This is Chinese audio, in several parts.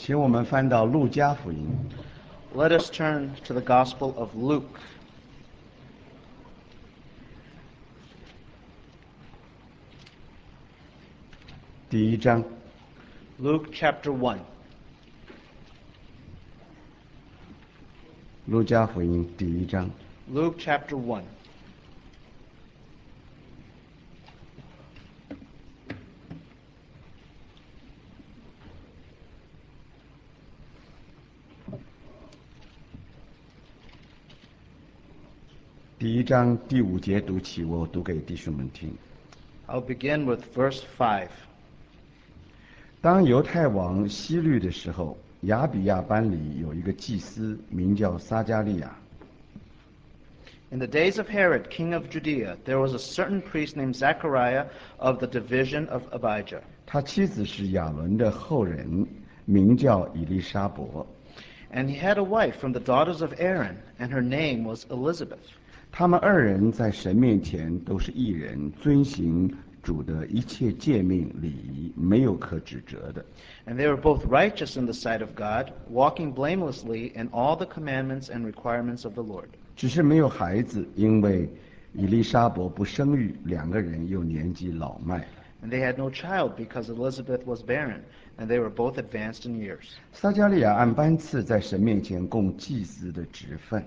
请我们翻到路加福音。 Let us turn to the Gospel of Luke. 第一章。 Luke chapter 1. 路加福音第一章。 Luke chapter 1. 第一章第5节读起，我读给弟兄们听。 I'll begin with verse 5. 当犹太王希律的时候，亚比亚班里有一个祭司，名叫撒迦利亚。 In the days of Herod, king of Judea, there was a certain priest named Zechariah of the division of Abijah. 他妻子是亚伦的后人，名叫以利沙伯。 And he had a wife from the daughters of Aaron, and her name was Elizabeth. 他们二人在神面前都是义人，遵行主的一切诫命礼仪，没有可指责的。 And they were both righteous in the sight of God, walking blamelessly in all the commandments and requirements of the Lord. 只是没有孩子，因为以利沙伯不生育，两个人又年纪老迈。 And they had no child because Elizabeth was barren, and they were both advanced in years. 撒迦利亚按班次在神面前供祭司的职分。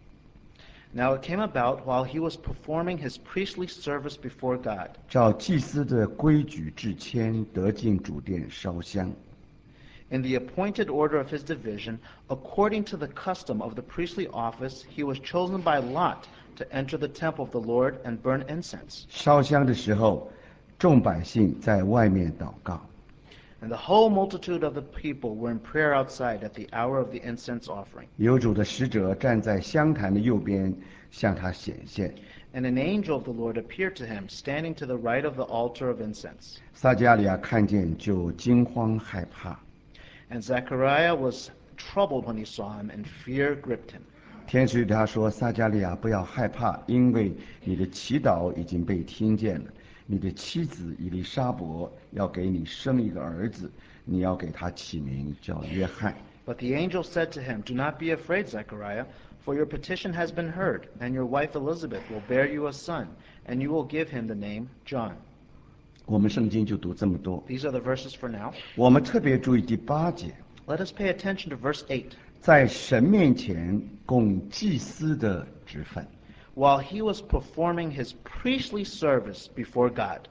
Now it came about while he was performing his priestly service before God. 照祭司的规矩制签，得进主殿烧香。 In the appointed order of his division, according to the custom of the priestly office, he was chosen by lot to enter the temple of the Lord and burn incense. 烧香的时候，众百姓在外面祷告。 And the whole multitude of the people were in prayer outside at the hour of the incense offering. 有主的使者站在香坛的右边，向他显现。 And an angel of the Lord appeared to him, standing to the right of the altar of incense. 撒迦利亚看见就惊慌害怕。 And Zechariah was troubled when he saw him, and fear gripped him. 天使对他说：“撒迦利亚，不要害怕，因为你的祈祷已经被听见了。你的妻子以利沙伯要给你生一个儿子，你要给他起名叫约翰。” But the angel said to him, Do not be afraid, Zechariah, for your petition has been heard, and your wife Elizabeth will bear you a son, and you will give him the name John. 我们圣经就读这么多。 These are the verses for now. 我们特别注意第8节， Let us pay attention to verse 8. 在神面前供祭司的职分。 While he was performing his priestly service before God.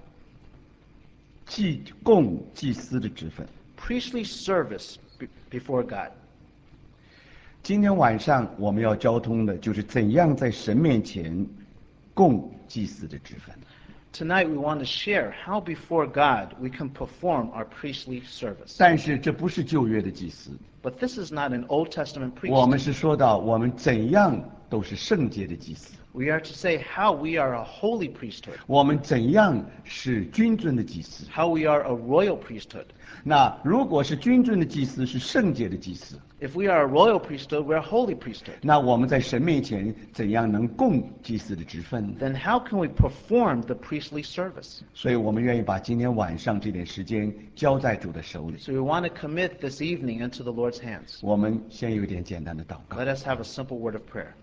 供祭司的职分。 Priestly service before God. 今天晚上我们要交通的就是怎样在神面前供祭司的职分。 Tonight we want to share how before God we can perform our priestly service. 但是这不是旧约的祭司， But this is not an Old Testament 我们 priest. 是说到我们怎样都是圣洁的祭司， We are to say how we are a holy priesthood. 我们怎样是君尊的祭司。 How we are a royal priesthood. 那如果是君尊的祭司，是圣洁的祭司， If we are a royal priesthood, we're a holy priesthood. 那我们在神面前怎样能供祭司的职分呢？ Then how can we perform the priestly service? 所以我们愿意把今天晚上这点时间交在主的手里。 So we want to commit this evening into the Lord's hands. 我们先有一点简单的祷告。 Let us have a simple word of prayer.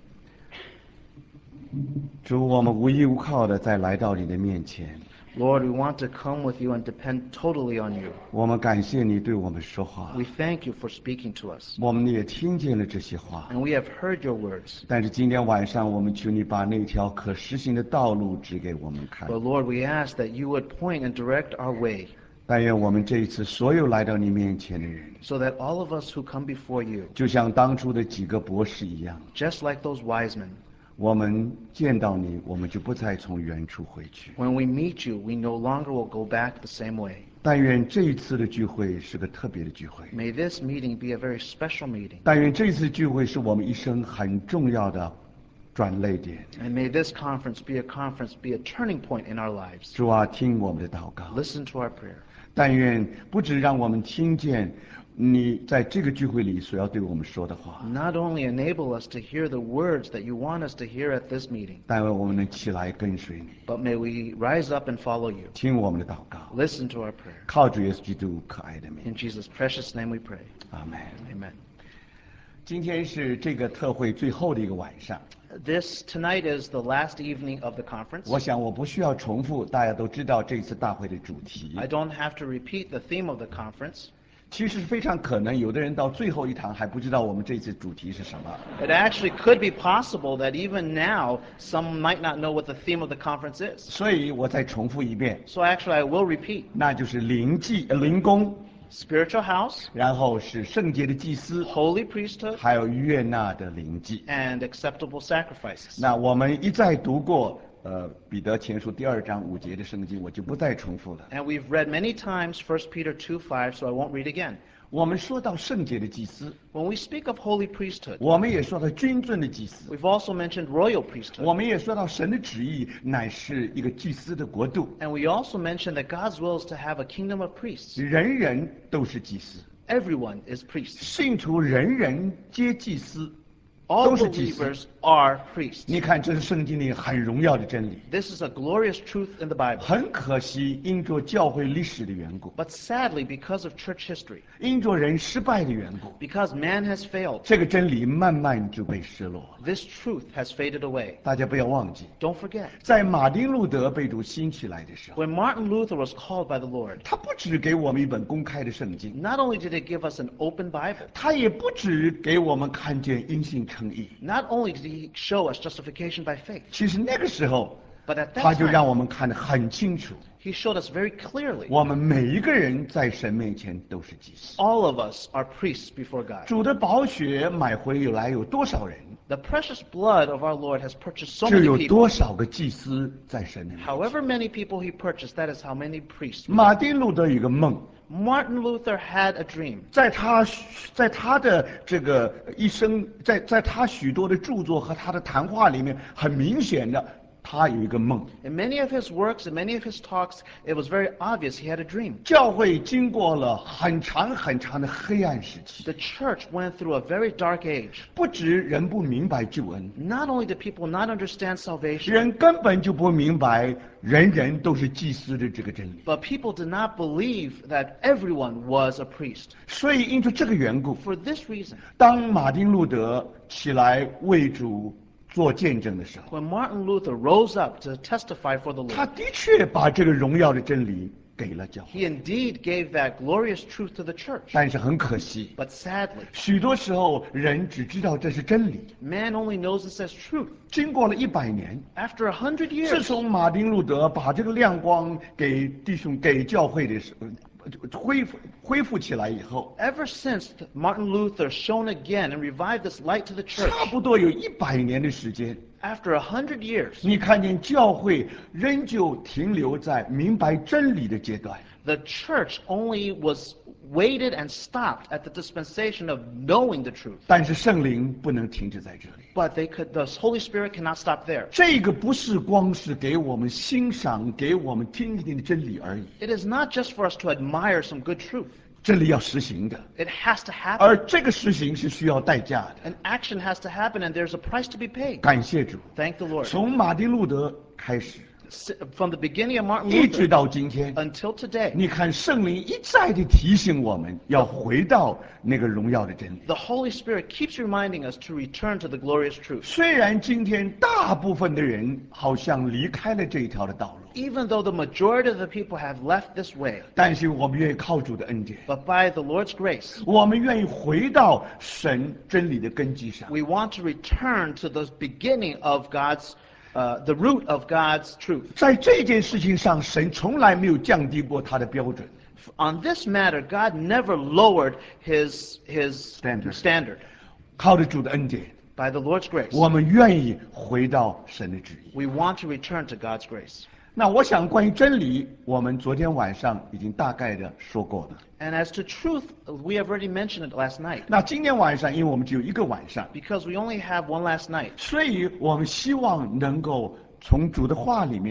主，我们无依无靠的再来到你的面前， Lord, we want to come with you and depend totally on you. 我们感谢你对我们说话， We thank you for speaking to us. 我们也听见了这些话。 And we have heard your words. 但是今天晚上，我们求你把那条可实行的道路指给我们看。 But Lord, we ask that you would point and direct our way, 但愿我们这一次所有来到你面前的人， so that all of us who come before you, 就像当初的几个博士一样， just like those wise men, 我们见到你，我们就不再从原处回去。 when we meet you, we no longer will go back the same way. 但愿这一次的聚会是个特别的聚会， May this meeting be a very special meeting. 但愿这一次聚会是我们一生很重要的转捩点。 And may this conference, be a turning point in our lives. 主啊，听我们的祷告。 Listen to our prayer. 但愿不只让我们听见你在这个聚会里所要对我们说的话， Not only enable us to hear the words that you want us to hear at this meeting, 但愿我们能起来跟随你， but may we rise up and follow you. 听我们的祷告， Listen to our prayer. 靠主耶稣基督可爱的名， In Jesus' precious name we pray. 阿门。 Amen. 今天是这个特会最后的一个晚上， Tonight is the last evening of the conference. 我想我不需要重复，大家都知道这次大会的主题。 I don't have to repeat the theme of the conference. 其实非常可能，有的人到最后一堂还不知道我们这次主题是什么。 It actually could be possible that even now some might not know what the theme of the conference is. 所以我再重复一遍， So actually I will repeat. 那就是灵宫， Spiritual house, 然后是圣洁的祭司， holy priesthood, 还有悦纳的灵祭。 and acceptable sacrifices. 那我们一再读过彼得前书第2章5节的圣经，我就不再重复了。 And we've read many times 1 Peter 2:5, so I won't read again. 我们说到圣洁的祭司， When we speak of holy priesthood, 我们也说到君尊的祭司， we've also mentioned royal 我 priesthood. 们也说到神的旨意乃是一个祭司的国度， And we also mentioned that God's will is to have a kingdom of priests. 人人都是祭司， Everyone is priests. 信徒人人皆祭司， All 都是祭司。 believers are priests. 你看，这是圣经里很荣耀的真理。 This is a glorious truth in the Bible. 很可惜，因着教会历史的缘故， But sadly, because of church history, 因着人失败的缘故， because man has failed, 这个真理慢慢就被失落了。 this truth has faded away. 大家不要忘记， Don't forget, 在马丁路德被主兴起来的时候， when Martin Luther was called by the Lord, 他不只给我们一本公开的圣经， not only did he give us an open Bible, 他也不只给我们看见因信称义。 not only did he show us justification by faith, 其实那个时候， but at 他 that 就让 time, 我们看得很清楚， he showed us very clearly, 我们每一个人在神面前都是祭司。 all of us are priests before God. 主的宝血买回来有多少人， The precious blood of our Lord has purchased so 就 many 有 people. 多少个祭司在神的面前。 However many people he purchased, that is how many priests. 马丁路德有个梦， Martin Luther had a dream. 在他的这个一生，在他许多的著作和他的谈话里面，很明显的，他有一个梦。 In many of his works and many of his talks, it was very obvious he had a dream. 教会经过了很长很长的黑暗时期， The church went through a very dark age. 不止人不明白救恩， Not only did people not understand salvation, 人根本就不明白人人都是祭司的这个真理。 but people did not believe that everyone was a priest. 所以因着这个缘故， For this reason, 当马丁路德起来为主做见证的时候， when Martin Luther rose up to testify for the 他 Lord, 的确把这个荣耀的真理给了教会。 he indeed gave that glorious truth to the church. 但是很可惜， But sadly, 许多时候人只知道这是真理。 man only knows this as truth. 经过了100年， After 100 自 years, 从马丁路德把这个亮光给弟兄、给教会的时候，恢复起来以后， ever since Martin Luther shone again and revived this light to the church, 差不多有100年的时间， after 100 years, 你看见教会仍旧停留在明白真理的阶段。 the church only was waited and stopped at the dispensation of knowing the truth. 但是圣灵不能停止在这里。 But the Holy Spirit cannot stop there. 这个不是光是给我们欣赏、给我们听一听的真理而已， It is not just for us to admire some good truth. 真理要实行的， It has to happen. 而这个实行是需要代价的。 An action has to happen, and there's a price to be paid. 感谢主， Thank the Lord. 从马丁路德开始， From the beginning of Martin 一直 Luther 到今天， until today, 你看圣灵一再的提醒我们要回到那个荣耀的真理。 the Holy Spirit keeps reminding us to return to the glorious truth. 虽然今天大部分的人好像离开了这一条的道路， Even though the majority of the people have left this way, 但是我们愿意靠主的恩典， but by the Lord's grace, 我们愿意回到神真理的根基上。 we want to return to the beginning of the root of God's truth. 在这件事情上，神从来没有降低过他的标准。 On this matter, God never lowered his standard. 靠着主的恩典， By the Lord's grace, 我们愿意回到神的旨意。 we want to return to God's grace. 那我想，关于真理，我们昨天晚上已经大概的说过了。 And as to truth, we have already mentioned it last night. 那今天晚上，因为我们只有一个晚上， Because we only have one last night. 所以我们希望能够从主的话里面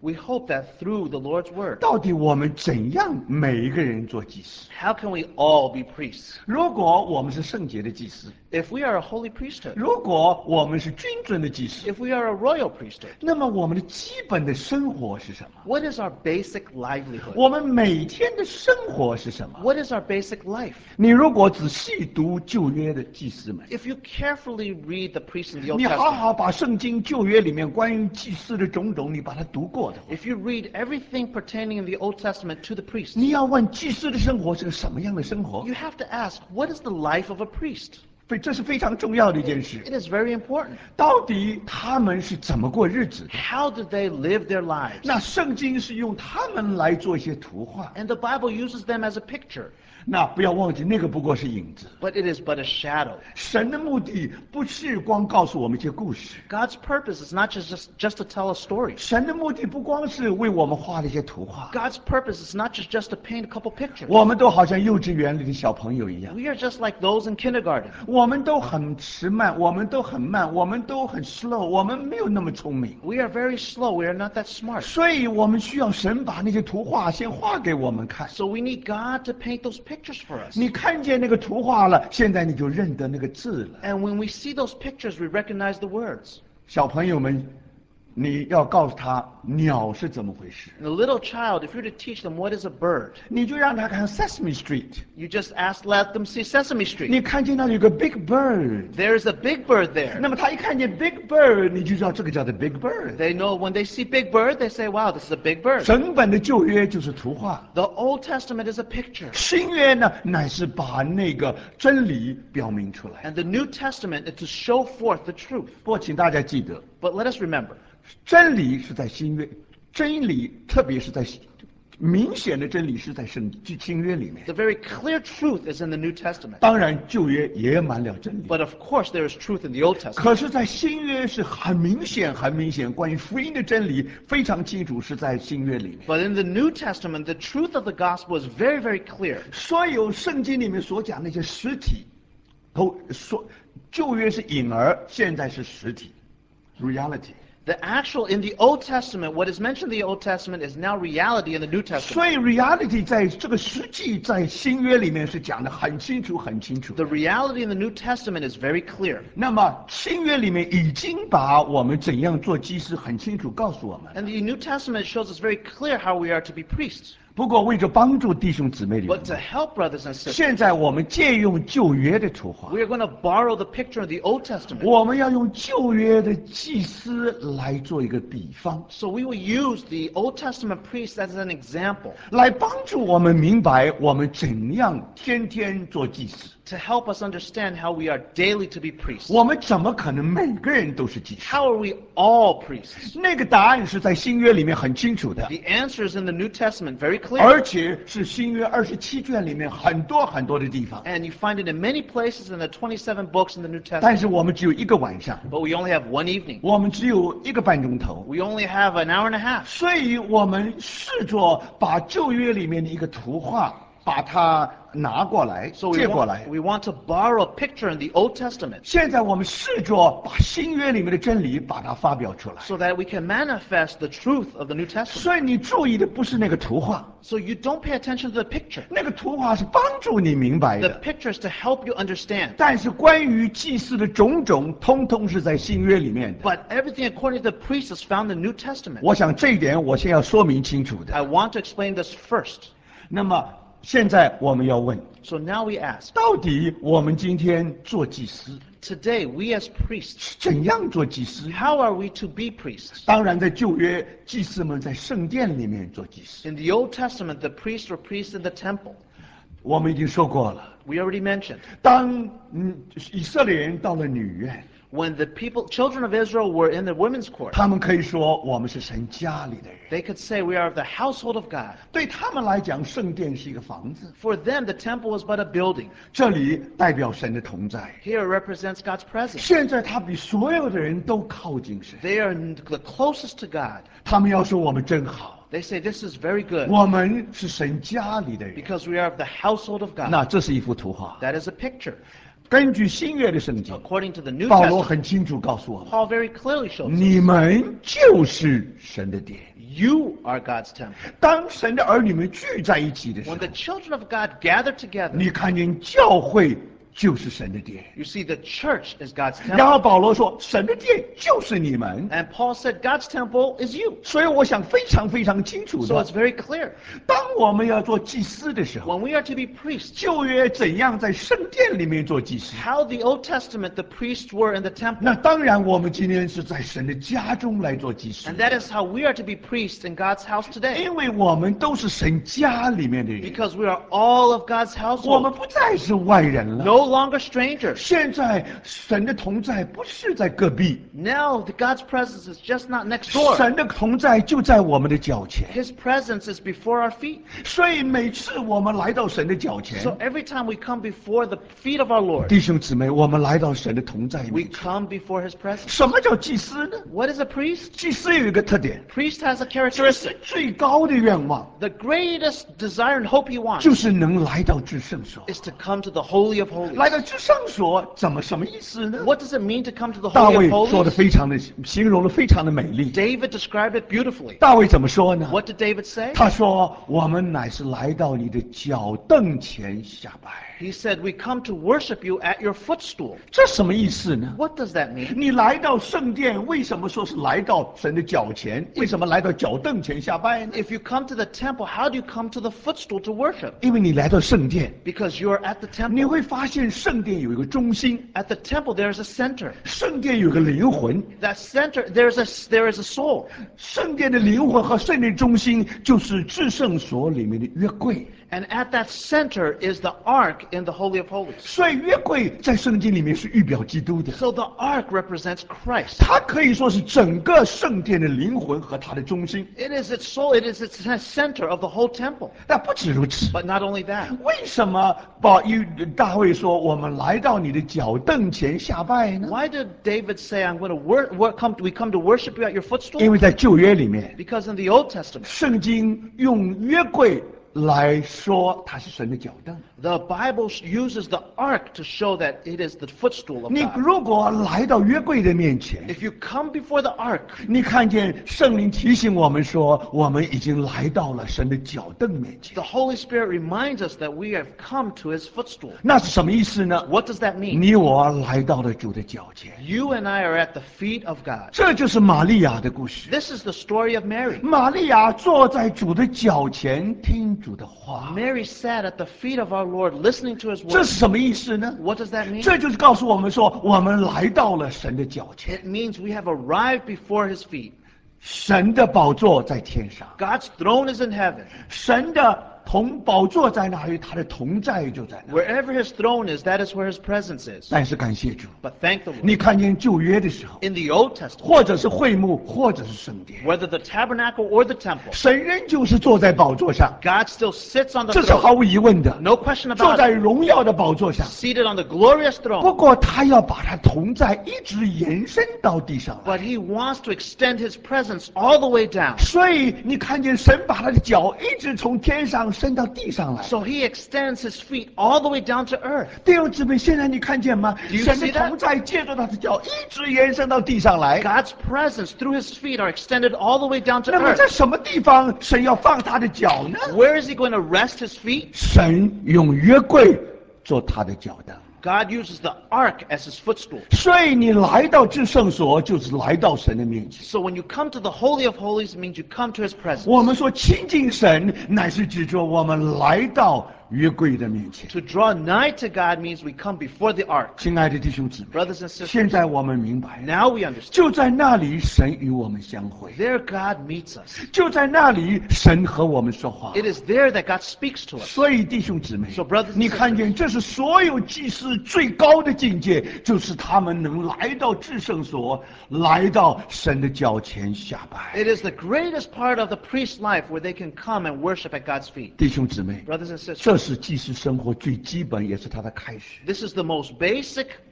We hope that through the Lord's word, 到底我们怎样每一个人做祭司？ how can we all be priests? 如果我们是圣洁的祭司， If we are a holy priesthood, 如果我们是君尊的祭司， if we are a royal priesthood, 那么我们的基本的生活是什么？ what is our basic livelihood? 我们每天的生活是什么？ What is our basic life? 你如果仔细读旧约的祭司们， If you carefully read the priests in the Old 你好 Testament, 好把圣经旧约里面关于祭司的种种，你把它读过的话， if you read everything pertaining in the Old Testament to the priests, 你要问祭司的生活是个什么样的生活？ you have to ask, what is the life of a priest? 这是非常重要的一件事。 It is very important. 到底他们是怎么过日子的？ How did they live their lives? 那圣经是用他们来做一些图画。 And the Bible uses them as a picture, 那不要忘记，那个不过是影子。 but it is but a shadow. 神的目的不是光告诉我们一些故事， God's purpose is not just to tell a story. 神的目的不光是为我们画了一些图画。 God's purpose is not just to paint a couple pictures. 我们都好像幼稚园里的小朋友一样， We are just like those in kindergarten. 我们都很迟慢，我们都很慢，我们都很 slow， 我们没有那么聪明。 We are very slow. We are not that smart. 所以我们需要神把那些图画先画给我们看。 So we need God to paint those pictures for us. 你看见那个图画了，现在你就认得那个字了。 And when we see those pictures, we recognize the words. 小朋友们，你要告诉他鸟是怎么回事， And the little child, if you're to teach them what is a bird, 你就让他看 Sesame Street， you just let them see Sesame Street. 你看见那里有个 Big Bird， There's a big bird there. 那么他一看见 Big Bird， 你就知道这个叫做 Big Bird。 They know when they see big bird, they say, wow, this is a big bird. 整本的旧约就是图画， The Old Testament is a picture. 新约呢乃是把那个真理表明出来。 And the New Testament is to show forth the truth. 不过请大家记得， But let us remember, 真理是在新约，真理特别是在明显的真理是在新约里面。 the very clear truth is in the New Testament. 当然旧约也满了真理， But of course, there is truth in the Old Testament. 可是，在新约是很明显，很明显，关于福音的真理非常清楚，是在新约里面。 But in the New Testament, the truth of the gospel is very, very clear. 所有圣经里面所讲那些实体，都说旧约是影儿，现在是实体 （reality）。 The actual, in the Old Testament, what is mentioned in the Old Testament is now reality in the New Testament. 所以 reality 在这个实际在新约里面是讲的很清楚，很清楚。 The reality in the New Testament is very clear. 那么新约里面已经把我们怎样做祭司很清楚告诉我们。 And the New Testament shows us very clear how we are to be priests. 不过为着帮助弟兄姊妹里面 But to help brothers and sisters, 现在我们借用旧约的图画， we are going to borrow the picture of the Old Testament. 我们要用旧约的祭司来做一个比方， So we will use the Old Testament priests as an example 来帮助我们明白我们怎样天天做祭司。 to help us understand how we are daily to be priests. 我们怎么可能每个人都是祭司？ How are we all priests? 那个答案是在新约里面很清楚的， The answer is in the New Testament, very clear. 而且是新约27卷里面很多很多的地方。 And you find it in many places in the 27 books in the New 但 Testament. 是我们只有一个晚上， But we only have one evening. 我们只有1个半钟头， We only have an hour and a half. 所以我们试着把旧约里面的一个图画，把它拿过来， So 借过来。 we want to borrow a picture in the Old Testament 现在我们试着把新约里面的真理把它发表出来。 so that we can manifest the truth of the New Testament. 所以你注意的不是那个图画， So you don't pay attention to the picture. 那个图画是帮助你明白 The 的。 picture is to help you understand. 但是关于祭司的种种，通通是在新约里面的。 But everything according to the priest is found in the New Testament. 我想这一点我先要说明清楚 I 的。 want to explain this first. 那么现在我们要问， So now we ask, 到底我们今天做祭司 today we as priests, 怎样做祭司？ how are we to be priests? 当然，在旧约，祭司们在圣殿里面做祭司。 In the Old Testament, the priests were priests in the temple. 我们已经说过了， We already mentioned. 当以色列人到了女院， When the children of Israel were in the women's court, 他们可以说我们是神家里的人。 they could say we are of the household of God. 对他们来讲，圣殿是一个房子， For them, the temple was but a building. 这里代表神的同在。 Here it represents God's presence. 现在他比所有的人都靠近神， They are the closest to God. 他们要说我们真好， They say this is very good 我们是神家里的人。 because we are of the household of God. 那这是一幅图画。 That is a picture. 根据新约的圣经， According to the New 保罗 Testament, 很清楚告诉我们， Paul very clearly shows us, 你们就是神的殿。 You are God's temple. 当神的儿女们聚在一起的时候 When，the children of God gather together, 你看见教会就是神的殿。 you see the church is God's 然 temple. 后保罗说，神的殿就是你们。 And Paul said God's temple is you. 所以我想非常非常清楚 So 的 it's，very clear. 当我们要做祭司的时候， When we are to be priests, 旧约怎样在圣殿里面做祭司？ how the Old Testament the priests were in the temple. 那当然，我们今天是在神的家中来做祭司 And，that is how we are to be priests in God's house today. 因为我们都是神家里面的人， Because we are all of God's 我们 household. 不再是外人了。 No longer strangers. 现在神的同在不是在隔壁， Now God's presence is just not next door. 神的同在就在我们的脚前。 His presence is before our feet. 所以每次我们来到神的脚前， So every time we come before the feet of our Lord, 弟兄姊妹，我们来到神的同在 we 面前。 come before His presence. 什么叫祭司呢？ What is a priest? 祭司有一个特点， Priest has a 祭司 characteristic. 最高的愿望 The greatest desire and hope he 就 wants 是能来到至圣所。 is to come to the Holy of 来 Holies. 到至圣所，什么意思呢？ What does it mean to come to the 大 Holy 卫 of 说的 Holies? 非常的，形容的非常的美丽。 David described it beautifully. 大卫怎么说呢？ What did David say? 他说：“我们乃是来到你的脚凳前下拜。” He said, we come to worship you at your footstool. 这什么意思呢？ What does that mean? 你来到圣殿，为什么说是来到神的脚前？为什么来到脚凳前下拜呢？ If you come to the temple, how do you come to the footstool to worship? 因为你来到圣殿， Because you are at the 你 temple. 会发现圣殿有一个中心， At the temple, there is a center. 圣殿有个灵魂， That center, there is a soul. 圣殿的灵魂和圣殿中心就是至圣所里面的约柜。 And at that center is the ark in the Holy of Holies. 所以约柜在圣经里面是预表基督的， So the ark represents Christ. 它可以说是整个圣殿的灵魂和它的中心。 It is its soul, it is its center of the whole temple. 但不止如此， But not only that. 为什么大卫说我们来到你的脚凳前下拜呢？ Why did David say, I'm going to we come to worship you at your 因 footstool? 为在旧约里面， Because in the Old Testament, 圣经用约柜来说它是神的脚凳。 the Bible uses the ark to show that it is the footstool of 你 God. 如果来到约柜的面前， If you come before the ark, 你看见圣灵提醒我们说，我们已经来到了神的脚凳面前。 the Holy Spirit reminds us that we have come to his footstool. 那是什么意思呢？ What does that mean? 你我来到了主的脚前， You and I are at the feet of God. 这就是玛利亚的故事。 This is the story of Mary. 玛利亚坐在主的脚前，听主的话。 Mary sat at the feet of our Lord listening to his 这 word. 是什么意思呢？ What does that mean? 这就是告诉我们说，我们来到了神的脚前， It means we have arrived before his feet. 神的宝座在天上， God's throne is in heaven. 神的宝座在哪里，他的同在就在哪里。 Wherever his throne is, that is where his presence is. 但是感谢主， But thank the Lord. 你看见旧约的时候， In the Old Testament, 或者是会幕，或者是圣殿， whether the tabernacle or the temple, 神仍旧是坐在宝座上， God still sits on the 这是毫 throne. 无疑问的， No question 坐 about 在 it. 荣耀的宝座上。 Seated on the glorious 不 throne. 过他要把他同在一直延伸到地上来， But he wants to extend his presence all the way down. 所以你看见神把他的脚一直从天上伸到地上来。 So he extends his feet all the way down to earth. 弟兄姊妹，现在你看见吗？ Do you 神的 see that? 同在借着他的脚一直延伸到地上来。 God's presence through his feet are extended all the way down to 那么 earth. 在什么地方神要放他的脚呢？ Where is he going to rest his feet? 神用约柜做他的脚凳。 God uses the ark as his footstool. 所以你来到至圣所，就是来到神的面前。 So when you come to the Holy of Holies, it means you come to his presence. 我们说亲近神，乃是指着我们来到约柜的面前。 To draw nigh to God means we come before the ark. 亲爱的弟兄姊妹， Brothers and sisters, 现在我们明白了， now we understand. 就在那里，神与我们相会； There God meets us. 就在那里，神和我们说话。 It is there that God speaks to us. 所以，弟兄姊妹 So brothers and， 你看见这是所有祭司最高的境界，就是他们能来到至圣所，来到神的脚前下拜。 It is the greatest part of the priest's life where they can come and worship at God's feet. 弟兄姊妹， Brothers and sisters, 这是祭司生活最基本，也是他的开始。 this is the most basic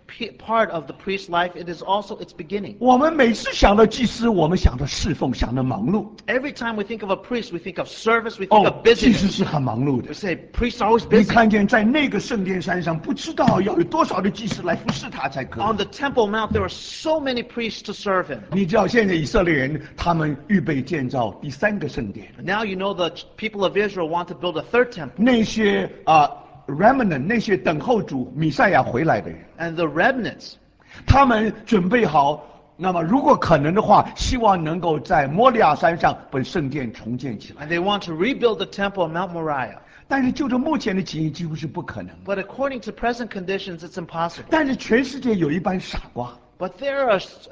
part of the priest's life, it is also its beginning. 我们每次想到祭司，我们想到侍奉，想到忙碌。 Every time we think of a priest, we think of service, we think of 祭司 busyness. 是很忙碌的 We。say priests are always 你 busy. 看见在那个圣殿山上，不知道要有多少的祭司来服侍他才可 On 以。 the Temple Mount, there were so many priests to serve him. 你知道现在以色列人他们预备建造第三个圣殿， Now you know the people of Israel want to build a third temple. 那些remnant 那些等候主弥赛亚回来的人， And the remnants, 他们准备好。那么，如果可能的话，希望能够在摩利亚山上把圣殿重建起来。 and they want to rebuild the temple on Mount Moriah. 但是就着目前的情形，几乎是不可能。 But according to present conditions, it's impossible. 但是全世界有一班傻瓜， But there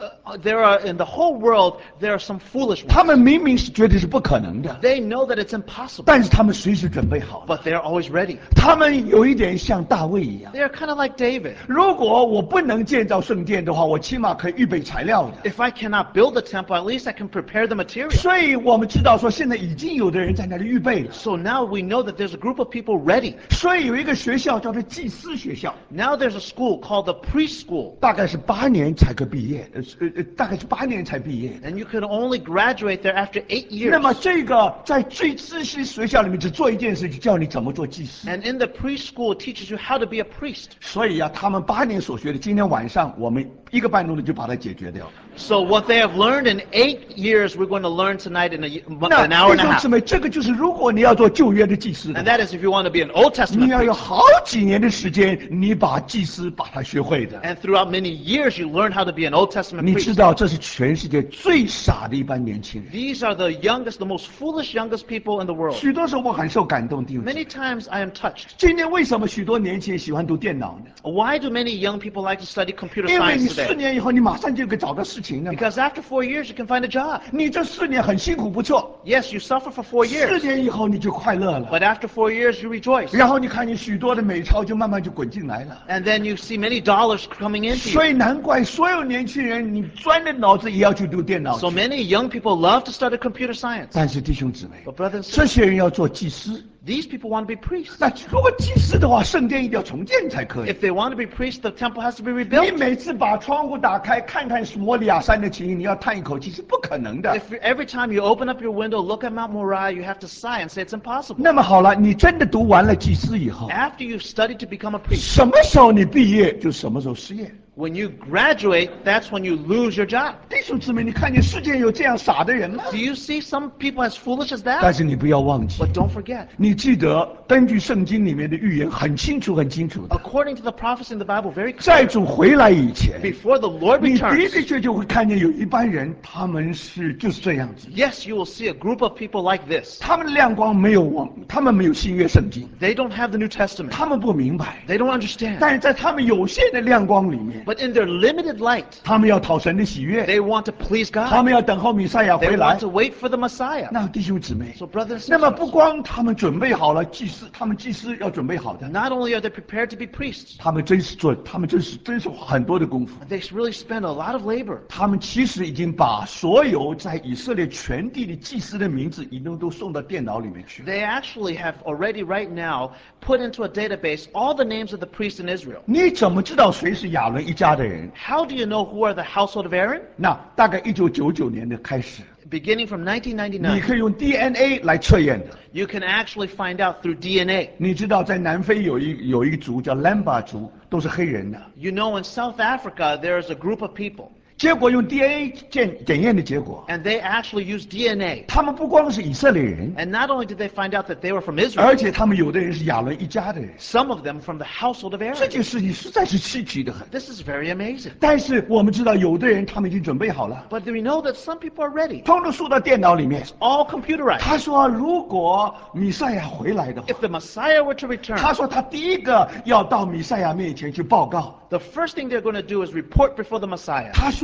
are in the whole world, there are some foolish 他 ones. 们明明是觉得是不可能的， They know that it's impossible, 但是他们随时准备好了。 but they're always ready. 他们有一点像大卫一样。 They're kind of like David. 如果我不能建造圣殿的话，我起码可以预备材料的。 If I cannot build the temple, at least I can prepare the material. 所以我们知道说，现在已经有的人在那里预备了。 So now we know that there's a group of people ready. 所以有一个学校叫做祭司学校， Now there's a school called the priest school. 大概是8年才可毕业，大概是8年才毕业。 And you can only graduate there after 8 years. 那么这个在最知识学校里面只做一件事，就教你怎么做祭司。 And in the priest school, it teaches you how to be a priest. 所以啊，他们8年所学的，今天晚上我们1个半钟头就把它解决掉。 So what they have learned in 8 years, we're going to learn tonight in an 那 hour 弟 and a 兄 half. 姊妹，这个就是如果你要做旧约的祭司的 And 话， that is if you want to be an Old 你 Testament 要有 priest. 好几年的时间，你把祭司把它学会的。 And throughout many years, you learn how to be an Old Testament 你知 priest. 道，这是全世界最傻的一班年轻人。 These are the youngest, the most foolish youngest people in the world. 许多时候我很受感动，弟兄姊妹。 Many times I am touched. 今天为什么许多年轻人喜欢读电脑呢？ Why do many young people like to study computer 因为 science 你4 today? 年以后，你马上就可以找到事情了嘛。 Because after 4 years, you can find a job. 你这4年很辛苦，不错。 Yes, you suffer for 4 4 years. 年以后你就快乐了。 But after 4 years, you rejoice. 然后你看见许多的美钞就慢慢就滚进来了。 And then you see many dollars coming into 所 you. 以难怪所有年轻人，你钻着脑子也要去读电脑去。 So many young people love to study computer science. 但是弟兄姊妹， But brothers and 这 sisters, 些人要做祭司。 these people want to be priests. 那如果祭司的话，圣殿一定要重建才可以。 If they want to be priests, the temple has to be 你 rebuilt. 每次把窗户打开，看看摩利亚山的情形，你要叹一口气是不可能的。 If every time you open up your window, look at Mount Moriah, you have to sigh and say it's impossible. 那么好了，你真的读完了祭司以后， After you've studied to become a priest, 什么时候你毕业，就什么时候失业。 when you graduate, that's when you lose your job. 弟兄姊妹，你看见世界有这样傻的人吗？ Do you see some people as foolish as 但 that? 是你不要忘记， But don't forget, 你记得根据圣经里面的预言很清楚很清楚的， according to the prophecy in the Bible, very 在 clear, 主回来以前， before the Lord 你的 returns, 确就会看见有一班人，他们就是这样子， yes, you will see a group of people like this. 他们的亮光没有他们没有新约圣经， They don't have the New Testament. 他们不明白， They don't understand. 但是在他们有限的亮光里面， But in their limited light, 他们要讨神的喜悦， they want to please 他 God. 们要等候弥赛亚 They 回来 want。to wait for the Messiah. 那弟兄姊妹， So brothers and 那么不 sisters, 光他们准备好了祭司，他们祭司要准备好的， not only are they prepared to be priests, 他们真是很多的功夫。 they really spend a lot of labor. 他们其实已经把所有在以色列全地的祭司的名字，已经都送到电脑里面去。 They actually have already right now put into a database all the names of the priests in Israel. 你怎么知道谁是亚伦一家的人？ How do you know who are the household of Aaron? 那大概1999年的开始， Beginning from 你 1999, 可以用 DNA 来测验的。 you can actually find out through DNA. 你知道在南非有一族叫兰巴族，都是黑人的。 You know, in South Africa, there's a group of people, 结果用 DNA 检验的结果， and they actually use DNA. 他们不光是以色列人， And not only did they find out that they were from Israel, 而且他们有的人是亚伦一家的人。 some of them from the household of 这 Aaron. 件事情实在是稀奇的很。 This is very amazing. 但是我们知道，有的人他们已经准备好了， But we know that some people are ready. 通通输到电脑里面。 It's all computerized. 他说，如果弥赛亚回来的话， If the Messiah were to return, 他说他第一个要到弥赛亚面前去报告。 the first thing they're going to do is report before the Messiah. 他说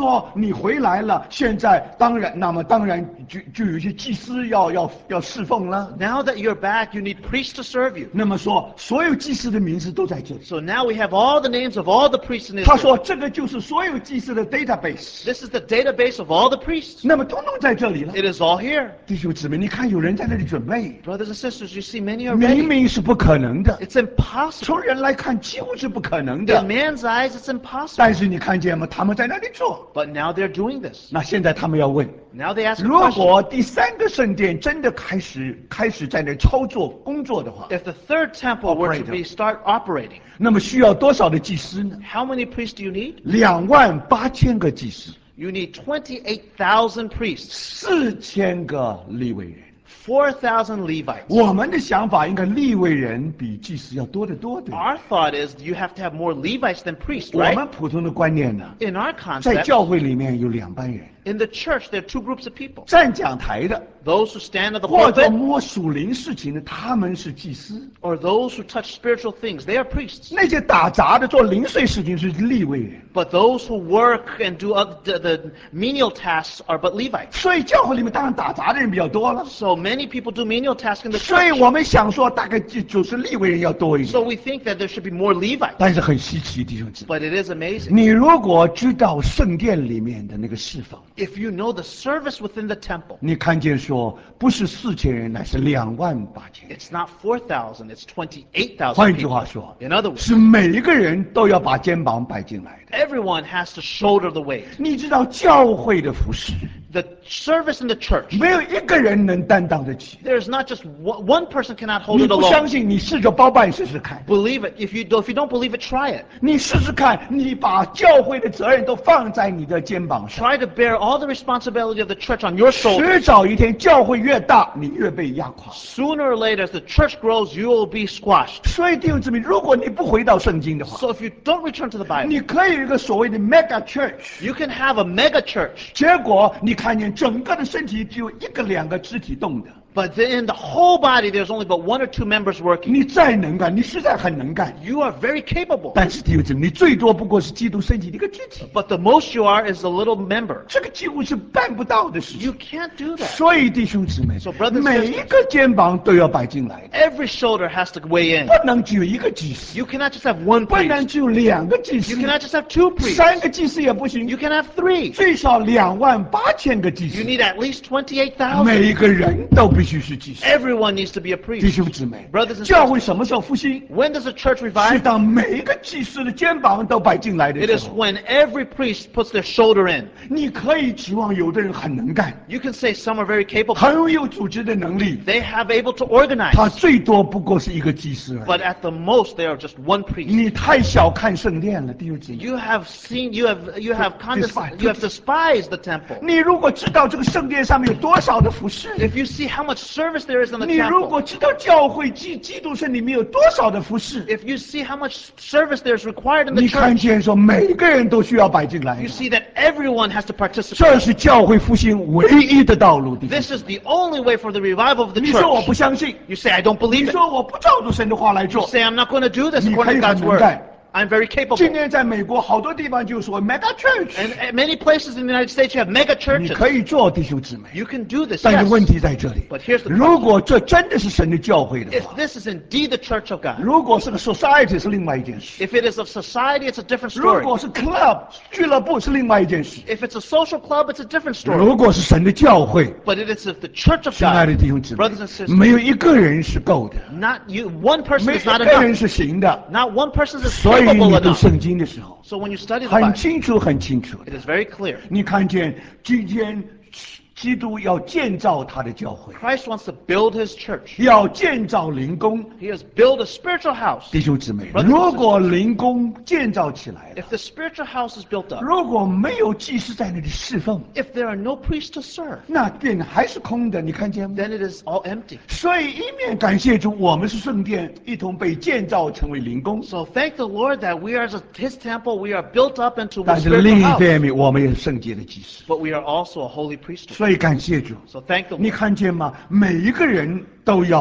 说你回来了，现在当然就有一些祭司要侍奉了。 Now that you're back, you need priests to serve you. 那么说，所有祭司的名字都在这里。 So now we have all the names of all the priests in 他 Israel. 说这个就是所有祭司的 database， This is the database of all the priests. 那么统统在这里了。 It is all here. 弟兄姊妹，你看有人在那里准备， Brothers and sisters, you see many are 明 ready. 明是不可能的， It's impossible. 从人来看几乎是不可能 In 的。 man's eyes, it's impossible. 但是你看见吗？他们在那里做。 But now they're doing this. 那现在他们要问： Now they ask a 如 question. 果第三个圣殿真的开始在那操作工作的话， If the third temple were to start operating, 那么需要多少的祭司呢？ how many priests do you need? 28000个祭司， You need 28,000 priests, 4000个利未人。 4,000 Levites. 我们的想法应该利未人比祭司要多得多，对吧？ Our thought is you have to have more Levites than priests, 我 right? 们普通的观念呢， In our 在 concept, 教会里面有2班人， in the church, there are two groups of people. 站讲台的 Those who stand at the 或者 pulpit 摸属灵事情的，他们是祭司； or those who touch spiritual things, they are priests. 那些打杂的做零碎事情是利未人。 But those who work and do the menial tasks are but Levites. 所以教会里面当然打杂的人比较多了。 So many people do menial tasks in the 所以 church. 我们想说，大概就是利未人要多一 So 点。 we think that there should be more Levites. 但是很稀奇，弟兄姊妹， But it is amazing. 你如果知道圣殿里面的那个侍奉， If you know the service within the temple, 你看见说不是4000人，乃是28000。 it's not 4,000, it's 28,000 换句 people. 话说， In other words, 是每一个人都要把肩膀摆进来的。 everyone has to shoulder the weight. 你知道教会的服饰， The service in the church, 没有一个人能担当得起。 there's not just one person cannot hold 你 it 不相 alone. 信，你试着包办试试看。 Believe it. If you don't believe it, try it. 你试试看，你把教会的责任都放在你的肩膀上。 Try to bear all the responsibility of the church on your shoulders. 迟早一天，教会越大，你越被压垮。 Sooner or later, as the church grows, you will be squashed. 所以弟兄姊妹，如果你不回到圣经的话， So if you don't return to the Bible, 你可以有一个所谓的 mega church， you can have a mega church, 结果你看见整个的身体只有1个2个肢体动的。 but then in the whole body, there's only but 1 or 2 members working. 你再能干，你实在很能干， You are very capable, 但是弟兄姊妹，你最多不过是基督身体的一个肢体， but the most you are is a little member. 这个几乎是办不到的事 You 情。 can't do that. 所以弟兄姊妹 So brothers and，sisters， 每一个肩膀都要摆进来的， Every shoulder has to weigh in. 不能只有1个祭司， You cannot just have one 不能 priest. 只有2个祭 You 司， cannot just have 2 priests. 3个祭司也不行 You，can have 3. 最少28000个祭 You 司， need at least 每 28,000. 一个人都必须是祭司。 Everyone needs to be a 弟 priest. 兄姊妹 Brothers and， 教会 sisters, 什么时候复兴？ when does the church 是 revive? 当每一个祭司的肩膀都摆进来的 It 时 is 候。 when every priest puts their shoulder in. 你可以指望有的人很能干， You can say some are very capable. 很有组织的能力， They have able to organize. 他最多不过是1个祭司而 But 已。 at the most, they are just one priest. 你太小看圣殿了，弟兄姊妹。 You have despised the temple. 你如果知道这个圣殿上面有多少的服饰， If you see how much service there is in the 你如 temple, 果知道教会基督圣里面有多少的服饰， if you see how much service there is required in the 你看 church, 见说每个人都需要摆进来 you 的， see that everyone has to 这 participate. 是教会复兴唯一的道路。弟兄 This is the only way for the revival of the 你说我 church. 不相信， You say, I don't 你 believe it. 说我不照着神的话来 You 做。 say, I'm not going to do this 你可以 according to 很 God's 能 word. 干。 I'm very 今 capable. 天在美国好多地方就说 mega church， And at many places in the United States, you have mega 你 churches. 可以做，弟兄姊妹。 You can do this, 但是问 yes. 题在这里 But here's the， 如果这真的是神的教会的 If 话， this is indeed the church of God, 如果是个 society 是另外一件事， if it is of society, it's a different 如 story. 果是 club 俱乐部是另外一件事， If it's a social club, it's a different story. 如果是神的教会， But it is of the church of 亲爱的 God. 弟兄姊妹 Brothers and，sisters, 没有一个人是够的， not you. One person 没有 is 一 not 个人 ，enough. 是行的。 Not one person is 所以 capable 你读 enough. 圣经的时候， So when you study the 很 Bible, 清楚很清楚的 it，is very clear. 你看见今天基督要建造他的教会， Christ wants to build his church. 要建造灵宫。 He has built a spiritual house. 弟兄姊妹， Brothers and 如果灵宫建造起来了， If the spiritual house is built up, 如果没有祭司在那里侍奉， if there are no priests to serve, 那殿还是空的，你看见吗？ then it is all empty. 所以一面感谢主，我们是圣殿，一同被建造成为灵宫； So thank the Lord that we are his temple, we are built up into a 但是另 spiritual 一 house. 方面，我们也是圣洁的祭司。 But we are also a holy priesthood. 所以感谢主， So thank the 你 Lord. 看见吗？每一个人都要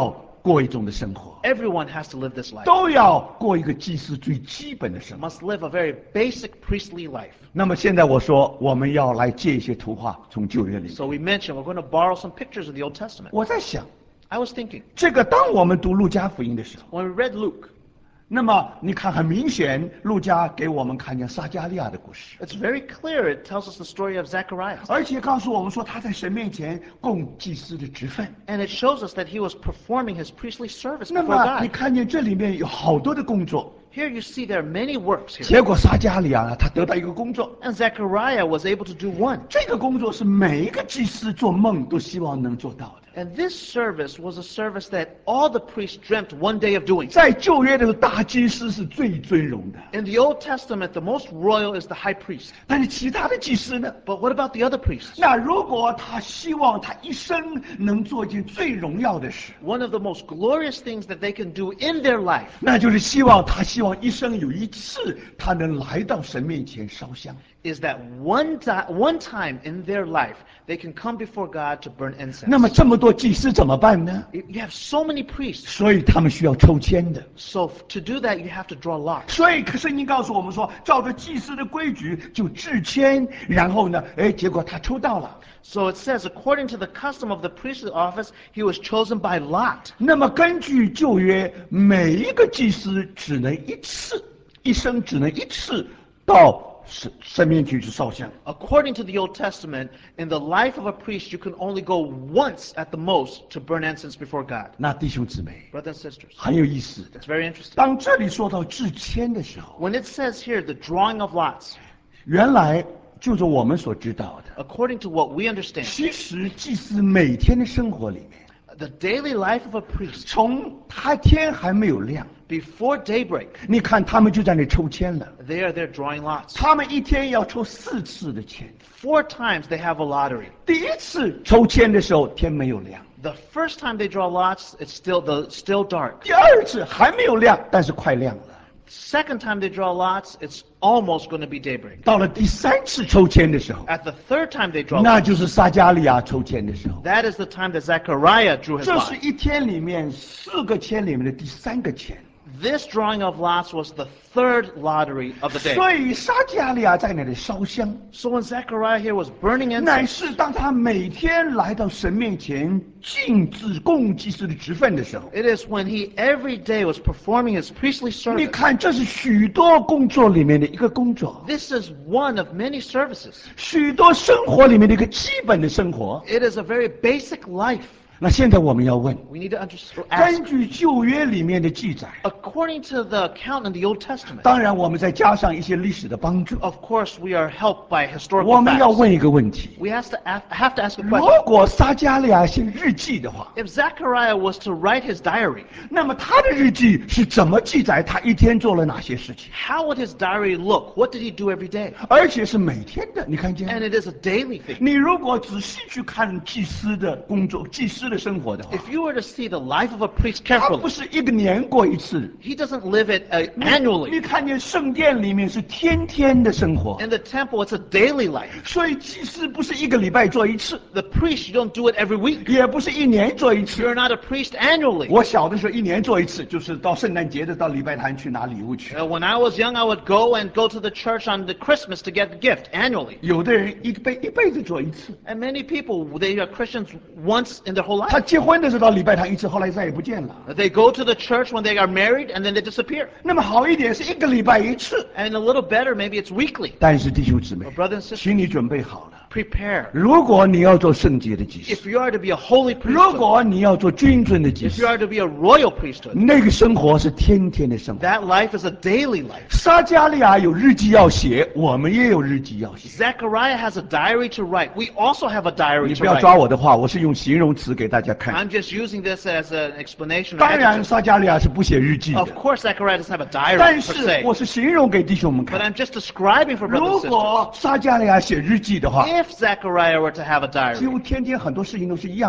过一种的生活， Everyone has to live this life. 都要过一个祭司最基本的生活。 Must live a very basic priestly life. 那么现在我说，我们要来借一些图画从旧约里面。 So we mentioned we're going to borrow some pictures of the Old Testament. 我在想， I was thinking, 这个当我们读路加福音的时候， when we read Luke, 那么你看，很明显，路加给我们看见撒迦利亚的故事， it's very clear. It tells us the story of Zechariah. 而且告诉我们说他在神面前供祭司的职分。 And it shows us that he was performing his priestly service 那 before 么你 God. 看见这里面有好多的工作， Here you see there are many works here. 结果撒迦利亚呢，他得到一个工作， And Zechariah was able to do one. 这个工作是每一个祭司做梦都希望能做到的。 And this service was a service that all the priests dreamt one day of doing. 在旧约的时候，大祭司是最尊荣的， In the Old Testament, the most royal is the high priest. 但是其他的祭司呢？ But what about the other priests? 那如果他希望他一生能做一件最荣耀的事， One of the most glorious things that they can do in their life 那就是希望一生有一次他能来到神面前烧香。 is that one time in their life they can come before God to burn incense. 那么这么多祭司怎么办呢？ You have so many priests. 所以他们需要抽签的。 So to do that, you have to draw lots. 所以圣经告诉我们说，照着祭司的规矩就制签，然后呢，结果他抽到了。 So it says, according to the custom of the priestly office, he was chosen by lot. 那么根据旧约，每一个祭司只能一次，一生只能一次到神面前去烧香。 According to the Old Testament, in the life of a priest, you can only go once at the most to burn incense before God. 那弟兄姊妹 Brothers and sisters, 很有意思的， it's very interesting. 当这里说到制签的时候， When it says here, the drawing of lots, 原来就是我们所知道的。 according to what we understand, 其实祭司每天的生活里面， the daily life of a priest, 从他天还没有亮， before daybreak, 你看他们就在那抽签了。 they are there drawing lots. 他们一天要抽4次的签。 4 times they have a lottery. 第一次抽签的时候天没有亮， The first time they draw lots, it's still dark. 第二次还没有亮，但是快亮了。 Second time they draw lots, it's almost going to be daybreak. 到了第3次抽签的时候， At the third time they draw 那 lots, 就是撒迦利亚抽签的时候。 that is the time that Zechariah drew his 这是 lot. 一天里面4个签里面的第3个签。 This drawing of lots was the third lottery of the day. 所以撒迦利亚在那里烧香， So when Zechariah here was burning 乃 incense, 是当他每天来到神面前尽职供祭司的职分的时候。 it is when he every day was performing his priestly 你 service. 看，这是许多工作里面的一个工作， This is one of many services. 许多生活里面的一个基本的生活。 It is a very basic life. 那现在我们要问， We need to ask, 根据旧约里面的记载， according to the account in the Old Testament, 当然我们再加上一些历史的帮助， of course we are helped by 我 historical 们要 facts. 问一个问题： We have to ask a 如 question. 果撒迦利亚写日记的话， If Zechariah was to write his diary, 那么他的日记是怎么记载他一天做了哪些事情？ how would his diary look? What did he do every day? 而且是每天的，你看见？ And it is a daily thing. 你如果仔细去看祭司的工作、祭司的生活的话， If you were to see the life of a priest 他不 carefully, 是一个年过一次。 he doesn't live it 你 annually. 看见圣殿里面是天天的生活， In the temple, it's a daily life. 所以祭司不是一个礼拜做一次， The priest, you don't do it every week. 也不是一年做一次。 You're not a priest annually. 我小的时候一年做一次，就是到圣诞节的到礼拜堂去拿礼物去。 When I was young, I would go to the church on the Christmas to get the gift annually. 有的人一辈子做一次， And many people, they are Christians once in their whole 他 life. 结婚的时候到礼拜堂一次，后来再也不见了。 They go to the church when they are married and then they disappear. 那么好一点是一个礼拜一次， And a little better, maybe it's weekly. 但是弟兄姊妹 But，brothers and sisters, 请你准备好了。 prepare. 如果你要做圣洁的祭司， If you are to be a holy 如 priesthood, 果你要做君尊的祭 if you 司， are to be a royal priesthood, 那个生活是天天的生活。 that life is a daily life. 撒迦利亚有日记要写，我们也有日记要写。 Zechariah has a diary to write. We also have a 你 diary 不 to 要抓 write. 我的话，我是用形容词给大家看。 I'm just using this as an explanation. 当然， Of 撒迦利亚是不写日记 Of 的， course, Zechariah doesn't have a diary 但 per 是 se. 我是形容给弟兄们 But 看。 I'm just describing for brothers 如 and sisters. 果撒迦利亚写日记的话， If Zechariah were to have a 几乎 diary, 天天很多事情都是一样的。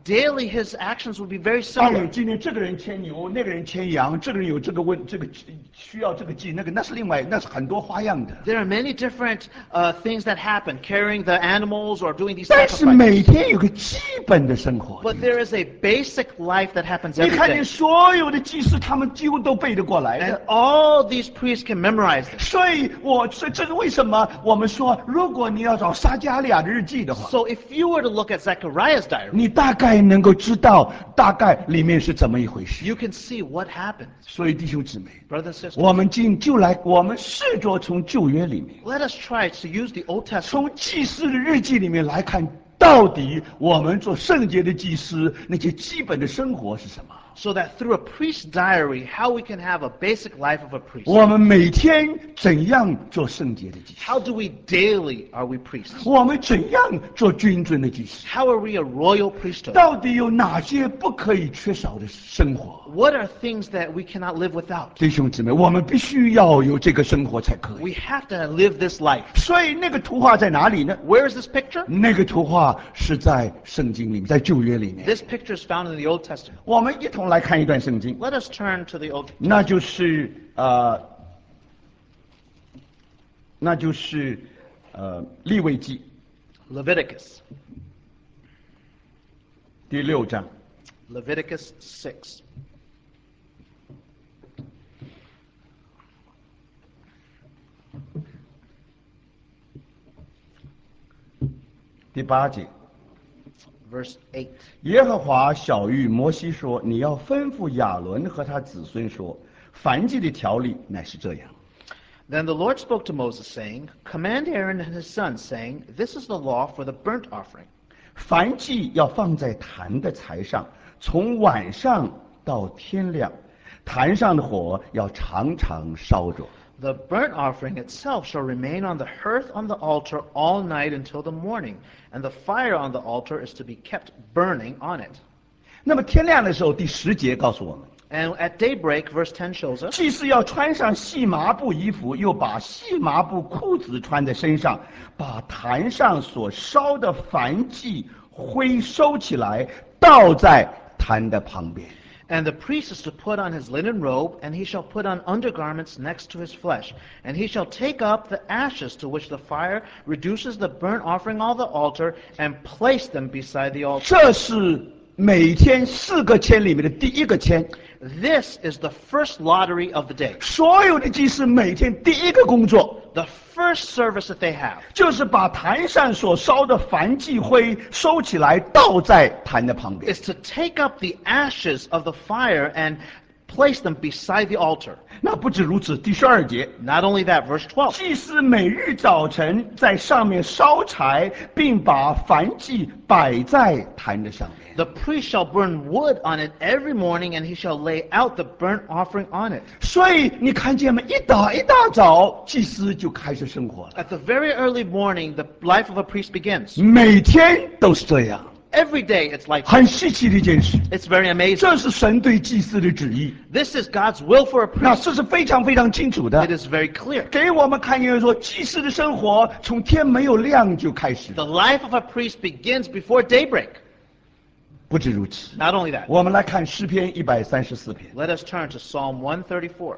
daily his actions would be very 当然， similar. 今天这个人牵牛，那个人牵羊，这个人有这个需要这个祭，那是另外，那是很多花样的。 There are many different things that happen, carrying the animals or doing these 但是每 sacrifices. 天有个基本的生活。 But there is a basic life that happens 你 every 看见 day. 所有的祭司，他们几乎都背得过来 And 的。 all these priests can memorize this. 所以这是为什么我们说，如果你要找撒迦利亚的日记的话， So if you were to look at Zechariah's diary, 你大概能够知道大概里面是怎么一回事。 you can see what happened. 所以弟兄姊妹， Brothers and sisters, 我们我们试着从旧约里面， let us try to use the Old Testament 从祭司的日记里面来看，到底我们做圣洁的祭司那些基本的生活是什么？ so that through a priest's diary, how we can have a basic life of a priest. 我们每天怎样做圣洁的祭司？ How do we daily are we priests? 我们怎样做君尊的祭司？ How are we a royal priesthood? 到底有哪些不可以缺少的生活？ What are things that we cannot live without? 弟兄姊妹，我们必须要有这个生活才可以。 We have to live this life. 所以那个图画在哪里呢？ Where is this picture? 那个图画是在圣经里面，在旧约里面。 This picture is found in the Old Testament. 我们一同来看一段圣经， Let us turn to the Old 那就是利未记 Leviticus. 第6章。 Leviticus 6. 第8节， Verse 8. 耶和华晓谕摩西说：“你要吩咐亚伦和他子孙说，燔祭的条例乃是这样。 Then the Lord spoke to Moses, saying, Command Aaron and his sons, saying, This is the law for the burnt offering. 燔祭要放在坛的柴上，从晚上到天亮，坛上的火要常常烧着。 The burnt offering itself shall remain on the hearth on the altar all night until the morning, and the fire on the altar is to be kept burning on it. 那么天亮的时候，第10节告诉我们， And at daybreak, verse 10 shows us, 祭司要穿上细麻布衣服，又把细麻布裤子穿在身上，把坛上所烧的燔祭灰收起来，倒在坛的旁边。 And the priest is to put on his linen robe, and he shall put on undergarments next to his flesh. And he shall take up the ashes to which the fire reduces the burnt offering on the altar, and place them beside the altar. 这是每天4个签里面的第1个签。 This is the first lottery of the day. 所有的祭司每天第1个工作， The first service that they have 就是把坛上所烧的燔祭灰收起来，倒在坛的旁边。 is to take up the ashes of the fire and place them beside the altar. 那不止如此，第12节， Not only that, verse 12. 祭司每日早晨在上面烧柴，并把燔祭摆在坛的上面。 The priest shall burn wood on it every morning, and he shall lay out the burnt offering on it. 所以你看见没？一大早，祭司就开始生活了， At the very early morning, the life of a priest begins. 每天都是这样， Every day, it's like 很稀奇的一件事。 it's very amazing. 这是神对祭司的旨意， This is God's will for a 那 priest. 这是非常非常清楚的 It。is very clear. 给我们看见说，祭司的生活从天没有亮就开始。 The life of a priest begins before daybreak. 不止如此， Not only that, 我们来看诗篇134篇。 let us turn to Psalm 134.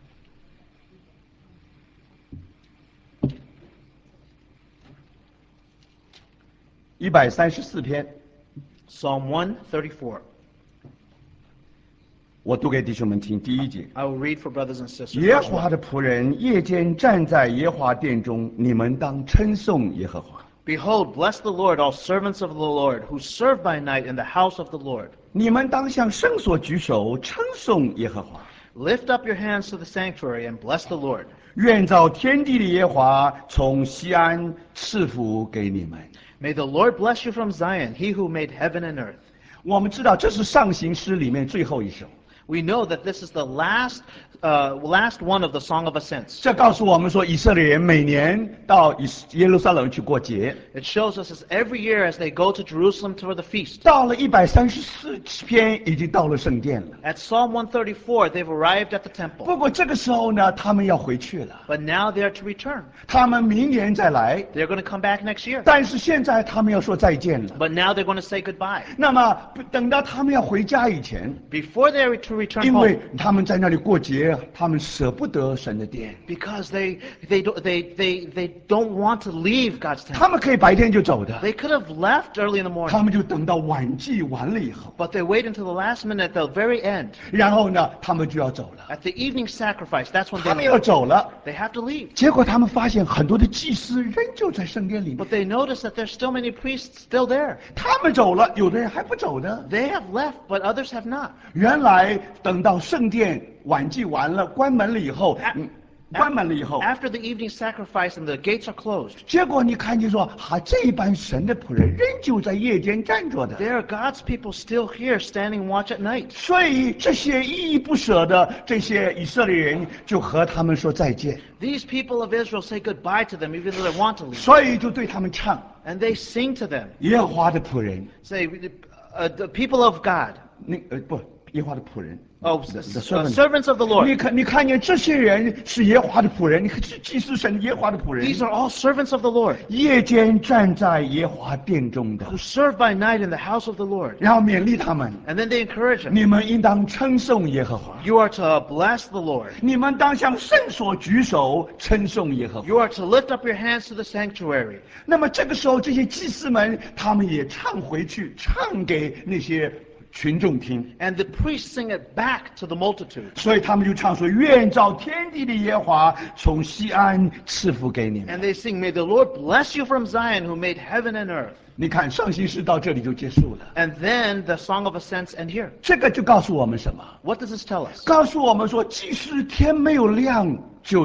134篇， Psalm 134. 我读给弟兄们听。第1节， I will read for brothers and sisters. 耶 Verse 和华 1. 的仆人夜间站在耶和华殿中，你们当称颂耶和华。 Behold, bless the Lord, all servants of the Lord, who serve by night in the house of the Lord. 你们当向圣所举手，称颂耶和华。 Lift up your hands to the sanctuary and bless the Lord. 愿造天地的耶和华从西安赐福给你们。 May the Lord bless you from Zion, he who made heaven and earth. 我们知道这是上行诗里面最后一首。 We know that this is the last one of the Song of Ascents. 这告诉我们说，以色列人每年到耶路撒冷去过节， It shows us as every year as they go to Jerusalem for the feast. 到了134篇已经到了圣殿了。 At Psalm 134, they've arrived at the temple. 不过这个时候呢，他们要回去了， But now they're to return. 他们明年再来。 They're going to come back next year. 但是现在他们要说再见了。 But now they're going to say goodbye. 那么等到他们要回家以前， Before they are to return 因 home. 为他们在那里过节，他们舍不得神的殿， Because they don't want to leave God's 他 temple. 们可以白天就走的， They could have left early in the 他 morning. 们就等到晚祭完了以后， But they wait until the last minute at the very end. 然后呢，他们就要走了。 At the evening sacrifice, that's when 他们 they 要 leave. 走了， They have to leave. 结果他们发现很多的祭司仍旧在圣殿里面。 But they notice that there's still many priests still there. 他们走了，有的人还不走呢。 They have left, but others have not. 原来等到圣殿晚祭完了，关门了以后，关门了以后， After the evening sacrifice and the gates are closed, 结果你看见说，这一班神的仆人仍旧在夜间站着的。 there are God's people still here standing watch at night. 所以这些依依不舍的这些以色列人就和他们说再见， These people of Israel say goodbye to them even though they want to leave. 所以就对他们唱 And they sing to them, 耶和华的仆人， say, the people of God, 不，耶和华的仆人。 oh, The servants of the Lord. 你看见这些人是耶和华的仆人，你看是祭司神耶和华的仆人， These are all servants of the Lord 夜间站在耶和华殿中的， who serve by night in the house of the Lord. 然后勉励他们， And then they encourage them. 你们应当称颂耶和华， You are to bless the Lord. 你们当向圣所举手称颂耶和华。 You are to lift up your hands to the sanctuary. 那么这个时候，这些祭司们他们也唱回去，唱给那些群众听。 And the priests sing it back to the multitude. 所以他们就唱说：“愿照天地的耶和华从西安赐福给你们。 And they sing, May the Lord bless you from Zion who made heaven and earth. ” 你看，上行诗到这里就结束了。 And then the Song of Ascents end here. 这个就告诉我们什么？ What does this tell us? 告诉我们说，即使天没有亮，就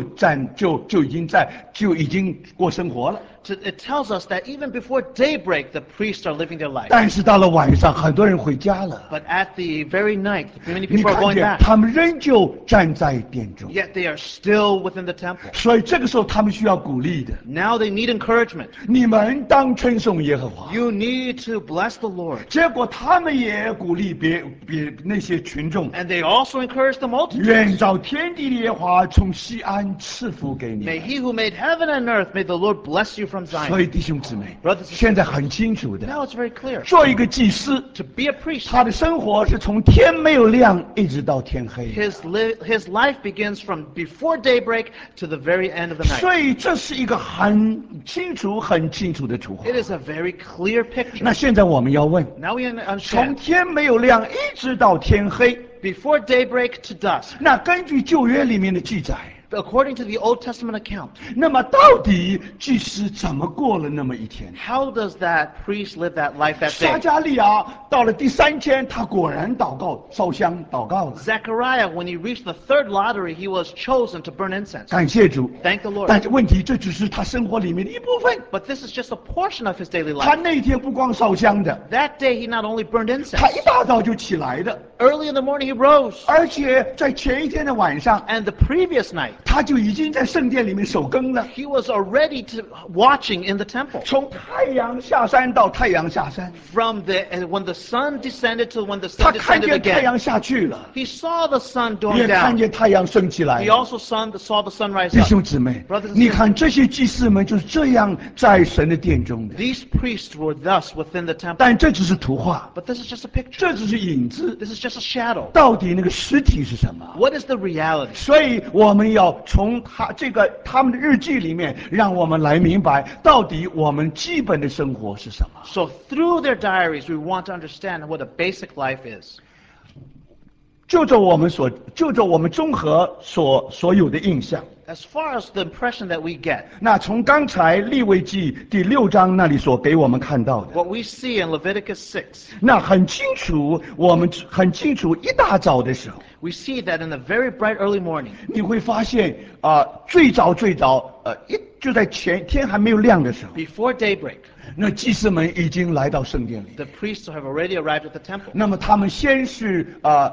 已经过生活了。 It tells us that even before daybreak, the priests are living their life. 但是到了晚上，很多人回家了。 But at the very night, many 你 people are 看 going 见 back. 他们仍旧站在殿中， Yet they are still within the temple. 所以这个时候他们需要鼓励的。 Now they need encouragement. 你们当称颂耶和华。 You need to bless the Lord. 结果他们也鼓励别那些群众， And they also encourage the multitude. 愿照天地的耶和华从西安赐福给你 May 们。 he who made heaven and earth, may the Lord bless you from 所 Zion. 以弟兄姊妹 Brothers and，sisters 现在很清楚的， Now it's very clear. 做一个祭司， To be a priest, 他的生活是从天没有亮一直到天黑。 his life begins from before daybreak to the very end of the night. 所以这是一个很清楚的图画 It。is a very clear picture. 那现在我们要问， Now we 从 understand. 天没有亮一直到天黑， Before daybreak to dusk, 那根据旧约里面的记载， according to the Old Testament account, 那么到底祭司怎么过了那么一天？ how does that priest live that life that 撒 day? 加利亚到了第3天，他果然祷告烧香祷告了， Zechariah, when he reached the third lottery, he was chosen to burn incense. 感谢主。 Thank the Lord. 但是问题，这只是他生活里面的一部分。 But this is just a portion of his daily 他 life. 那天不光烧香的， That day, he not only burned 他 incense, 一大早就起来的， early in the morning, he rose. 而且在前一天的晚上， And the previous night, 他就已经在圣殿里面守更了。 he was already watching in the temple. 从太阳下山到太阳下山， From when the sun descended to when the 他 sun 看 descended 见太 again. 阳下去了， He saw the sun going 也看 down. 见太阳升起来 He。also saw the sun rise 弟 up. 兄姊妹 Brothers and，sisters 你看这些祭司们就是这样在神的殿中的， These priests were thus within the temple. 但这只是图画， But this is just a picture. 这只是影子， This is just a shadow. 到底那个实体是什么？ What is the reality? 所以我们要从他们的日记里面，让我们来明白到底我们基本的生活是什么。 So through their diaries, we want to understand what a basic life is. 就着我们综合所有的印象， As far as the impression that we get, 那从刚才利未记第6章那里所给我们看到的， what we see in Leviticus 6, 那很清楚，我们很清楚，一大早的时候， we see that in the very bright early morning, 你会发现最早， 就在天还没有亮的时候， before daybreak, 那祭司们已经来到圣殿里。 the priests have already arrived at the temple. 那么他们先是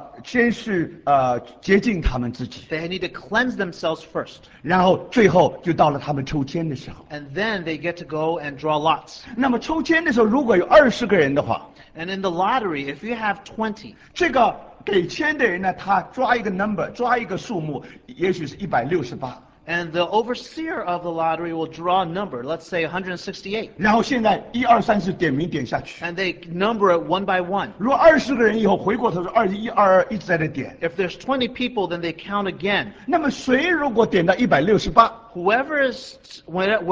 洁净他们自己， They need to cleanse themselves first, 然后最后就到了他们抽签的时候。 and then they get to go and draw lots. 那么抽签的时候，如果有20个人的话， And in the lottery, if you have 20, 这个给签的人呢，他抓一个 number， 抓一个数目，也许是168。 and the overseer of the lottery will draw a number, let's say 168, 然后现在1、2、3是点名点下去。 and they number it one by one. 如果20个人以后回过头说21、22一直在这点， If there's 20 people, then they count again. 那么谁如果点到168， Whoever is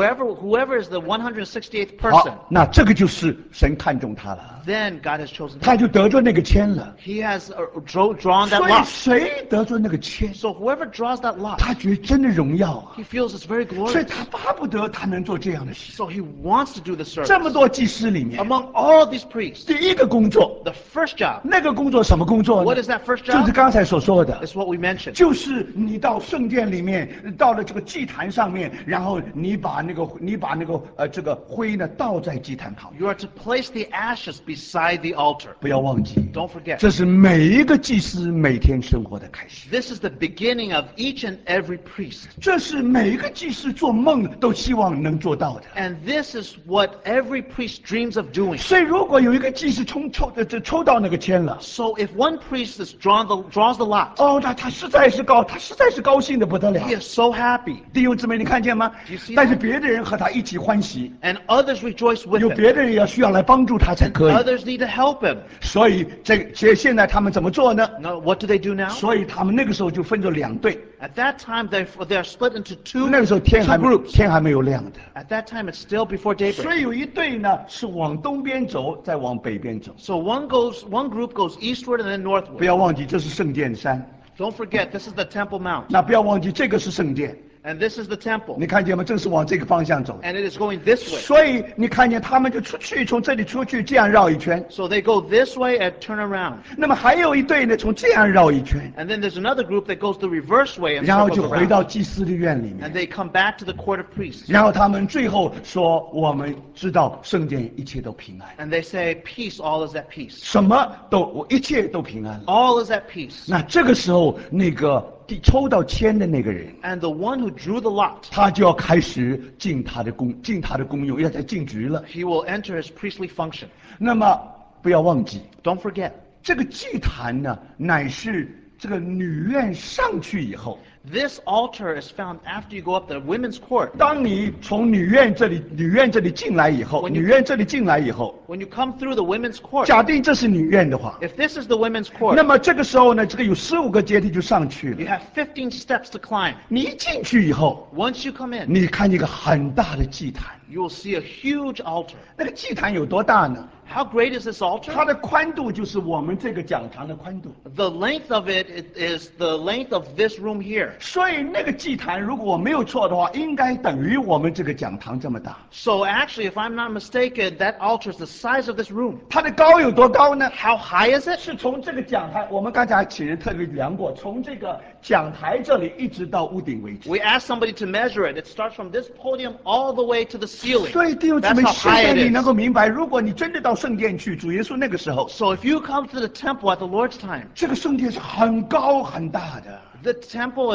the 168th 好 person,， 那这个就是神看中他了， then God has chosen him. 他就得着那个签了。 He has drawn that 所以 lot. 谁得着那个签， So whoever draws that lot, 他觉得真的荣耀啊， he feels it's very 所以 glorious. 他巴不得他能做这样的事。 So he wants to do the 这 service. 么多祭司里面， Among all these priests, 第一个工作， the first job, 那个工作什么工作呢？ what is that first 就是 job? 刚才所说的， It's what we mentioned. 就是你到圣殿里面，到了这个祭坛上面，然后你把那个这个灰呢倒在祭坛旁边。 You are to place the ashes beside the altar. 不要忘记， Don't forget. 这是每一个祭司每天生活的开始， This is the beginning of each and every priest. 这是每一个祭司做梦都希望能做到的。 And this is what every priest dreams of doing. 所以，如果有一个祭司抽到那个签了， So if one priest draws the lot, 哦，他实在是高兴的不得了。 he is so happy, 弟兄姊妹，你看见吗 Do you see？ 但是别的人和他一起欢喜， and others rejoice with 有 him. 别的人需要来帮助他才可以。 Others need to help him. 所以现在他们怎么做呢？ Now, what do they do now? 所以他们那个时候就分作2队， At that time, they are split into two 那个时候天还 groups. 没有亮的。 At that time, it's still before 所 daybreak. 以有一队呢是往东边走，再往北边走。 So one group goes eastward and then 不 northward. 要忘记，这是圣殿山。 Don't forget, this is the Temple Mount, 那不要忘记，这个是圣殿。 and this is the temple, 你看见吗？正是往这个方向走。 and it is going this way. 所以你看见他们就出去，从这里出去，这样绕一圈。 So they go this way and turn around. 那么还有一队呢，从这样绕一圈， And then there's another group that goes the reverse way and 然后 circles 就回 around. 到祭司的院里 And 面。 they come back to the court of priests. 然后他们最后说：“我们知道圣殿一切都平安， And they say, peace, all is at peace. 什么都一切都平安了。 All is at peace. 那这个时候，那个抽到签的那个人， And the one who drew the lot, 他就要开始尽他的功用，要在尽职了。 he will enter his priestly function. 那么不要忘记， Don't forget, 这个祭坛呢，乃是这个女院上去以后， this altar is found after you go up the women's court. 当你从女院这里进来以后， When you- 女院这里进来以后， When you come through the women's court, 假定这是女院的话， if this is the women's court, 那么这个时候呢，这个有15个阶梯就上去 you 了。 have 15 steps to climb. 你一进去以后， Once you come in, 你看见一个很大的祭坛， you will see a huge altar. 那个祭坛有多大呢？ How great is this 它 altar? 的宽度就是我们这个讲堂的宽度。 The length of it is the length of this room here. 所以那个祭坛，如果我没有错的话，应该等于我们这个讲堂这么大。 So actually, if I'm not mistaken, that altar is the size of this room. 它的高有多高呢？ How high is it? 是从这个讲台，我们刚才请人特别量过，从这个讲台这里一直到屋顶为止。 We asked somebody to measure it. It starts from this podium all the way to the ceiling. 所以弟兄姊 That's 妹， how 现 high 在 it 你能 is. 够明白，如果你真的到圣殿去，主耶稣那个时候， So if you come to the temple at the Lord's time, 这个圣殿是很高很大的。 the temple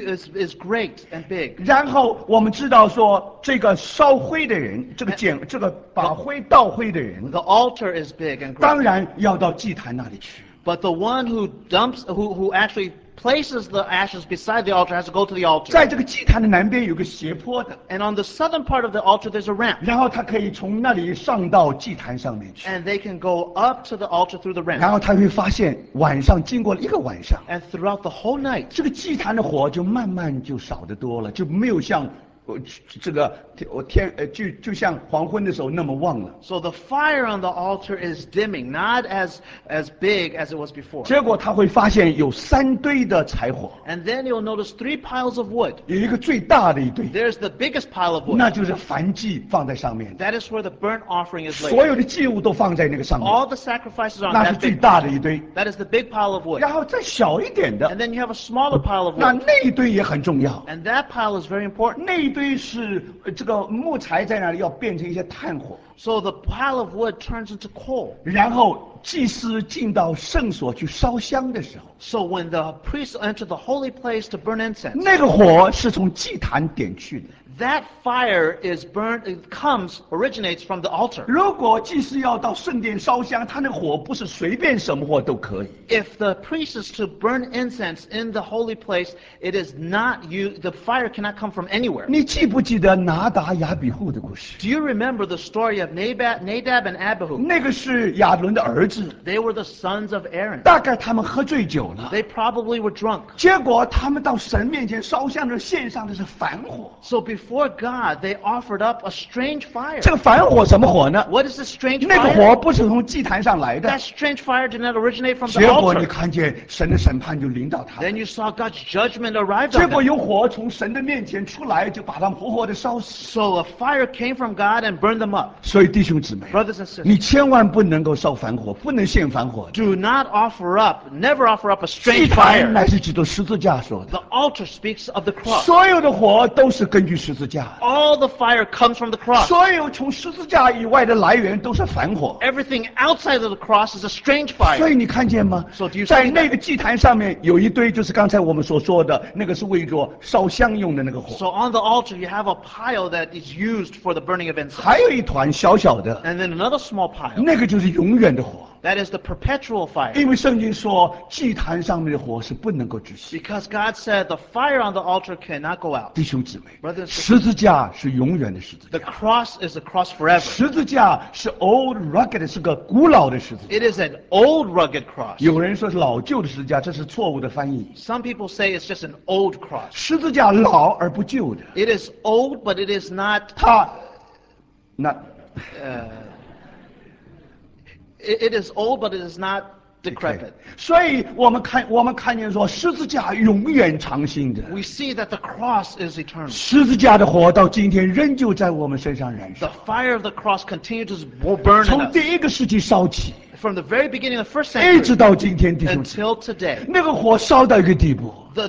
is great and big. 然后我们知道说，这个烧灰的人，这个把灰倒灰的人， The altar is big and 当 great. 然要到祭坛那里去。 But the one who actually places the ashes beside the altar has to go to the altar. 在这个祭坛的南边有个斜坡的， And on the southern part of the altar, there's a ramp. 然后他可以从那里上到祭坛上面去。 And they can go up to the altar through the 然 ramp. 后他会发现，晚上经过了一个晚上， And throughout the whole night, 这个祭坛的火就慢慢就少得多了，就没有像这个就像黄昏的时候那么旺了。 so the fire on the altar is dimming, not as big as it was before. 结果他会发现有3堆的柴火， And then you'll notice 3 piles of wood. 有一个最大的一堆， There's the biggest pile of 那 wood. 就是燔祭放在上面的， That is where the burnt offering is 所 laid. 有的祭物都放在那个上面， All the sacrifices are on 那是 that 最 big 大的 pile. 一堆。 That is the big pile of wood. 然后再小一点的， And then you have a smaller pile of 那 wood. 那一堆也很重要。 And that pile is very important. 那一堆是这个木材在那里要变成一些炭火， So the pile of wood turns into coal. 然后祭司进到圣所去烧香的时候， So when the priests enter the holy place to burn incense, 那个火是从祭坛点去的。 that fire is burnt, it originates from the altar. 如果祭司要到圣殿烧香，他那个火不是随便什么火都可以。 If the priest is to burn incense in the holy place, it is not the fire cannot come from anywhere. 你记不记得拿达亚比户的故事？ Do you remember the story of Nadab and Abihu? 那个是亚伦的儿子， They were the sons of Aaron. 大概他们喝醉酒了， They probably were drunk. 结果他们到神面前烧香的献上的是凡火。 So before God, they offered up a strange fire. 这个凡火什么火呢？ What is this strange 那个 fire? 火不是从祭坛上来的 That，strange fire did not originate from the 结果你 altar. 看见神的审判就临到他 Then 们， you saw God's judgment arrived 结 on 果 them. 有火从神的面前出来，就把他们活活的烧死。 So a fire came from God and burned them up. 所以弟兄姊妹， Brothers and sisters, 你千万不能够烧凡火，不能献凡火。 do not offer up, never offer up a 祭 strange 坛乃 fire. 是基督十字架说的， The altar speaks of the cross. 所有的火都是根据十字架， All the fire comes from the cross. 所有从十字架以外的来源都是凡火。 Everything outside of the cross is a strange 所 fire. 以你看见吗 So do you？ 在 see that? 那个祭坛上面有一堆，就是刚才我们所说的那个是为着烧香用的那个火， So on the altar, you have a pile that is used for the burning of incense. 还有一团小小的， And then another small pile. 那个就是永远的火。 That is the perpetual fire. 因为圣经说祭坛上面的火是不能够止息。 Because God said the fire on the altar cannot go out. 弟兄姊妹 Brothers and，sisters 十字架是永远的十字 The 架， cross is a cross forever. 十字架是 old rugged， 是个古老的十字架。 It is an old rugged cross. 有人说是老旧的十字架，这是错误的翻译。 Some people say it's just an old cross. 十字架老而不旧的， It is old, but it is not. 它那 It is old, but it is not decrepit. 所以我们看见说十字架永远长新的， We see that the cross is eternal. 十字架的火到今天仍旧在我们身上燃 The 烧， fire of the cross continues to burn in 从 us. 第一个世纪烧起， From the very beginning of the first 一直 century 到今天，弟兄姊妹， until today. 那个火烧到一个地步， The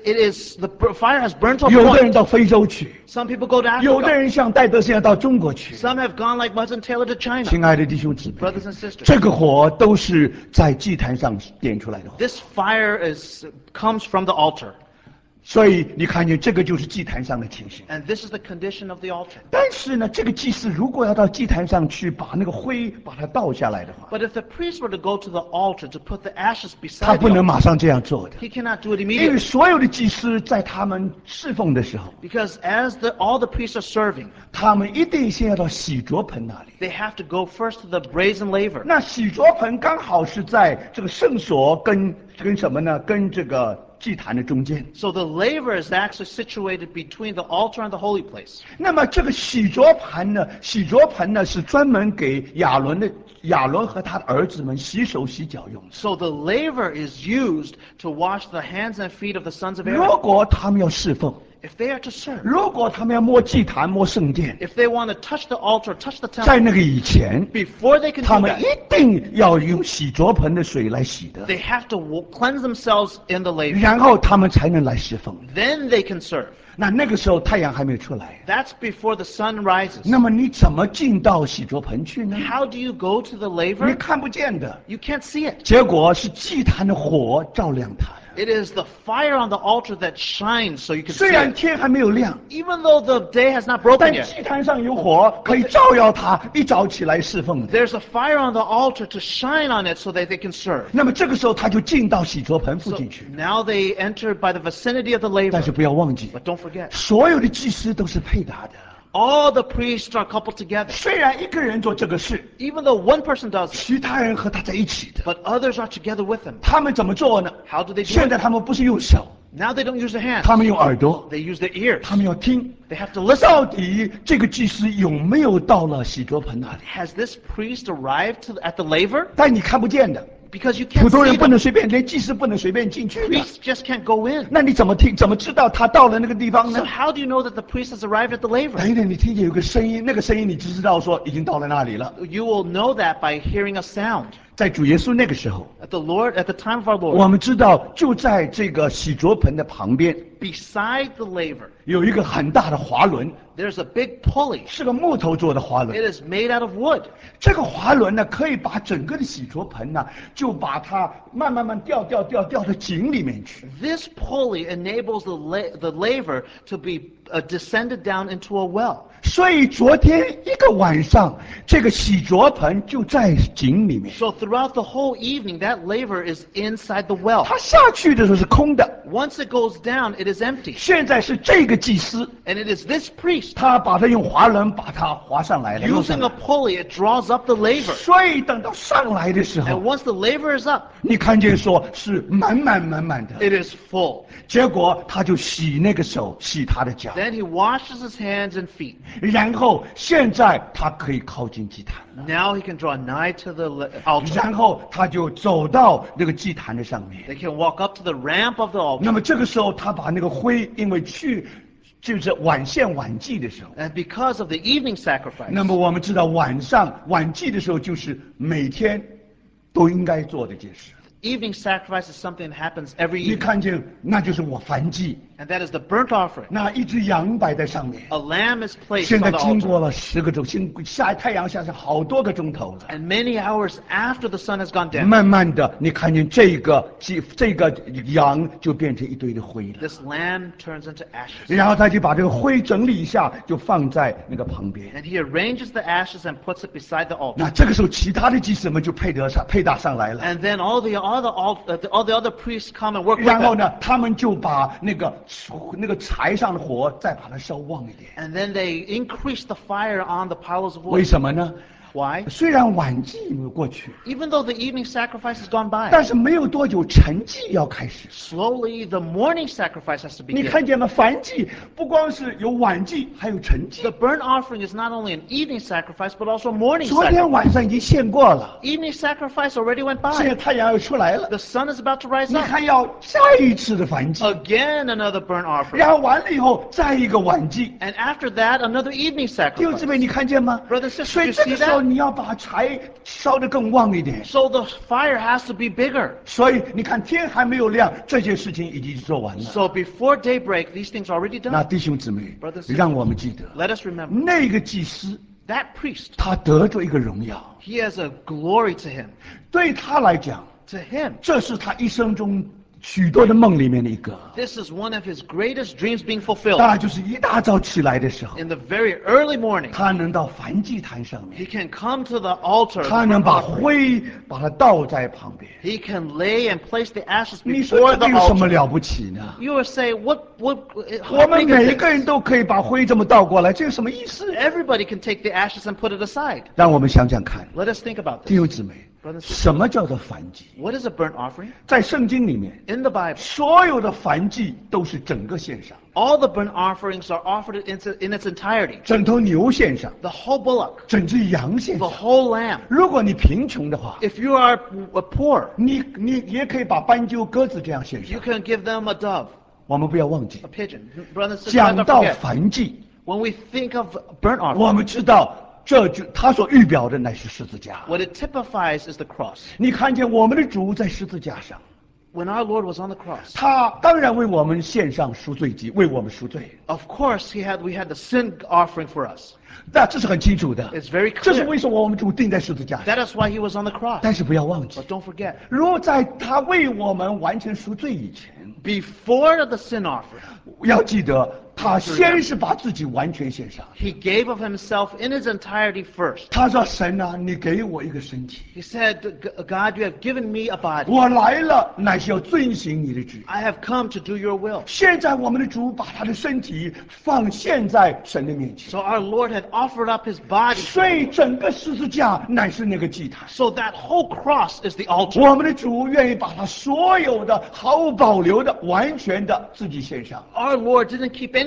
fire has burned to a 有的人 point. 到非洲去， Some people go to 有的 Africa. 人像戴德生要到中国去。 Some have gone like Hudson Taylor to China. 亲爱的弟兄姊妹， Brothers and sisters, 这个火都是在祭坛上点出来的火， this fire comes from the altar. 所以你看见这个就是祭坛上的情形。 And this is the condition of the altar. 但是呢，这个祭司如果要到祭坛上去把那个灰把它倒下来的话， But if the priest were to go to the altar to put the ashes 他 beside 不 the 能 altar, 马上这样做的， he cannot do it 因为 immediately. 所有的祭司在他们侍奉的时候， Because as all the priests are serving, 他们一定先要到洗濯盆那里。 they have to go first to the brazen laver. 那洗濯盆刚好是在这个圣所跟什么呢？跟这个祭坛的中间。 So the laver is actually situated between the altar and the holy place. 那么这个洗濯盆呢是专门给亚伦和他的儿子们洗手洗脚用的。 So the laver is used to wash the hands and feet of the sons of 如 Aaron. 果他们要侍奉， If they are to serve, 如果他们要摸祭坛、摸圣殿， if they want to touch the altar, touch the 在 temple, 那个以前， before they can 他 do 们 that, 一定要用洗濯盆的水来洗的， they have to cleanse themselves in the laver. 然后他们才能来侍奉。 Then they can serve. 那个时候太阳还没有出来， That's before the sun rises. 那么你怎么进到洗濯盆去呢？ How do you go to the 你 laver? 看不见的， You can't see it. 结果是祭坛的火照亮它的。 It is the fire on the altar that shines so you can 虽 see 然 it. 天还没有亮， Even though the day has not 但 broken yet, 祭坛上有火，可以照耀它，一早起来侍奉的。 there's a fire on the altar to shine on it so that they can serve. 那么这个时候他就进到洗濯盆附 So 近去。 now they enter by the vicinity of the 但是 laver. 不要忘记， But don't forget, 所有的祭司都是配搭的。 all the priests are coupled together. 虽然一个人做这个事， Even though one person does it, 其他人和他在一起的。 but others are together with him. 他们怎么做呢？ How do they do 现 it? 在他们不是用手， Now they don't use their hands. 他们用耳朵， They use their ears. 他们要听， They have to listen. 到底这个祭司有没有到了洗濯盆那里？ Has this priest arrived at the laver? 但你看不见的， Because you 普 can't 通人 see 不 them. 能随便，连祭司不能随便进去的。 Priests just can't go in. 那你怎么听？怎么知道他到了那个地方 So 呢？ how do you know that the priest has arrived at the 等 laver? 一等，你听见有个声音，那个声音你就知道说已经到了那里了。 You will know that by hearing a sound. 在主耶稣那个时候， at the time of our 我 Lord, 们知道就在这个洗濯盆的旁边 beside the laver, 有一个很大的滑轮， there's a big pulley. 是个木头做的滑 It 轮。 is made out of wood. 这个滑轮呢，可以把整个的洗濯盆呢，就把它慢掉到井里面去。 This pulley enables the laver to be descended down into a well. 所以昨天一个晚上，这个洗濯盆就在井里面。 So throughout the whole evening, that laver is inside the well. 它下去的时候是空的， Once it goes down, it is empty. 现在是这个祭司， And it is this priest, 他把它用滑轮把它滑上来了。弄上 using 来 a pulley, it draws up the laver. 所以等到上来的时 And 候， once the laver is up, 你看见说是满的， it is full. 结果他就洗那个手，洗他的脚， Then he washes his hands and feet. 然后现在他可以靠近祭坛了， Now he can draw nigh to the altar. 然后他就走到那个祭坛的上面。 They can walk up to the ramp of the 那 altar. 么这个时候，他把那个灰，因为就是晚献晚祭的时候， And because of the evening sacrifice, 那么我们知道晚上晚祭的时候，就是每天都应该做的一件事。 evening sacrifice is something that happens every 你 evening. 看见，那就是我燔祭， And that is the burnt offering. 那一只羊摆在上面。 A lamb is placed 现在 on the 经过 altar. 了10个钟，太阳下去好多个钟头了。 And many hours after the sun has gone down, 慢慢的，你看见这个羊就变成一堆的灰了。 this lamb turns into ashes. 然后他就把这个灰整理一下，就放在那个旁边。 And he arranges the ashes and puts it beside the altar. 那这个时候，其他的祭司们就配搭上来了。 And then all the other priests come and work with 然后 them. 呢，他们就把那个柴上的火再把它烧旺一点。 And then they increase the fire on the piles of 为 wood. 什么呢？ Why? 虽然晚祭没有过去， Even though the evening sacrifice has gone by, 但是没有多久，晨祭要开始。 slowly the morning sacrifice has to 你 begin. 看见吗？燔祭不光是有晚祭，还有晨祭 The。burnt offering is not only an evening sacrifice, but also a morning 昨天 sacrifice. 晚上已经献过了， Evening sacrifice already went 现在 by. 太阳要出来了， The sun is about to rise 你 up. 还要再一次的燔祭， Again, another burnt offering. 然后完了以后再一个晚祭。 And after that, another evening 弟兄姊妹， sacrifice. 你看见吗？ Brothers and sisters, 所以 you 这个 see 时候 that? 你要把柴烧得更旺一点。 So the fire has to be bigger. 所以你看，天还没有亮，这件事情已经做完了。 So before daybreak, these things are already 那 done. 弟兄姊妹 Brothers and，sisters， 让我们记得， Let us remember, 那个祭司 that priest, 他得着一个荣耀， he has a glory to him. 对他来讲， To him, 这是他一生中许多的梦里面的一个。 this is one of his greatest dreams being 当 fulfilled. 然就是一大早起来的时候， In the very early morning, 他能到燔祭坛上 he 面， can come to the altar. 他能把灰把它倒在旁边。 He can lay and place the ashes 你说 before 这 the 个有什么 altar. 了不起呢？ You will say, what, 我 how 们 big 每 is 个人 this? 都可以把灰这么倒过来，这有什么意思？ Everybody can take the ashes and put it aside. 让我们想想看， Let us think about 弟 this. 兄姊妹， Brothers and sisters, 什么叫做燔祭？ what is a burnt offering? 在圣经里面， In the Bible, 所有的燔祭都是整个献上， all the burnt offerings are offered in its entirety. 整头牛献上， The whole bullock, 整只羊献 the 上。 whole lamb. 如果你贫穷的话， If you are poor, 你也可以把斑鸠、鸽子这样献 you 上。 can give them a dove, 我们不要忘记 a，pigeon. Brothers and sisters, 讲 let's 到 not forget. 燔祭， When we think of burnt 我 offering, 们知道他所预表的乃是十字架。 what it typifies is the cross. 你看见我们的主在十字架上， When our Lord was on the cross, 他当然为我们献上赎罪祭，为我们赎罪。 of course, we had the sin offering for us. 那这是很清楚的， It's very 这是 clear. 为什么我们主定在十字架上。 That is why he was on the cross. 但是不要忘记 But，don't forget, 如果在他为我们完成赎罪以前， before the sin offering, 要记得他先是把自己完全献上。 he gave of himself in his entirety first. 他说：“神啊，你给我一个身体， He said, God, you have given me a body. 我来了乃是要遵行你的旨意。 I have come to do your will. 现在我们的主把他的身体放现在神的面前， So our Lord had offered up his body. 所以整个十字架乃是那个祭坛。 So that whole cross is the altar. 我们的主愿意把他所有的毫无保留的、完全的自己献上。 Our Lord didn't keep any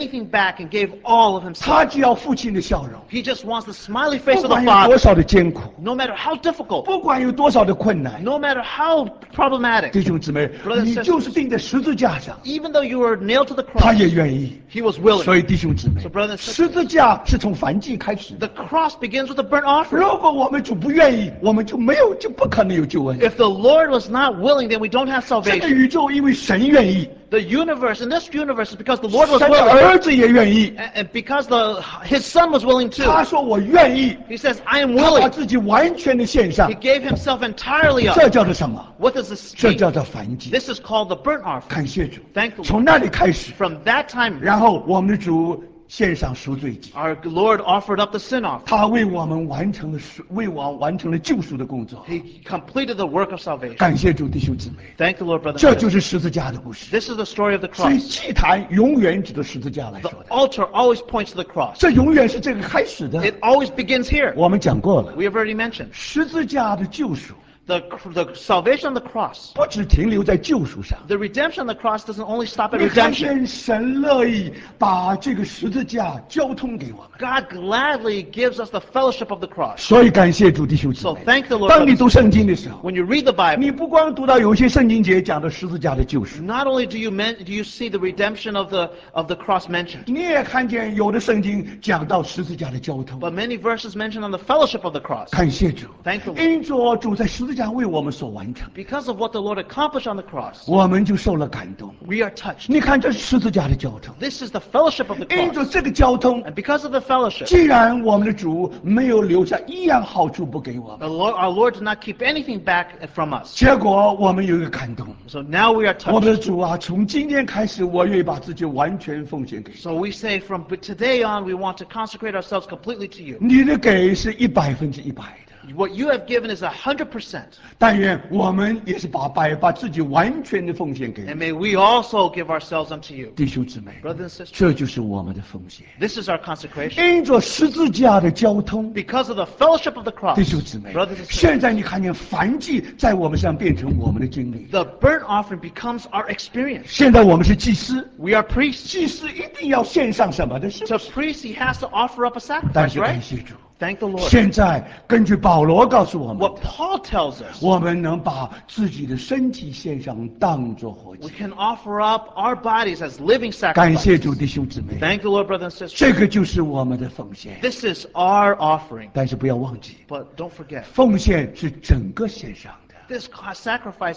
anything back and gave all of 他 himself. 只要父亲的笑容， He just wants the smiley face 不 of the 管有多 Father, 少的艰苦， no matter how difficult, 不管有多少的困难， no matter how problematic. 弟兄姊妹 Brothers，and 你 sisters， 就是钉在十字架上， Even though you were nailed to the 他 cross, 也愿意。 he was willing. 所以弟兄姊妹 So brothers and，sisters， 十字架是从燔祭开始的。 The cross begins with a burnt offering. 如果我们主不愿意，我们就不可能有救恩。 If the Lord was not willing, then we don't have 这个 salvation. 宇宙因为神愿意， The universe, in this universe, is because the Lord was 神的 willing, 儿子也愿意。 and because His Son was willing 他 too. 说我愿意， He says, I am 他把 willing. 自己完全的献上 He，gave himself entirely 这 up. 叫做什么？ What does this 这 mean? 叫做燔祭。 This is called the burnt offering. 感谢主， Thank the Lord. 从那里开始， From that time, 然后我们的主献上赎罪祭， our Lord offered up the sin offering. 他为我们完成了救赎的工作。 He completed the work of salvation. 感谢主，弟兄姊妹， Thank the Lord, brothers 这 and 就 sisters. 是十字架的故事。 This is the story of the 所以 cross. 祭坛永远指着十字架来 The 说的， altar always points to the cross. 这永远是这个开始的。 It always begins here. 我们讲过了， We have already mentioned 十字架的救赎 the salvation on the cross. 不只停留在救赎上。 The redemption on the cross doesn't only stop at 你看 redemption. 见神乐意把这个十字架交通给我们， God gladly gives us the fellowship of the cross. 所以感谢主，弟兄姊 So 妹。 thank the Lord. 当你读圣经的时候， When you read the Bible, 你不光读到有一些圣经节讲的十字架的救赎， not only do you see the redemption of the cross mentioned, 你也看见有的圣经讲到十字架的交通。 but many verses mention on the fellowship of the cross. 感谢主， Thank the Lord. 因着主在十字架为我们所完成， Because of what the Lord accomplished on the cross, 我们就受了感动。 we are touched. 你看，这是十字架的交通。 This is the fellowship of the 因着 cross. 这个交通， And because of the fellowship, 既然我们的主没有留下一样好处不给我们， our Lord did not keep anything back from us. 结果我们有一个感动。 So now we are 我们的 touched. 主啊，从今天开始，我愿意把自己完全奉献给你。 So we say from today on, we want to consecrate ourselves completely to you. 你的给是100%的， What you have given is 100%. 但愿我们也是把自己完全的奉献给 And 你， may we also give ourselves unto you. 弟兄姊妹， Brothers and sisters, 这就是我们的奉献。 this is our consecration. 因着十字架的交通， Because of the fellowship of the cross, 弟兄姊妹 brothers and，sisters, 现在你看见燔祭在我们身上变成我们的经历。 the burnt offering becomes our experience. 现在我们是祭司， We are priests. 祭司一定要献上什么的？是 To priest, he has to offer up a 但 sacrifice, 是感 right? 谢主， Thank the Lord. 现在根据保罗告诉我们 What Paul tells us, 我们能把自己的身体献上，当作活 we 祭。 can offer up our bodies as living 感谢 sacrifices. 主，弟兄姊妹， Thank the Lord, brothers and sisters. 这个就是我们的奉献。 This is our offering. 但是不要忘记， But don't forget, 奉献是整个献上的。 this sacrifice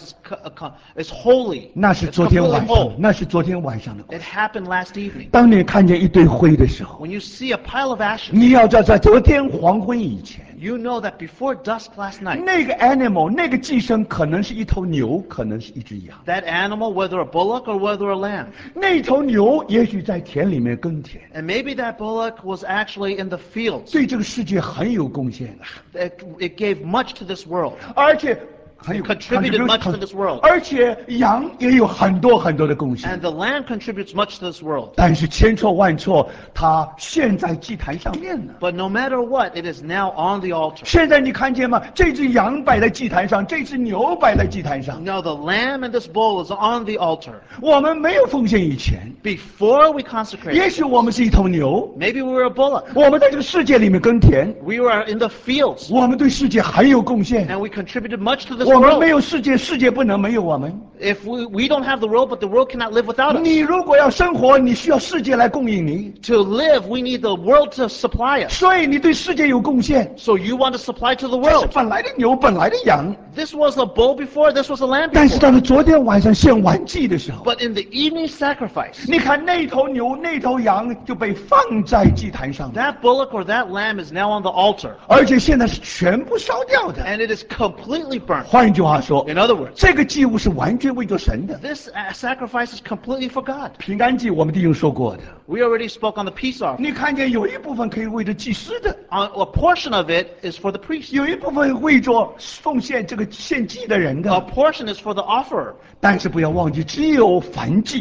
is holy. 那是 It's 昨天 completely 晚上 whole.， 那是昨天晚上的故 It 事。 happened last evening. 当你看见一堆灰的时候， When you see a pile of ashes, 你要知道，在昨天黄昏以前， you know that before dusk last night, 那个 animal 那个寄生可能是一头牛，可能是一只羊。 that animal, whether a bullock or whether a lamb, 那头牛也许在田里面耕田， and maybe that bullock was actually in the fields. 对这个世界很有贡献的， It gave much to this world. 而且很有 Contributed much to this world. 而且羊也有很多很多的贡献 And。the lamb contributes much to this world. 但是千错万错，它现在祭坛上面呢。 But no matter what, it is now on the altar. 现在你看见吗？这只羊摆在祭坛上，这只牛摆在祭坛上。 Now the lamb and this bull is on the altar. 我们没有奉献以前， Before we consecrate, 也许我们是一头牛， maybe we were a bullock. 我们在这个世界里面耕田， We were in the fields. 我们对世界很有贡献。 And we contributed much to this 我们 world. 没有世界，世界不能没有我们。 If we don't have the world, but the world cannot live without us. 你如果要生活，你需要世界来供应你， To live, we need the world to supply us. 所以你对世界有贡献。 So you want to supply to the 这是 world. 本来的牛，本来的羊。 This was a bull before, this was a lamb 但是 before. 到了昨天晚上献完祭的时候， But in the evening sacrifice, 你看那头牛、那头羊就被放在祭坛上了， that bullock or that lamb is now on the altar. 而且现在是全部烧掉的。 And it is completely burnt. 换一句话说， In other words, 这个祭物是完全为着神的。 this sacrifice is completely for God. 平安祭我们弟兄说过的， We already spoke on the peace offering. 你看见有一部分可以为着祭司的， A portion of it is for the priest. 有一部分为着奉献这个献祭的人 A 的。 portion is for the offerer. 但是不要忘记，只有燔祭， But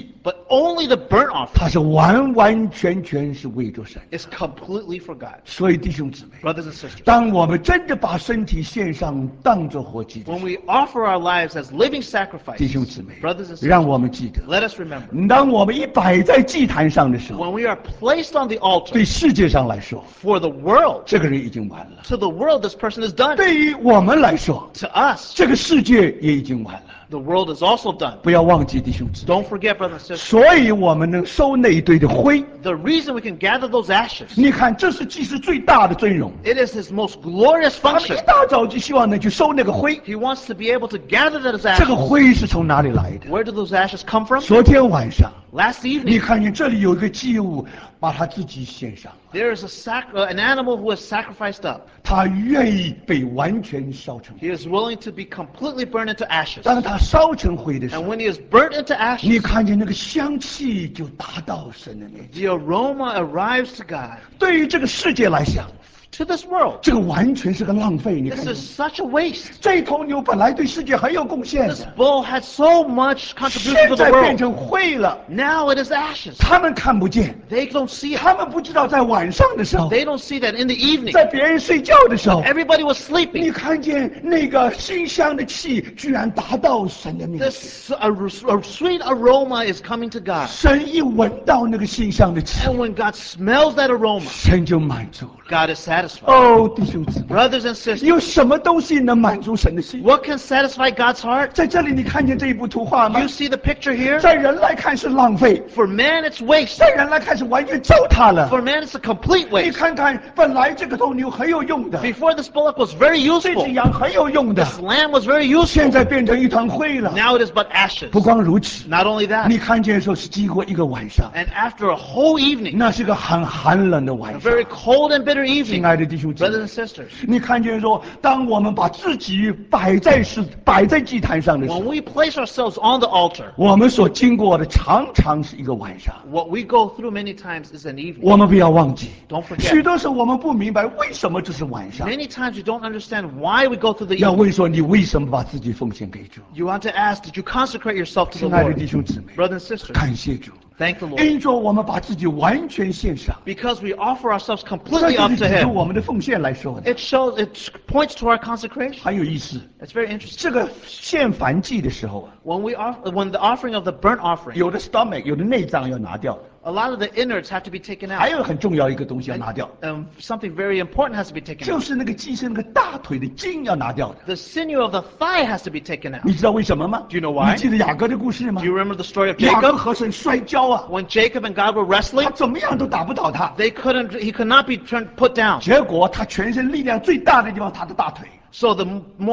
only the burnt offering 它是完完全全是为着神。 is completely for God. 所以弟兄姊妹， Brothers and sisters, 当我们真的把身体献上，当作活祭的 when 时候， we offer our lives as living 弟兄 sacrifices, 姊妹， brothers and 让 sisters, 我们记得， let us remember, 当我们一摆在祭坛上的时候， when we are placed on the altar 对世界上来说， for the world, 这个人已经完了； to the world, this person is done. 对于我们来说， To us, 这个世界也已经完了。 the world is also done. 不要忘记，弟兄姊妹。 Don't forget, brothers and sisters, 所以我们能收那一堆的灰。 the reason we can gather those ashes, 你看，这是祭司最大的尊荣。 it is his most glorious 他们 function. 一大早就希望能去收那个灰。 He wants to be able to gather those 这个 ashes. 灰是从哪里来的？ Where do those ashes come from? 昨天晚上， Last 你 evening, 看见这里有一个祭物，把他自己献上了， there is an animal who is sacrificed up. 他愿意被完全烧成灰。 He is willing to be completely burned into ashes. 当他烧成灰的时 And 候， when he is burnt into 你 ashes, 看见那个香气就达到神的面前。 the aroma arrives to God. 对于这个世界来讲， To this world, 这个完全是个浪费。你 this 看见 is such a waste. 这头牛本来对世界很有贡献 This 的， bull had so much contribution 现 to the 在变 world. 成灰了。 Now it is ashes. 他们看不见， They don't see it. 他们不知道在晚上的时候， They don't see that in the evening. 在别人睡觉的时候， Everybody was 你 sleeping. 看见那个馨香的气居然达到神的面前。 This a sweet aroma is coming to God. 神一闻到那个馨香的气， And when God smells that aroma, 神就满足了。 God is satisfied. 哦，弟兄姊妹， Brothers and sisters, 有什么东西能满足神的心？ what can satisfy God's heart? 在这里，你看见这一幅图画吗 You？see the picture here? 在人来看是浪费， For man, it's waste. 在人来看是完全糟蹋了。 For man, it's a complete 你 waste. 看看，本来这个头牛很有用的， Before this bullock was very 这 useful. 只羊很有用的， This lamb was very 现 useful. 在变成一团灰了。 Now it is but ashes. 不光如此， Not only 你 that, 看见说是经过一个晚上， and after a whole evening, 那是个很寒冷的晚 a 上。 very cold and bitter 亲 evening, 爱的弟兄姊 brothers 妹 and，sisters, 你看见说，当我们把自己摆在祭坛上的时 when 候， we place ourselves on the altar, 我们所经过的常常是一个晚上。 what we go through many times is an evening. 我们不要忘记， Don't 许 forget. 多时候我们不明白为什么这是晚上。 Many times you don't understand why we go through the 要 evening. 问说你为什么把自己奉献给主？ You want to ask, did you consecrate yourself to the 亲爱的弟 Lord? 兄姊妹， Brothers and sisters, 感谢主， thank the Lord. 因着我们把自己完全献上， Because we offer ourselves 这 completely 就 up 是 to 指出 Him. 我们的奉献来说的， It points to our consecration. 很有意思。 It's very interesting. 这个献燔祭的时候啊， When the offering of the burnt offering, 有的 stomach 有的内脏要拿掉， a lot of the innards have to be taken 还 out. 有很重要一个东西要拿掉， Something very important has to be taken 就 out. 是那个鸡身那个大腿的筋要拿掉的。 The sinew of the thigh has to be taken out. 你知道为什么吗？ Do you know why? 你记得雅各的故事吗 Do？you remember the story of 雅各 Jacob? 和神摔跤啊， When Jacob and God were 他 wrestling, 怎么样都打不倒他， he could not be put down. 结果他全身力量最大的地方，他的大腿。 So the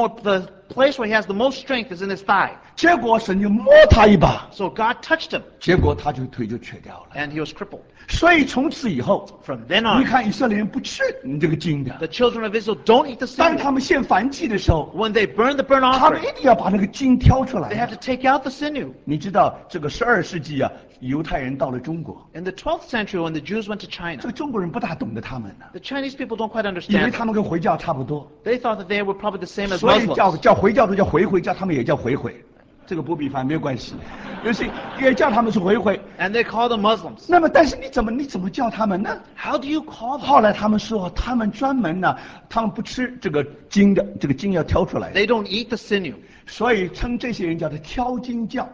place where he has the most strength is in his thigh. 结果神就摸他一把， So God touched him, 结果他就腿就瘸掉了。 and he was crippled. 所以从此以后， From then 你 on, 看以色列人不吃你这个筋的。 the children of Israel don't eat the 当 sinew. 他们献燔祭的时候， When they burn the burnt 他们 offering, 一定要把那个筋挑出 they 来 have。to take out the sinew. 你知道这个12世纪啊，犹太人到了中国， In the 12th century, when the Jews went to 这 China, 个中国人不大懂得他们呢， the Chinese people don't quite 以为 understand 他 them. 们跟回教差不多， They thought that they were probably the same as 所以 Muslims. 叫回教都叫回，叫他们也叫回。这个不必翻没有关系，就是也叫他们是回。 And they call them Muslims. 那么，但是你怎么叫他们呢？ How do you call them? 后来他们说，他们专门呢，他们不吃这个筋的，这个筋要挑出来的， They don't eat the sinew. 所以称这些人叫做挑筋教。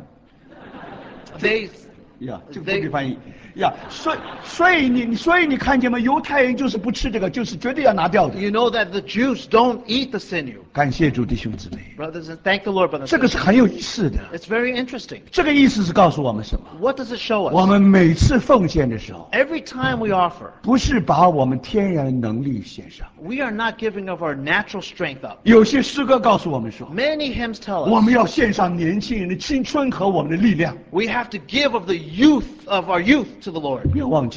They 呀，这个不必翻译呀，所以你看见吗？犹太人就是不吃这个，就是绝对要拿掉的。 You know that the Jews don't eat the sinew. 感谢主弟兄姊妹， Brothers and thank the Lord, brothers. 这 and 个是 sisters. 很有意思的。 It's very interesting. 这个意思是告诉我们什么？ What does it show 我 us? 们每次奉献的时候， Every time we offer, 不是把我们天然的能力献上。 we are not giving of our natural strength up. 有些诗歌告诉我们说， Many hymns tell 我 us 们要献上年轻人的青春和我们的力量。 we have to give of the youth of our youth to the Lord. 不要忘记，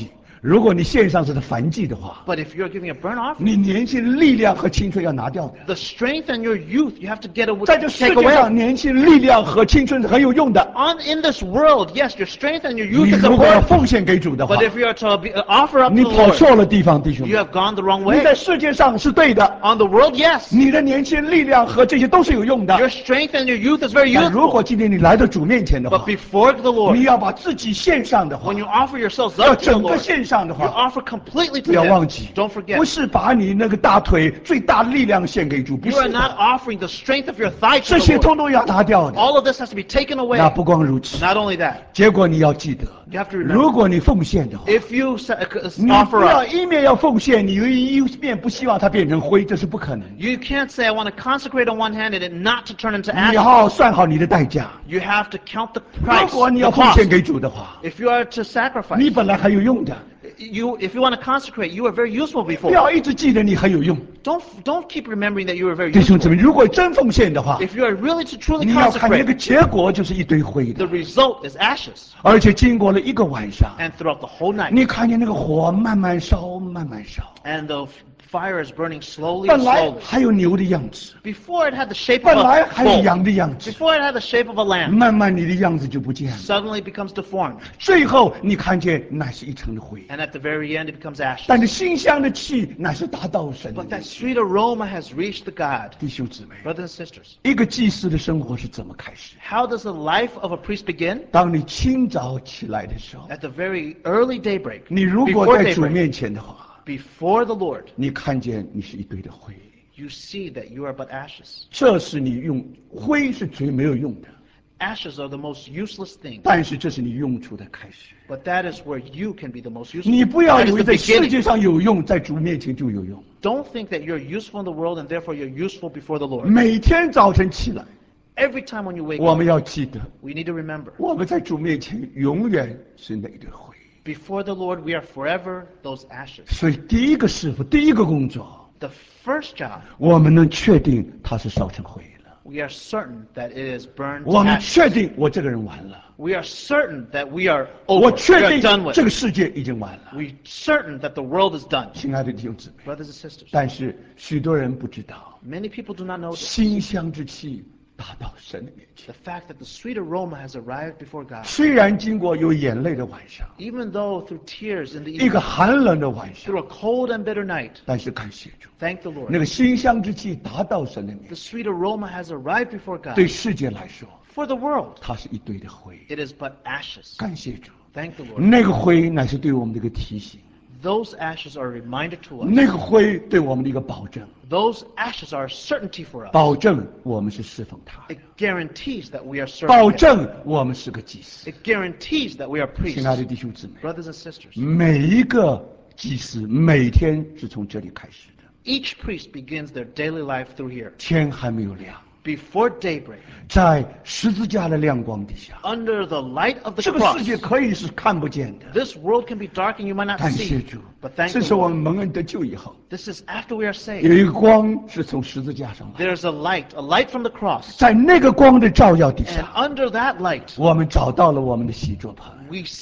如果你献上是燔祭的话， But if you're giving a burnt offering, 你年轻的力量和青春要拿掉的。 the strength and your youth, you have to get away, 在这世 take 界上， away. 年轻力量和青春是很有用的。 In this world, yes, your strength and your 你 youth is 如果要 important. 奉献给主的话 But，if you are to offer up 你 to the 跑 Lord, 错了地方，弟兄 you 们。 have gone the wrong 你 way. 在世界上是对的， On the world, yes. 你的年轻力量和这些都是有用的。 Your strength and your youth is very 但如果 useful. 今天你来到主面前的 But 话， before the 你 Lord, 要把自己献上的话 when，you offer yourselves 要 up to the 整个 Lord, 献上的 you 话， offer completely 不 to 要忘 Him. 记， Don't 不 forget. 是把你那个大腿最大力量献给主，不 You are 是 not 的， offering the strength of your thigh to 这 the 些 Lord. 通通要拿掉的。 All of this has to be taken away. 那不光如此， Not only that, 结果你要记得， you have to remember, 如果你奉献的话， if you 你 offer 不要 up, 一面要奉献，你又一面不希望它变成灰，这是不可能的。 you can't say, I want to consecrate on one hand and it not to turn into 你 ashes. 好好算好你的代价。 You have to count the 如 price, 果你 the 要奉献 cost. 给主的话， If you are to sacrifice, 你本来很有用的， if you want to consecrate, you were very useful 不 before. 要一直记得你很有用。 Don't keep remembering that you were very 弟兄姊妹， useful. 如果真奉献的话， If you are really to truly 你要看那个 consecrate, 结果就是一堆灰 the 的， result is ashes. 而且经过了一个晚上， And throughout the whole night, 你看见那个火慢慢烧，慢慢烧， and the fire is burning slowly 本 and 来 slowly. 还有牛的样子， Before it had the shape 本 of 来 a 还有 bull. 羊的样子， Before it had the shape of a lamb. 慢慢你的样子就不见了， Suddenly it becomes deformed. 最后你看见那是一层的灰， And at the very end, it becomes ashes. 但是馨香的气乃是达到神的 But 面 that 前。 sweet aroma has reached the God. 弟兄姊妹， Brothers and sisters, 一个祭司的生活是怎么开始？ how does the life of a priest begin? 当你清早起来的时候， At the very early daybreak. 你如果 Before 在主 daybreak. 面前的话， Before the Lord, 你看见你是一堆的灰， you see that you are but ashes. 这是你用灰是最没有用的， Ashes are the most useless thing. 但是这是你用处的开始。 But that is where you can be the most useful. 你不要 That 以 is 为 the 在世界 beginning. 上有用，在主面前就有用。 Don't think that you're useful in the world and therefore you're useful before the Lord. 每天早晨起来， Every time when you wake 我 up, 们要记得， we need to remember. 我们在主面前永远是那堆灰。 Before the Lord, we are forever those ashes. 所以第一个师傅，第一个工作， The first job, 我们能确定他是烧成灰了。 we are certain that it is burned to 我们 ashes. 确定我这个人完了， We are certain that we are 我 over. 确 We are 定 done with. 这个世界已经完了。 We certain that the world is done. 亲爱的弟兄姊妹， Brothers and sisters, 但是许多人不知道， many people do not know this. 馨香之气达到神的面前。 The fact that the sweet aroma has arrived before God. 虽然经过有眼泪的晚上， Even though through tears in the 一个 evening, 寒冷的晚上， through a cold and bitter night, 但是感谢主， thank the 那 Lord. 个馨香之气达到神的面 The 前。 sweet aroma has arrived before God. 对世界来说， For the world, 它是一堆的灰。 it is but ashes. 感谢主， Thank the Lord. 那个灰乃是对我们的一个提醒， Those ashes are a reminder to us. 那个灰对我们的一个保证， Those ashes are a certainty for us. 保证我们是侍奉他的， It guarantees that we are 保 serving Him. 证我们是个祭司。 It guarantees that we are 亲爱的 priests. 弟兄姊妹， Brothers and sisters, 每一个祭司每天是从这里开始的， each priest begins their daily life through here. 天还没有亮， Before daybreak, 在十字架的亮光底下， under the light of the 这个世界 cross, 可以是看不见的。 this world can be dark and you might not 感谢 see. 主 But，thank 这 the 是我们 Lord. 蒙恩得救以后， This is after we are 有 saved. 一个光是从十字架上来， There's a light from the cross. 在那个光的照耀底 And 下， under that light, 我们找到了我们的洗濯盆。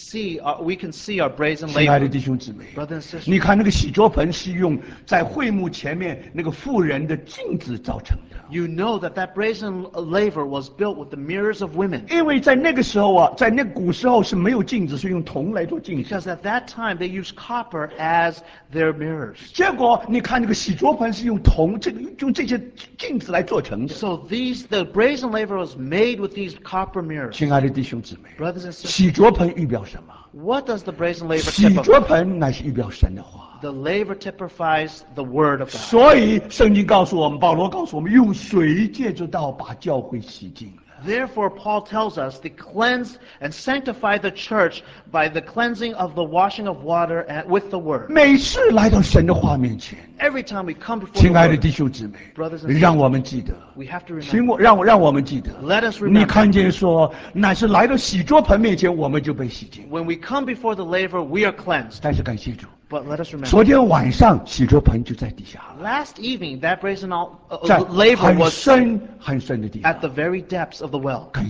we can see our brazen 亲爱的 labor. 弟兄姊妹， Brothers and sisters, 你看那个洗濯盆是用在会幕前面那个妇人的镜子造成的， you know that brazen laver was built with the mirrors of women. 因为在那个时候啊，在那古时候是没有镜子，是用铜来做镜子。 Because at that time they used copper as their mirrors. 结果你看那个洗濯盆是用铜，用这些镜子来做成的。 So the brazen laver was made with these copper mirrors. 亲爱的弟兄姊妹， Brothers and sisters, 洗濯盆预表什么？ what does the brazen laver 洗濯 typify? 盆乃是预表神的话。 The laver typifies the word of God. 所以圣经告诉我们，保罗告诉我们，用水借着道把教会洗净了。 Therefore, Paul tells us to cleanse and sanctify the church by the cleansing of the washing of water and with the word. 每次来到神的话面前， Every time we come before 亲 the 爱的 Lord, 弟兄姊妹 Brothers and，sisters， 让我们记得， we have to 请 remember. 让我们记得。 Let us 你 remember. 看见说，乃是来到洗濯盆面前，我们就被洗净。 When we come before the laver, we are cleansed. 但是感谢主， But let us remember. 昨天晚上洗濯盆就在底下了， Last evening, that brazen 在 laver 很 was 深很深的地 at 方。 the very depths of the well. 感谢主，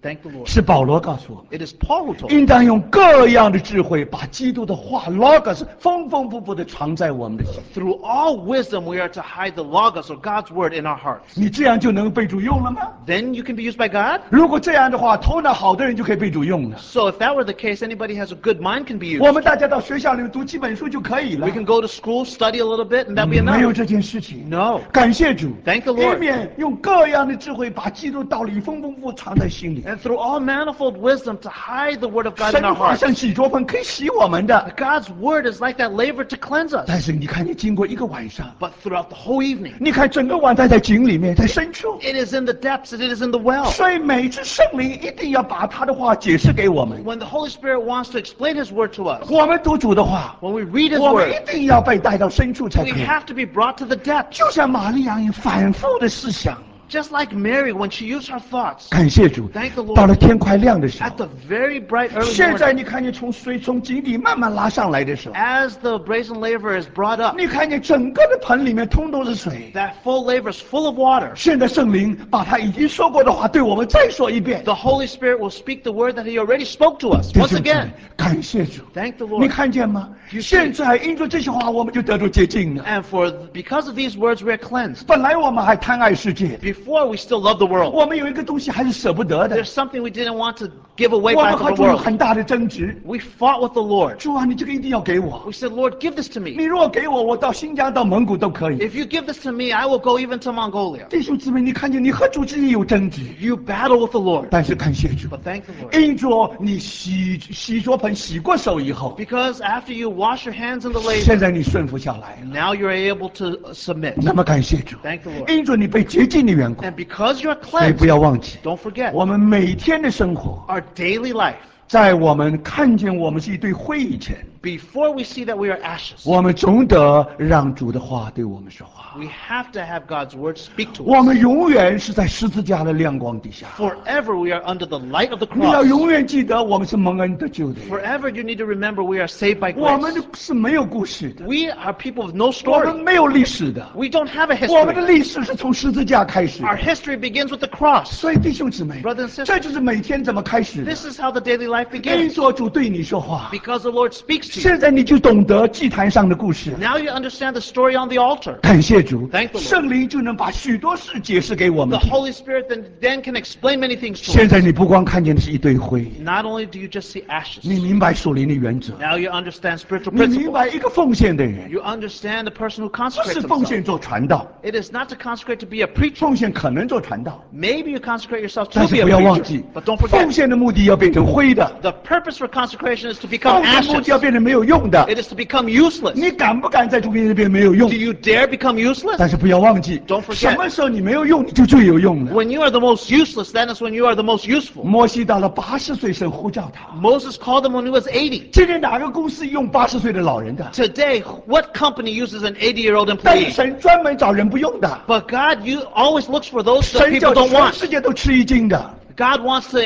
Thank the Lord. 是保罗告诉我们， It is Paul who told us. 应当用各样的智慧，把基督的话 logos 丰丰富富的藏在我们的心。 Through all wisdom, we are to hide the logos or God's word in our hearts. 你这样就能被主用了吗？ Then you can be used by God. 如果这样的话，头脑好的人就可以被主用了。 So if that were the case, anybody has a good mind can be used. 我们大家到学校里读几本书就可以了 We。can go to school, study a little bit, and that'll be 没有 enough. 这件事情。 No. 感谢主。 Thank the Lord. 一面用各样的智慧把基督道理丰丰富富藏在心里。 And through all manifold wisdom to hide the word of God 神 in 的 our 话 hearts. 像洗濯盆，可以洗我们的。 God's word is like that laver to cleanse us. 但是你看，你经过一个晚上， But throughout the whole evening, 你看整个晚上在井里面，在深处。 it is in the depths and it is in the well. 所以每次圣灵一定要把他的话解释给我们。 When the Holy Spirit wants to explain His word to us, 我们读主的话， when we read His 我们 word, 一定要被带到深处才可 we 以。 have to be brought to the depths. 就像玛利亚一样反复的思想。 Just like Mary, when she used her thoughts, 感谢主 Thank the，Lord 到了天快亮的时 at 候， the very bright early 现在 morning, 你看见从水从井底慢慢拉上来的时候， as the brazen laver is brought up, 你看见整个的盆里面通都是水。 that full laver is full of water. 现在圣灵把他已经说过的话对我们再说一遍。 The Holy Spirit will speak the word that He already spoke to us 弟 once 兄姊 again. 妹，感谢主。 Thank the 你 Lord. 看见吗？ You see- 现在因着这些话，我们就得到洁净了。 And because of these words, we are cleansed. 本来我们还贪爱世界， Before, we still love the world. 我们有一个东西还是舍不得的 There's，something we didn't want to give away 我 back 们 to 和 the 主有 world. 很大的争执。 We fought with the Lord. 主啊，你这个一定要给我 We。said, Lord, give this to me. 你如果给我，我到新疆、到蒙古都可以。 If you give this to me, I will go even to Mongolia. 弟兄姊妹，你看见你和主之间有争执， You battle with the Lord. 但是感谢主， But thank the Lord. 因着你洗濯盆洗过手以后， Because after you wash your hands in the 现 laver, 在你顺服下来了。 now you're able to submit. 那么感谢主， Thank the Lord. 因着你被洁净的缘故， And because you're 所以 cleansed, 不要忘记， don't forget, 我们每天的生活， our daily life, 在我们看见我们是一堆灰以前， before we see that we are ashes, 我们总得让主的话对我们说话。 we have to have God's word speak to 我 us. 们永远是在十字架的亮光底下。 Forever we are under the light of the 你要 cross. 永远记得，我们是蒙恩得救的人， Forever you need to remember we are saved by 我们 grace. 是没有故事的， We are people with no 我们 story. 没有历史的， We don't have a 我们的 history. 历史是从十字架开始的。 Our history begins with the cross. 所以弟兄姊妹 Brothers and，sisters， 这就是每天怎么开始的。 This is how the daily life 因 begins. 着主对你说话， Because the Lord speaks to you. 现在你就懂得祭坛上的故事。 Now you understand the story on the altar. 感谢主 Thank the Lord， 圣灵就能把许多事解释给我 The 们听。 Holy Spirit then can explain many things to 现 us. 在你不光看见的是一堆灰， Not only do you just see 你 ashes, 明白属灵的原则， now you understand spiritual 你明 principles. 白一个奉献的人 You understand the person who 不 consecrates 是奉 himself. 献做传道， It is not to consecrate to be a preacher. 奉献可能做传道， Maybe you consecrate yourself 但 to 是 be a 不要忘 preacher. 记 But don't， 奉 forget, 献的目的要变成灰的， the purpose for consecration is to become 奉献目的 ashes. 要变成没有用的。 It is to become useless. 你敢不敢在主面前变没有用 Do？you dare become useless? 但是不要忘记 Don't，forget 什么时候你没有用，你就最有用了。 When you are the most useless, then is when you are the most useful. 摩西到了80岁，神呼召他。 Moses called him when he was 80. 今天哪个公司用80岁的老人的？ Today, what company uses an 80-year-old 但是 employee? 神专门找人不用的， But God, you always looks for those that 神 people 叫 don't 全 want. 世界都吃一惊的。 God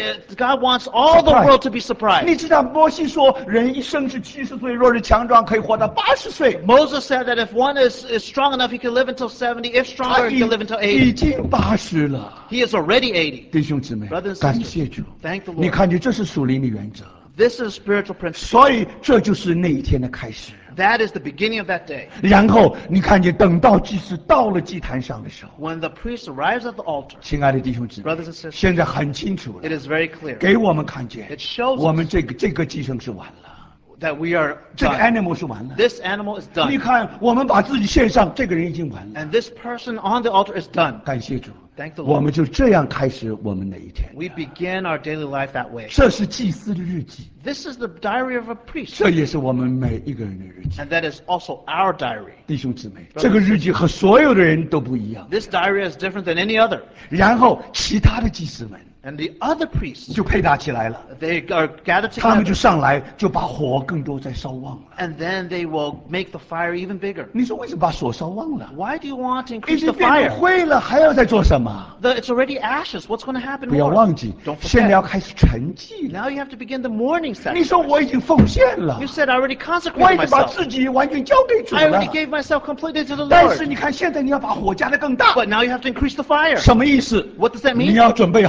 wants all the Surprise. world to be surprised. 你知道摩西说，人一生是70岁，若是强壮，可以活到80岁。 Moses said that if one is strong enough, he can live until 70. If 他 stronger, he can live until 80. 已经80了。 He is already 80. 弟兄姊妹 Brothers and，sisters， 感谢主， Thank the 你 Lord. 看见这是属灵的原则， This is spiritual principle. 所以这就是那一天的开始。 That is the beginning of that day. 然后你看见，等到祭司到了祭坛上的时候， When the priest arrives at the altar, 亲爱的弟兄姊妹 brothers and，sisters, 现在很清楚 it 了， is very clear 给我们看见 It shows，us 我们这个寄生是完了， that we are 这个 done. animal 是完了。 This animal is 你 done. 看，我们把自己献上，这个人已经完了。 And this person on the altar is done. 感谢主， Thank the 我 Lord. 们就这样开始我们那一天。 We begin our daily life that way. 这是祭司的日记， This is the diary of a priest. 这也是我们每一个人的日记。 And that is also our diary. 弟兄姊妹，这个日记和所有的人都不一样。 This diary is different than any other. 然后其他的祭司们 And the other priests, 就配搭起来了， they are gathered 他们就 together. 上来就把火更多再烧旺了。 And then they will make the fire even bigger. 你说为什么把火烧旺了？ Why do you want to 已 increase 经 the 变成 fire? 灰了，还要再做什么？ It's already ashes. What's going to happen 不要 more? 忘记 Don't， 现在要 forget. 开始沉寂了。 Now you have to begin the morning 你说 sacrifice. 我已经奉献了 You，said I already 我 consecrated 已经把 myself. 自己完全交给主 I 了 already。gave myself completely to the 但是 Lord. 你看，现在你要把火加得更大， But now you have to increase the fire. 什么意思？ What does that 你 mean? 要准备好了 You，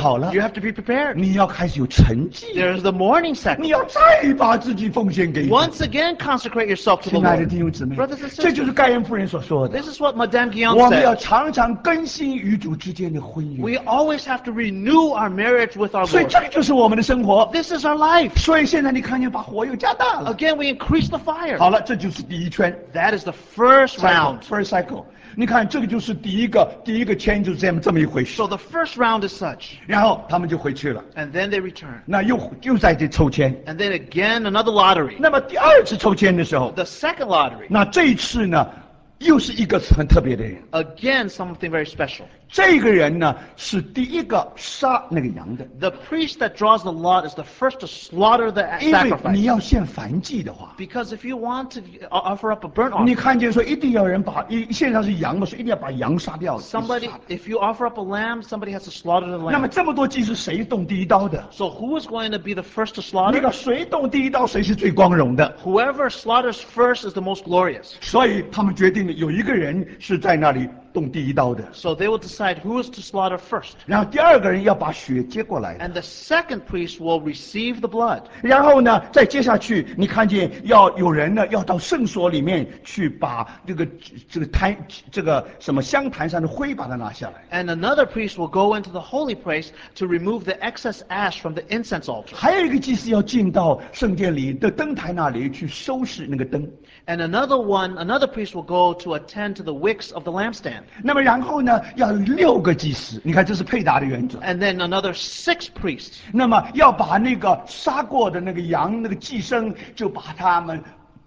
have to be prepared. 你要开始有成绩， There's the morning 你要 sacrifice. 再把自己奉献给神。 Once again, consecrate yourself to the 亲爱的弟 Lord. 兄姊妹 Brothers and， 这就是 sisters, 盖恩夫人所说的 this。is what Madame Guyon 我们要 said. 常常更新与主之间的婚 We 约， always have to renew our marriage with our 所以 Lord. 这个就是我们的生活。 This is our life. 所以现在你看见把火又加大了。 Again, we increase the fire. 好了，这就是第一圈 That is the first round. first cycle。你看这个就是第一个圈就是这么一回事 So。the first round is such. 然后他们就回去了， And then they return. 那又在这抽签。 And then again, another lottery. 那么第二次抽签的时候， The second lottery. 那这一次呢，又是一个很特别的人。 Again, something very special. 这个人呢是第一个杀那个羊的， The priest that draws the lot is the first to slaughter the 因为你 sacrifice. 要献燔祭的话， Because if you want to offer up a burnt 你 offering, 看见说一定要人把现上是羊嘛，说一定要把羊杀掉。 somebody, if you offer up a lamb, somebody has to slaughter the 那么 lamb. 这么多祭是谁动第一刀的？ So who is going to be the first to 那 slaughter? 个谁动第一刀，谁是最光荣的。 Whoever slaughters first is the most glorious. 所以他们决定了有一个人是在那里动第一刀的， So they will decide who is to slaughter first. 然后第二个人要把血接过来， And the second priest will receive the blood. 然后呢再接下去，你看见要有人呢要到圣所里面去把这个什么香坛上的灰把它拿下来。 And another priest will go into the holy place to remove the excess ash from the incense altar. 还有一个祭司要进到圣殿里的灯台那里去收拾那个灯。 And another priest will go to attend to the wicks of the lampstand. 那么然后呢，要有6个祭司，你看这是配搭的原则。 And then another 6 priests. 那么要把那个杀过的那个羊那个祭牲，就把他们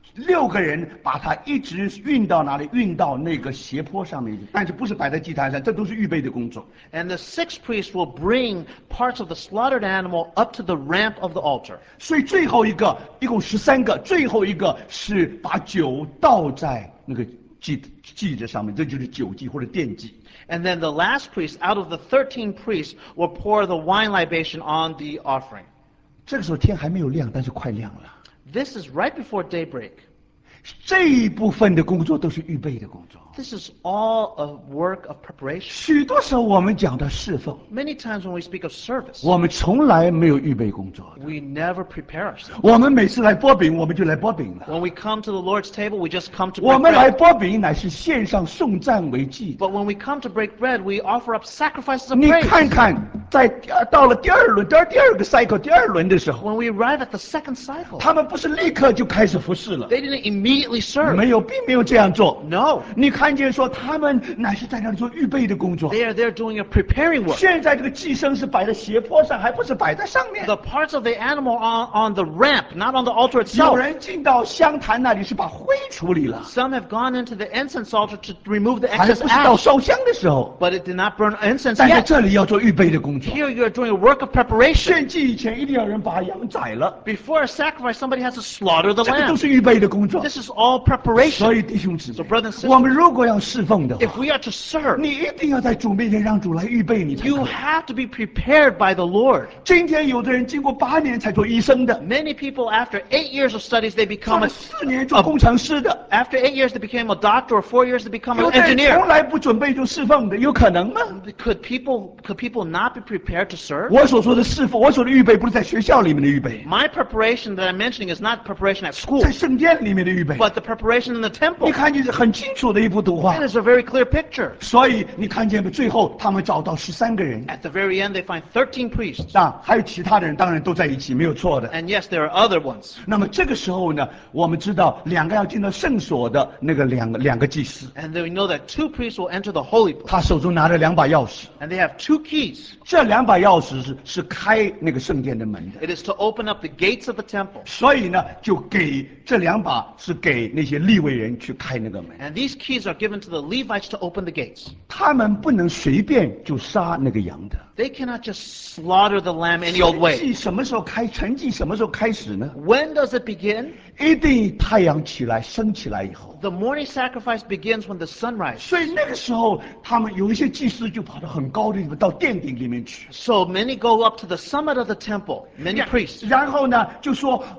6个人把它一直运到哪里？运到那个斜坡上面去，但是不是摆在祭坛上，这都是预备的工作。 And the 6 priests will bring parts of the slaughtered animal up to the ramp of the altar. 所以最后一个一共13个，最后一个是把酒倒在那个祭子上面，这就是酒祭或者奠祭。 And then the last priest, out of the 13 priests, will pour the wine libation on the offering. 这个时候天还没有亮，但是快亮了。 This is right before daybreak. 这一部分的工作都是预备的工作。 This is all a work of preparation. 许多时候我们讲的侍奉， Many times when we speak of service, 我们从来没有预备工作的。 we never prepare ourselves. 我们每次来剥饼，我们就来剥饼了。 When we come to the Lord's table, we just come to 我 break 们来 bread. 剥饼乃是献上颂赞为祭。 But when we come to break bread, we offer up sacrifices of 你 praise. 看看，在到了第二轮，第二个 cycle 第二轮的时候， When we arrive at the second cycle, 他们不是立刻就开始服侍了， they didn't immediately serve. 没有，并没有这样做。 No. 你看见说他们乃是在那里做预备的工作。 They are there doing a preparing work. 现在这个寄生是摆在斜坡上，还不是摆在上面。 The parts of the animal on the ramp, not on the altar 有 itself. 人进到香坛那里是把灰处理了， Some have gone into the incense altar to remove the 还 excess 不是到 ash, 烧香的时候。 but it did not burn incense 但在 yet. 这里要做预备的工作。 Here you are doing a work of preparation. 献祭以前一定要有人把羊宰了， Before a sacrifice, somebody has to slaughter the 这个都 lamb. 是预备的工作。 This is all 所 preparation. 以弟兄姊 So 妹， brothers and sisters, 我们如果要侍奉的 if 话， we are to serve, 你一定要在主面前让主来预备你才可 you 以。 have to be prepared by the Lord. 今天有的人经过8年才做医生的， Many people, after 8 years of studies, they 做 become 了 a, 4年做工程师的， after 8 years, they became a doctor, or 4 years, they become 有 an 的人从 engineer. 来不准备就侍奉的，有可能吗？ Could people not be prepared to serve? 我所说的侍奉，我所的预备，不是在学校里面的预备， My preparation that I'm mentioning is not preparation at school, 在圣殿里面的预备。 but the preparation in the 你 temple. 看见是很清楚的一幅图画 It，is a very clear picture. 所以你看见没？最后他们找到13个人。 At the very end, they find 13 priests. 还有其他的人，当然都在一起，没有错的。 And yes, there are other ones. 那么这个时候呢，我们知道2个要进到圣所的那个两个祭司， And then we know that 2 priests will enter the holy place. 他手中拿着2把钥匙， And they have 2 keys. 这2把钥匙是开那个圣殿的门的， It is to open up the gates of the temple. 所以呢，就给这2把是给那些利未人去开那个门， And these keys are given to the Levites to open the gates. 他们不能随便就杀那个羊的。 They cannot just slaughter the lamb any old 晨 way. 祭什么时候开？晨祭什么时候开始呢？ When does it begin? 一定太阳起来升起来以后。 The morning sacrifice begins when the sun rises. 所以那个时候，他们有一些祭司就跑到很高的地方，到殿顶里面去。 So many go up to the summit of the temple, many priests. 然后呢，就说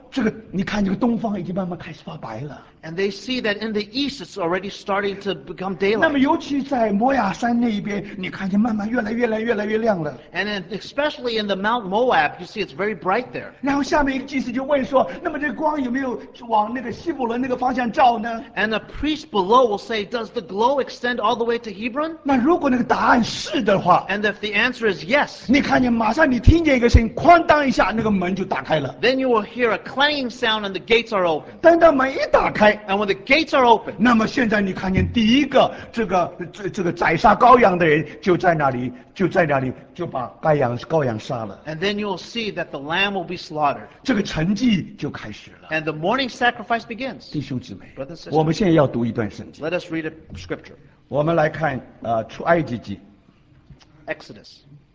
这个你看这个东方已经慢慢开始发白了。 And they see that in the east it's already starting to become 那么 daylight. 尤其在摩亚山那一边，你看见慢慢越来越亮了。 And especially in the Mount Moab, you see it's very bright there. 然后下面一个祭司就问说：“那么这光有没有往那个希伯伦那个方向照呢 And the priest below will say, does the glow extend all the way to Hebron?？” 那如果那个答案是的话， And if the answer is yes, 你看见马上你听见一个声音，哐当一下，那个门就打开了。 then you will hear a clanging sound and the gates are open. 等到门一打开， And when the gates are open, 那么现在你看见第一个这个宰杀羔羊的人就在那里就把羔羊杀了， and then you will see that the lamb will be slaughtered. 这个晨祭就开始了。 And the morning sacrifice begins. 弟兄姊妹 Brothers and sisters 我们现在要读一段圣经， Let us read a scripture. 我们来看出埃及记 Exodus.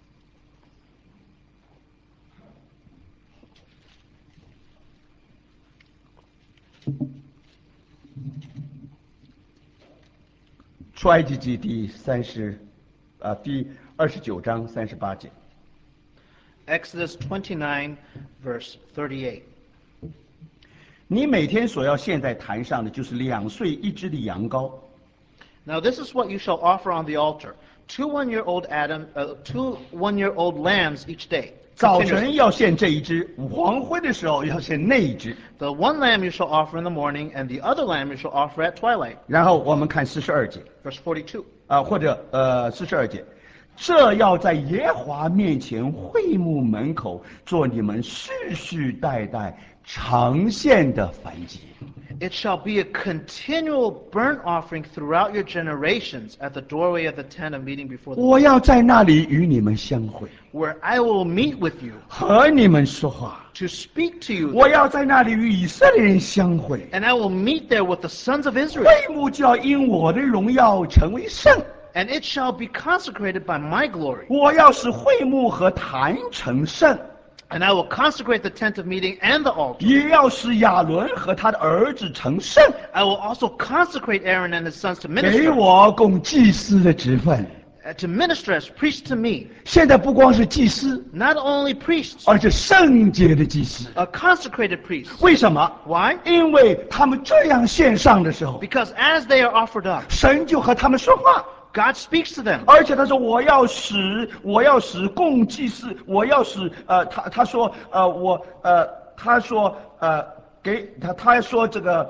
出埃及记第29章38节。 Exodus 29, verse 38. 你每天所要献在坛上的就是2岁1只的羊羔， Now this is what you shall offer on the altar: two one-year-old lambs each day. 早晨要献这一只，黄昏的时候要献那一只。 The one lamb you shall offer in the morning, and the other lamb you shall offer at twilight. 然后我们看42节， Verse 42. 或者42节，这要在耶和华面前会幕门口做你们世世代代常献的燔祭。 It shall be a continual burnt offering throughout your generations at the doorway of the tent of meeting before the 我 Lord, 要在那里与你们相会， where I will meet with you 和你们说话。 to speak to you, 我要在那里与以色列人相会， and I will meet there with the sons of Israel. 会幕就要因我的荣耀成为圣。 And it shall be consecrated by my glory. 我要使会幕和坛成圣， And I will consecrate the tent of meeting and the altar. 也要使亚伦和他的儿子成圣， I will also consecrate Aaron and his sons to 给 minister, 我供祭司的职分。 to minister as priests to me. 现在不光是祭司， Not only priests, 而是圣洁的祭司。 consecrated priests. 为什么？ Why? 因为他们这样献上的时候， Because as they are offered up, 神就和他们说话。 God speaks to them. 而且他说我要使供祭司，我要使他说这个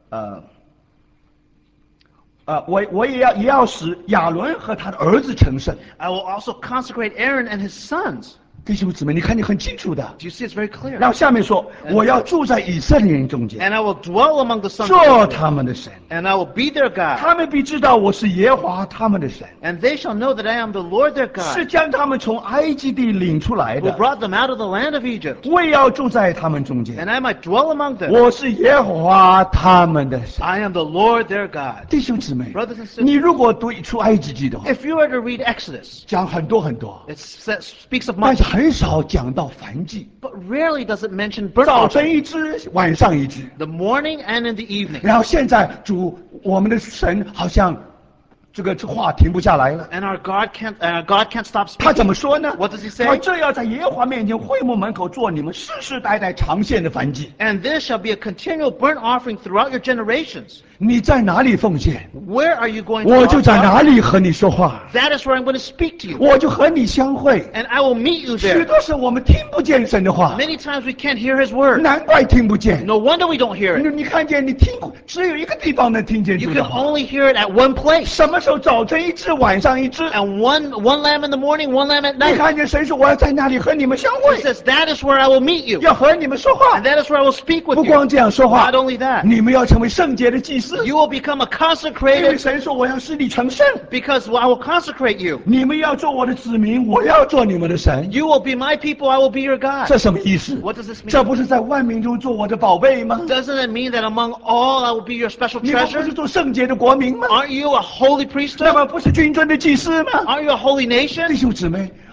我也要使亚伦和他的儿子成圣。 I will also consecrate Aaron and his sons. 弟兄姊妹，你看见很清楚的。 Do you see it's very clear? 然后下面说，我要住在以色列人中间， And I will dwell among the sons of 做 Israel, 他们的神， and I will be their God. 他们必知道我是耶和华他们的神， And they shall know that I am the Lord their 是 God, 将他们从埃及地领出来 who 的， brought them out of the land of Egypt, 我也要住在他们中间。 and I might dwell among them. 我是耶和华他们的神。 I am the Lord their God. 弟兄姊妹 Brothers and sisters 你如果读出埃及记的话， If you were to read Exodus, 讲很多很多， it speaks of 但 much, 是很少讲到燔祭。 but rarely does it mention burnt 早 offering. 晨一只，晚上一只。 The morning and in the evening. 然后现在我们的神好像这话停不下来了。 And our God can't stop 他 speaking. 怎么说呢？ What does he 他 say? 这要在耶和华面前会幕门口做你们世世代代常献的燔祭。 And this shall be a continual burnt offering throughout your generations. 你在哪里奉献， Where are you going to 我就 offer 在 up? 哪里和你说话， That is where I'm going to speak to you. 我就和你相会。 And I will meet you 许 there. 多时候我们听不见神的话， Many times we can't hear his word. 难怪听不见。 No wonder we don't hear it. 你看见你听过，只有一个地方能听见 You 主 can 的话。 only hear it at one place. 什么时候？早晨一只，晚上一只。 And one lamb in the morning, one lamb at 你 night. 看见神说我要在那里和你们相 He 会， says, that is where I will meet you. 要和你们说话 And。that is where I will speak 不 with 光 you. 这样说话 Not，only that, 你们要成为圣洁的祭司， you will become a 因为 consecrated, 神说我要使你成圣。 because I will consecrate you. 你们要做我的子民，我要做你们的神。 You will be my people, I will be your God. 这什么意思？ What does this mean? 这不是在万民中做我的宝贝吗？ Doesn't it mean that among all I will be your special 你们不 treasure? 是做圣洁的国民吗？ Aren't you a holy 那 priesthood? 么不是君尊的祭司吗？ Aren't you a holy 弟 nation? 兄姊妹，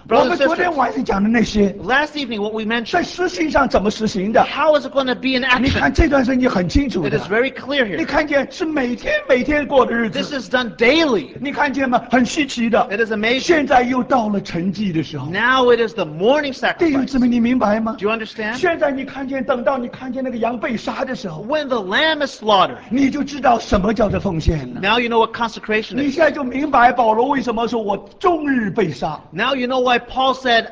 我 Brothers 们 and 昨天 sisters, 晚上讲的那些， last evening what we 在 mentioned, 实行上怎么实行的？ how is it going to be in 你看 action? 这段圣经很清楚 It 的， is very clear 你 here. 看见是每天过的日 This 子， is done daily. 你看见吗？很稀奇的。 It is amazing. 现在又到了晨祭的时候， Now it is the morning 弟兄 sacrifice. 姊妹，你明白吗 Do？you understand? 现在你看见，等到你看见那个羊被杀的时候， When the lamb is slaughtered, 你就知道什么叫做奉献了。 now you know what consecration 你 is. 现在就明白保罗为什么说我终日被杀。 Now you know why Paul said,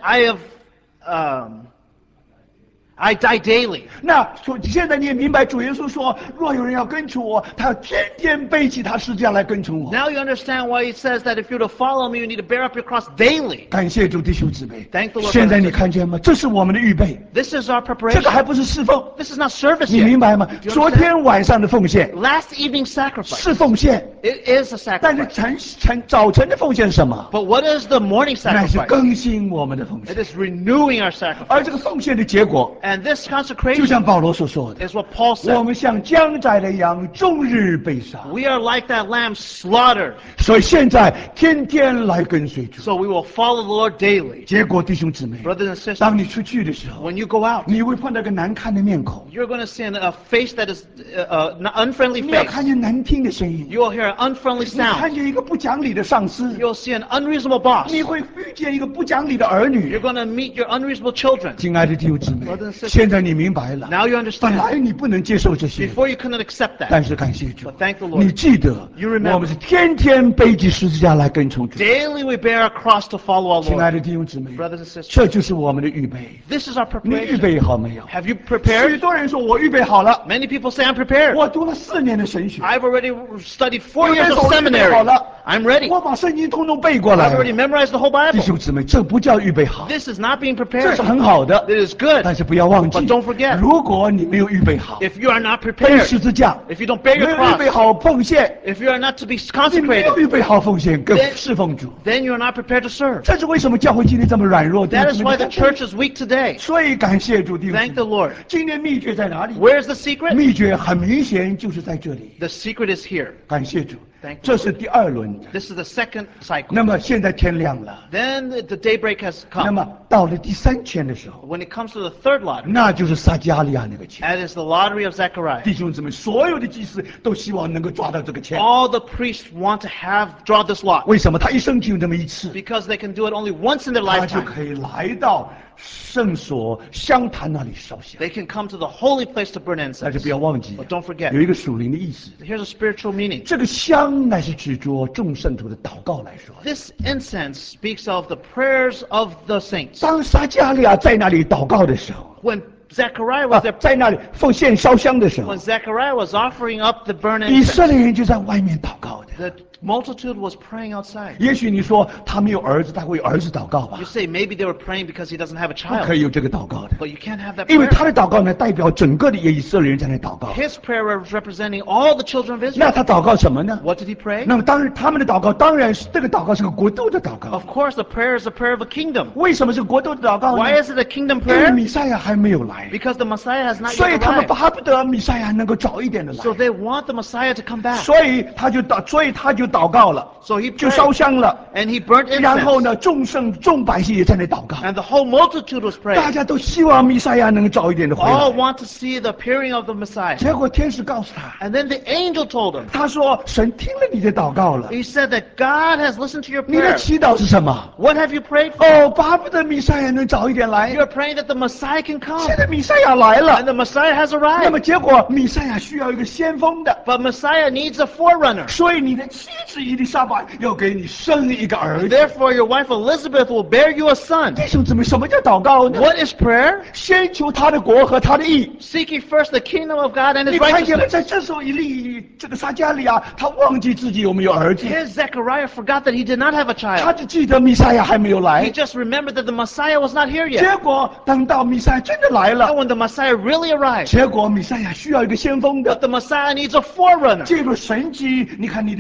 I die daily. 那现在你也明白，主耶稣说，若有人要跟从我，他要天天背起他十字架来跟从我。 Now you understand why he says that if you're to follow me, you need to bear up your cross daily. 感谢主，弟兄姊妹。 Thank the Lord. 现在你看见吗？这是我们的预备， This is our 这 preparation. 个还不是侍奉。 This is not service 你明 yet. 白吗？ Do you 昨 understand? 天晚上的奉献 Last evening's sacrifice. 是奉献， It is a 但是 sacrifice. 早晨的奉献是什么？ But what is the morning 那是 sacrifice? 更新我们的奉 It 献。 is renewing our 而 sacrifice. 这个奉献的结果， And this 就 consecration 像保罗所说的， is what Paul 我 said. 们像将宰的羊，终日被杀。 We are like that lamb slaughtered. 所以现在天天来跟随主。 So we will follow the Lord daily. 结果弟兄姊妹， Brothers and sisters, 当你出去的时候， when you go out, 你会碰到个难看的面孔， you're going to see a face that is an unfriendly 你要看 face. 见难听的声音， You will hear an unfriendly 你看 sound. 见一个不讲理的上司， You'll see an unreasonable boss. 你会遇见一个不讲理的儿女 You're。going to meet your unreasonable children. 亲爱的弟兄姊妹 Brothers and，sisters 现在你明白了， Now you 本 understand. 来你不能接受这些， Before you couldn't accept that. 但是感谢主 But，thank the Lord. 你记得 You remember 我们是天天背起十字架来跟从主。 Daily we bear our cross to follow our 亲爱 Lord. 的弟兄姊妹， Brothers and sisters, 这就是我们的预备。 this is our 你预 preparation. 备好没有？ Have you 许 prepared? 多人说我预备好了， Many people say I'm prepared. 我读了4年的神学， I've already studied 4 有 years 人 of 说我预备 seminary. 好了， I'm ready. 我把圣经通通背过来 I've already 了。 memorized the whole 弟 Bible. 兄姊妹，这不叫预备好， This is not being 这 prepared. 是很好的， It is good. 但是不要忘记 But don't forget， 如果你没有预备好 If you are not 背 prepared, 十字架， if you don't bear 没 your 有预备 cross, 好奉献， if you are not to be 你没有 consecrated, 预备好奉献跟 Then- 侍奉主， then you are not prepared to serve. 这是为什么教会今天这么软弱。弟 That 兄 is 姊 why 妹 the 你看 church is weak today. 所以感谢主，弟兄姊 Thank the 妹。 Lord. 今天秘诀在哪里？ Where is the secret? 秘诀很明显就是在这里。 The secret is here. 感谢主 Thank you.， 这是第2轮。 This is the second cycle. 那么现在天亮了， Then the daybreak has 那 come. 么到了第3圈的时候， When it comes to the third lottery, 那就是撒加利亚那个签。 that is the lottery of Zechariah. 弟兄姊妹，所有的祭司都希望能够抓到这个签。 All the priests want to draw this lot 为什么？他一生就那么一次， because they can do it only once in their 他就 lifetime. 可以来到圣所香坛那里烧香。 They can come to the holy place to burn 但 incense. 是不要忘记 But，don't forget, 有一个属灵的意思。 here's a spiritual meaning. 这个香乃是指着众圣徒的祷告来说。 This incense speaks of the prayers of the saints. 当撒加利亚在那里祷告的时候， When Zechariah was there, 在那里奉献烧香的时候 when，Zechariah was offering up the burnt 以色 incense, 列人就在外面祷告的。 the multitude was praying outside. 也许你说他没有儿子，他会有儿子祷告吧 You？say maybe they were praying because he doesn't have a 不可 child. 以有这个祷告的， But you can't have that 因为 prayer. 他的祷告呢，代表整个的以色列人在那祷告。 His prayer was representing all the children of 那 Israel. 他祷告什么呢？ What did he pray? 那么当然，他们的祷告当然是这个祷告是个国度的祷告 Of。course, the prayer is a prayer of a kingdom. 为什么是国度的祷告呢？ Why is it a kingdom 因为 prayer? 弥赛亚还没有来， Because the Messiah has not 所以 yet 他们 arrived. 巴不得弥赛亚能够早一点的来， So they want the Messiah to come back. 所以他就祷告了， So he 就烧 prayed, 香了。 and he burnt 然后 incense. 呢，众百姓也在那祷告， And the whole multitude was 大 praying. 家都希望弥赛亚能够早一点的回 All 来。 want to see the appearing of the Messiah. 结果天使告诉他， And then the angel told him, 他说神听了你的祷告了， he said that God has listened to your 你的 prayer. 祈祷是什么？ What have you prayed for? 哦，巴不得弥赛亚能早一点来。 You're praying that the Messiah can come. 现在弥赛亚来 And 了， the Messiah has 那么 arrived. 结果弥赛亚需要一个先锋的， But Messiah needs a forerunner. 所以你的妻子伊丽莎白要给你生一个儿子。 Therefore, your wife Elizabeth will bear you a son. 弟兄姊妹，什么叫祷告呢？ What is prayer? 先求他的国和他的义。 Seek ye first the kingdom of God and 你 his 看见了， righteousness. 在这时候，这个撒加利亚，他忘记自己有没有儿子， His Zechariah forgot that he did not have a 他 child. 只记得弥赛亚还没有 He 来。 just remembered that the Messiah was not here yet. 结果等到弥赛亚真的来 And 了， when the Messiah really arrived, 结果弥赛亚需要一个先锋 but 的。 the Messiah needs a forerunner. 借着神迹，你看你的妻子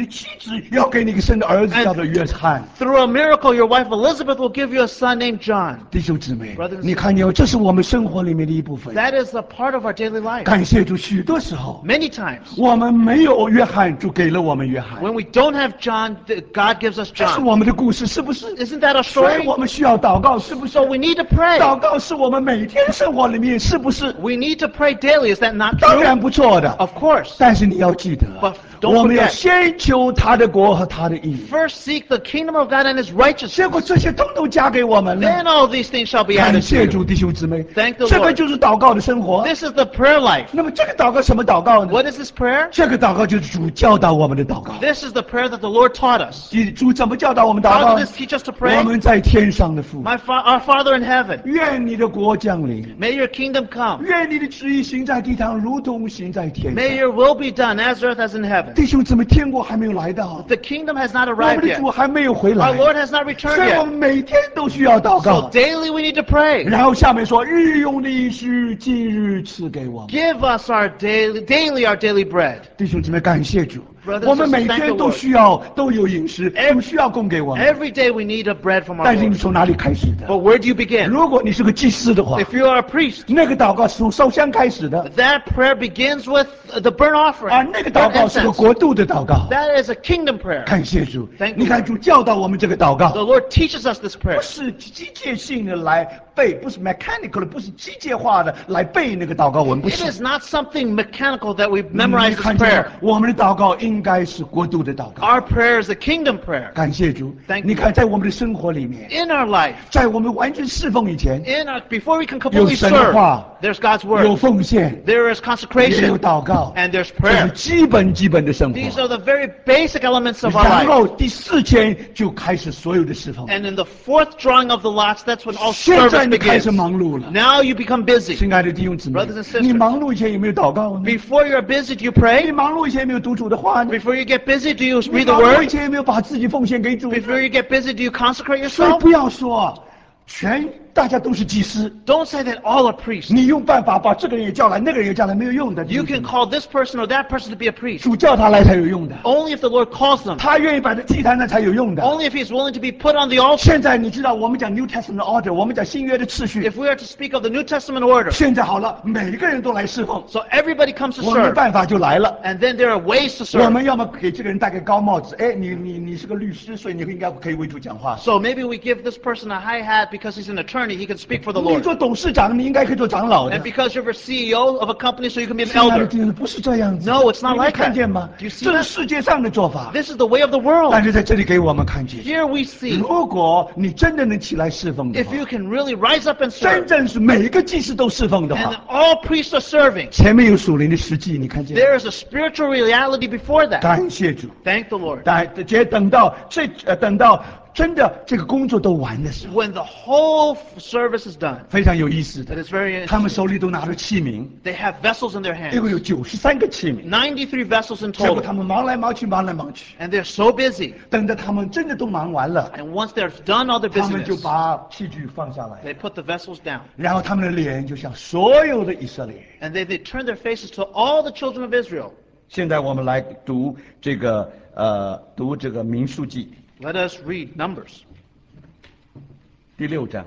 使要给你一个生的儿子，叫做约翰。 Through a miracle, your wife Elizabeth will give you a son named John. 弟兄姊妹 Brothers and， 你看见没有？这是我们生活里面的一部分。 That is a part of our daily life. 感谢主，许多时候 Many times, 我们没有约翰，主给了我们约翰。 when we don't have John, God gives us 这是 John. 我们的故事，是不是？ Isn't that a 所以 story? 我们需要祷告，是不是？ So we need to pray. 祷告是我们每天生活里面，是不是？ We need to pray daily. Is that not 当 true? 然不错的。 Of course. 但是你要记得 But，don't 我们要 forget 先求他的国和他的义， First seek the kingdom of God and his righteousness. 结果这些通通加给我们 Then 了。 all these things shall be 感 added 谢 to 主， you. 弟兄姊妹 Thank the， 这个 Lord. 就是祷告的生活。 This is the prayer life. 那么这个祷告什么祷告呢？ What is this prayer? 这个祷告就是主教导我们的祷告。 This is the prayer that the Lord taught us. 主怎么教导我们祷 How 告 did？this teach us to 我 pray? 们在天上的父， Our Father in heaven, 愿你的国降临， may your kingdom come. 愿你的旨意行在地上，如同行在天 May 上。 your will be done as earth as in heaven. 弟兄姊妹，天国还没有来到， The kingdom has not 我们 arrived 的 yet. 主还没有回 Our 来， Lord has not 所 returned 以我 yet. 们每天都需要祷 So 告。 daily we need to pray. 然后下面说：“日用的饮食，今日赐给我们。” Give us our daily bread. 弟兄姊妹，感谢主 Brothers，and 我们 sisters， 每 thank 天 the 都 Lord 需要都有饮食，都需要供给我们。 Every day we need a bread from our 但是你 Lord. 从哪里开始的？ But where do you begin? 如果你是个祭司的话， If you are a priest, 那个祷告是从烧香开始的， that prayer begins with the burnt offering. 啊，那个祷 burnt 告是个 incense. 国度的祷告。 That is a kingdom prayer. 感谢主 Thank，you， 你看主教导我们这个祷 The 告， Lord teaches us this 不 prayer. 是机械性的来背，不是 mechanical 的，不是机械化的来背那个祷告文，不 It 是。 is not something mechanical that we 你 memorize 看 this 见 prayer. 吗？我们的祷告应该是国度的祷告。 Our prayer is a kingdom prayer. 感谢主 Thank，you， 你看在我们的生活里面， In our life, 在我们完全侍奉以前， before we can 有 completely 神的 serve, 话， there's God's 有 word. 奉献， There is 也有 consecration. 祷告， And there's 这是 prayer. 基本的生 These 活。 are the very basic elements of our 然 life. 后第4天就开始所有的侍奉。 And in the fourth drawing of the lots, that's when all 现在 service 你开 begins. 始忙碌了， Now you become busy. 亲爱的弟兄姊妹 Brothers and，sisters， 你忙碌以前有没有祷告呢？ Before you're busy, do you 你 pray? 忙碌以前有没有读主的话呢？ Before you get busy, do you 你 read the 忙碌以 word? 前有没有把自己奉献给主呢？ Before you get busy, do you consecrate 所以 yourself? 不要说大家都是祭司， Don't say that all are priests. 你用办法把这个人也叫来，那个人也叫来，没有用的。 You can call this person or that person to be a priest. 主叫他来才有用的， Only if the Lord calls them. 他愿意摆在祭坛上才有用的。 Only if he's willing to be put on the altar. 现在你知道，我们讲 New Testament order，我们讲新约的次序。 If we are to speak of the New Testament order, 现在好了，每个人都来侍奉， so everybody comes to 我们的 serve. 办法就来了。 And then there are ways to 我 serve. 们要么给这个人戴个高帽子，哎，你是个律师，所以你应该可以为主讲话。 So maybe we give this person a high hat because he's an attorney, he can speak for the 你 Lord. 做董事长，你应该可以做长老的 And。because you're a CEO of a company, so you can be an 亲爱的 elder. 弟兄，不是这样子。 No, it's not 你们 like 看 that. 见吗？ Do you see 这 that? 是世界上的做法， This is the way of the world. 但是在这里给我们看见， Here we see, 如果你真的能起来侍奉的 if 话， you can really rise up and 真 serve, 正是每一个祭司都侍奉的 and 话， all priests are serving, 前面有属灵的实际，你看见吗？ there is a spiritual reality before that. 感谢主。 Thank the Lord. 等到真的这个工作都完的时候， When the whole service is done, 非常有意思 that 的， is very 他们 interesting. 手里都拿着器皿， They have vessels in their 一共有 hands. 93个器皿， 93 vessels in 结果他 total. 们忙来忙去，忙来忙去， And they're so busy. 等到他们真的都忙完了， And once they're done all their 他们就 business, 把器具放下来， they put the vessels down. 然后他们的脸就像所有的以色列人。 And they turn their faces to all the children of Israel. 现在我们来读这个民数记 Let us read Numbers, 第6章，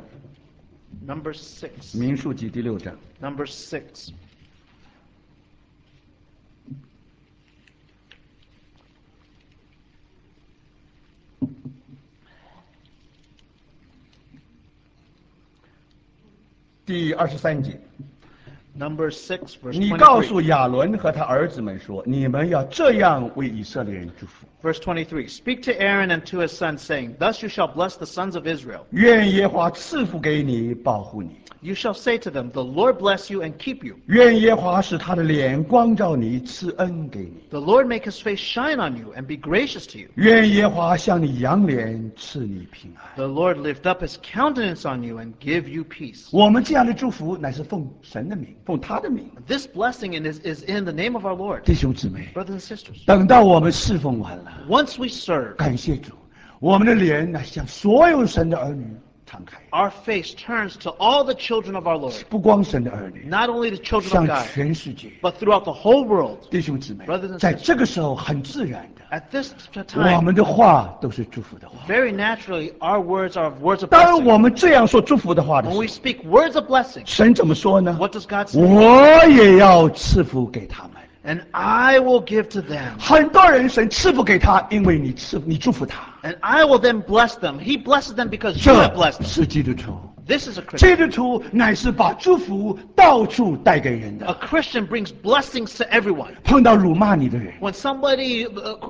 Numbers 6. 民数记第6章。 Numbers 6. 第23节， Numbers 6, verse 你告 23. 诉亚伦和他儿子们说，你们要这样为以色列人祝福。 Verse 23. Speak to Aaron and to his sons, saying, Thus you shall bless the sons of Israel. 愿耶和华赐福给你，保护你； You shall say to them, The Lord bless you and keep you. 愿耶和华使他的脸光照你，赐恩给你； The Lord make his face shine on you and be gracious to you. 愿耶和华向你扬脸，赐你平安。 The Lord lift up his countenance on you and give you peace. 我们这样的祝福乃是奉神的名，奉他的名。 This blessing is in the name of our Lord. 弟兄姊妹， Brothers and sisters, 等到我们侍奉完了， once we serve, 感谢主，我们的脸乃像所有神的儿女敞开， our face turns to all the children of our Lord, 不光神的儿女， not only the children 向 of God, 全世界 but throughout the whole world. 弟兄姊妹 Brothers and， 在这个时候很自然的， At this 我 time, 们的话都是祝福的话。 very naturally, our words are words of 当 blessing. 我们这样说祝福的话的 When 时 we 候， speak words of blessing, 神怎么说呢？ what does God say? 我也要赐福给他们。 And I will give to them, 很多人神赐福给他，因为你祝福他， and I will then bless them. He blesses them because you 这 have blessed them. 是基督徒。 This is a Christian. 基督徒乃是把祝福到处带给人 A 的。 Christian brings blessings to everyone. 碰到辱骂你的人， When somebody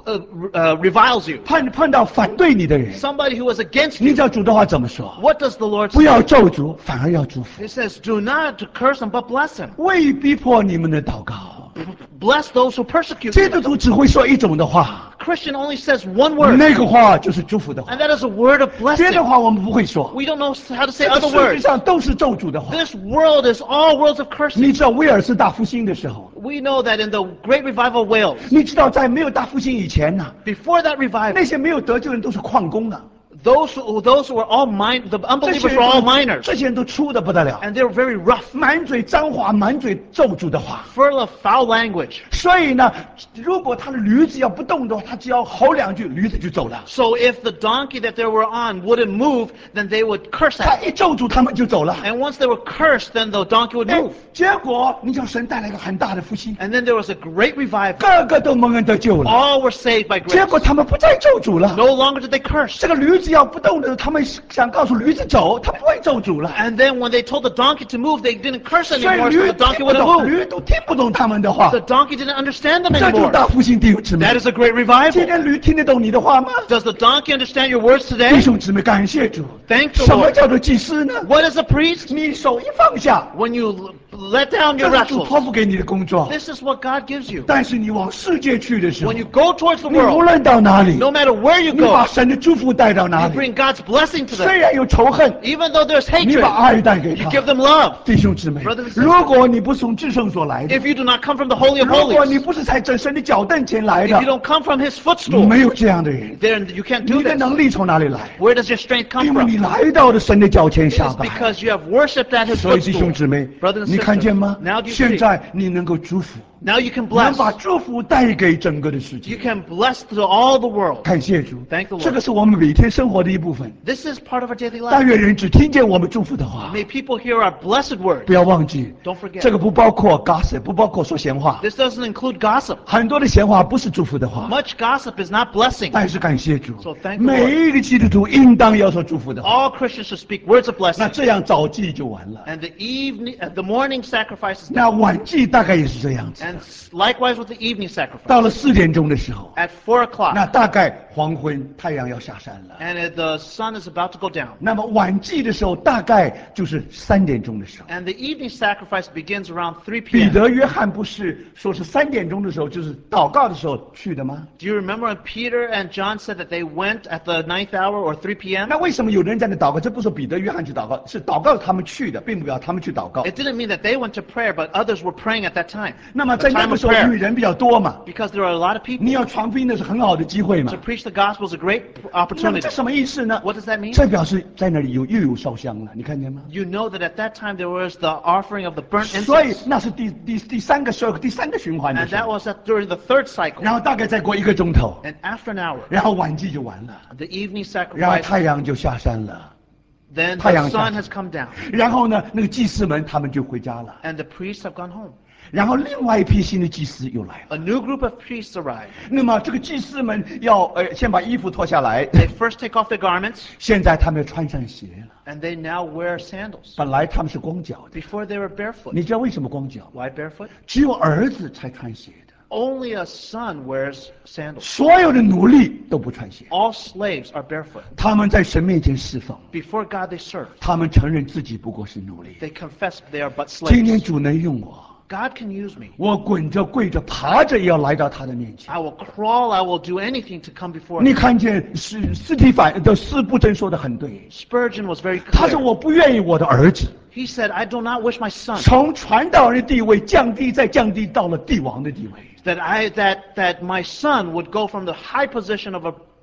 reviles you, 碰到反对你的人， somebody who is against 你 you, 知道主的话怎么说？ what does the Lord 不 say? 要咒诅，反而要祝福。 He says, do not curse him, but bless him. 为逼迫你们的祷告， Bless those who persecute 基督 you. 徒只会说一种的话， Christian only says one word, 那个话就是祝福的话 and，that is a word of 别的 blessing. 话我们不会说。 We don't know how to say 这个 other 世界 words. 上都是咒诅的话。 This world is all words of cursing. 你知道威尔士大复兴的时候， We know that in the Great Revival of Wales, 你知道在没有大复兴以前呢， before that revival, 那些没有得救的人都是矿工啊， those who were all the 这些 unbelievers 人 were all 都 miners, 这些人都粗的不得了， and they were very rough, 满嘴脏话，满嘴咒诅的话。 full of foul language. 所以呢，如果他的驴子要不动的话，他只要吼两句，驴子就走了。 So if the donkey that they were on wouldn't move, then they would curse 他 at it. 一咒诅，他们就走了。 And once they were cursed, then the donkey would 哎 move. 结果你知道神带来一个很大的复兴， And then there was a great revival. 个个都蒙恩得救了。 All were saved by 结 grace. 果他们不再咒诅了。 No longer did they curse. 这个驴子要不动的时候，他们想告诉驴子走，他不会咒诅了。 And then when they told the donkey to move, they didn't curse 所以 anymore, 驴 so the donkey 听不 wouldn't 懂， move. 驴都听不懂他们的话。 The donkey didn't understand them 这就是 anymore. 大复兴，弟兄姊妹 That。is a great 今 revival. 天驴听得懂你的话吗？ Does the donkey understand your words 弟 today? 兄姊妹，感谢主。 Thank the 什么 Lord. 叫做祭司呢？ What is a priest? 你手一放下， When you let down 这 your 是主托 wrestles. 付给你的工作。 This is what God gives you. 但是你往世界去的时候， When you go towards the 你无 world, 论到哪里， no matter where you 你把 go, 神的祝福带到哪 you 里。 bring God's blessing to 虽 them. 然有仇恨， Even though there's 你 hatred, 把爱带给 you 他。 give them love. 弟兄姊妹 Brothers and，sisters， 如果你不是从至圣所来的， If you do not come from the Holy of 如果你 Holies, 不是在这神的脚凳前来 if you 的， don't come from His footstool, 没有这样的人。 then you can't 你 do 的 this. 能力从哪里来？ Where does your strength come 因为 from? 你来到了神的脚前 It 下 is 拜。 because you have worshipped at His 所以弟兄 footstool. 姊妹 Brothers，and 你看见吗 sisters，now do you？ 现 see？ 在你能够祝福， Now you can 能 bless. 把祝福带给整个的世 You 界。 can bless to all the world. 感谢主 Thank the，Lord 这个是我们每天生活的一部分。 This is part of our daily 但 life. 愿人只听见我们祝福的话， May people hear our blessed word. 不要忘记， Don't forget. 这个不包括 gossip， 不包括说闲话。 This doesn't include gossip. 很多的闲话不是祝福的话， Much gossip is not blessing. 但是感谢主 So thank，the 每一个基督徒应当要说祝福的话。 All Christians should speak words of 那 blessing. 这样早祭就完了， And the morning sacrifice is done. 那晚祭大概也是这样子。 And likewise with the evening sacrifice. 到了4点钟的时候， At 4 o'clock. 那大概黄昏，太阳要下山了。 And the sun is about to go down. 那么晚祭的时候，大概就是3点钟的时候。 And the evening sacrifice begins around 3 彼 p.m. 得、约翰不是说是3点钟的时候，就是祷告的时候去的吗？ Do you remember when Peter and John said that they went at the 9th hour or 3 p.m.? 那为什么有人在那祷告？这不是彼得、约翰去祷告，是祷告他们去的，并不要他们去祷告。 It didn't mean that they went to prayer, but others were praying at that time. 那么 The 在那 time 个 of 时候，因为 prayer. 人比较多嘛， Because there are a lot of people. 你要传福音的是很好的机会嘛 To。preach the gospel is a great 那么 opportunity. 这什么意思呢？ What does that mean? 这表示在那里又有烧香了，你看见吗？ You know that at that time there was the offering of the burnt 所以 incense. 那是第三个 circle，第3个循环的 And 时 that 候， was during the 3rd cycle. 然后大概再过1个钟头， And after an hour, 然后晚祭就完了， the evening 然后 sacrifice, 太阳就下山了， then 太阳 the 下 sun has come down. 然后呢，那个祭司们他们就回家了， And the priests have gone home. 然后另外一批新的祭司又来了。 A new group of priests arrive. 那么这个祭司们要先把衣服脱下来， They first take off their garments, 现在他们要穿上鞋了。 and they now wear sandals. 本来他们是光脚的， Before they were barefoot. 你知道为什么光脚吗？ Why barefoot? 只有儿子才穿鞋的， Only a son wears sandals. 所有的奴隶都不穿鞋。 All slaves are barefoot. 他们在神面前侍奉， Before God they serve. 他们承认自己不过是奴隶。 They confess they are but 今天 slaves. 主能用我， God can use me. 我滚着跪着爬着也要来到他的面前。 I will crawl, I will do anything to come before 你 him. 看见斯提反的司布真说的很对， Spurgeon was very 他说 clear. 我不愿意我的儿子 He said, I do not wish my son 从传道人的地位降低，再降低到了帝王的地位。 that my son would go from the high position of a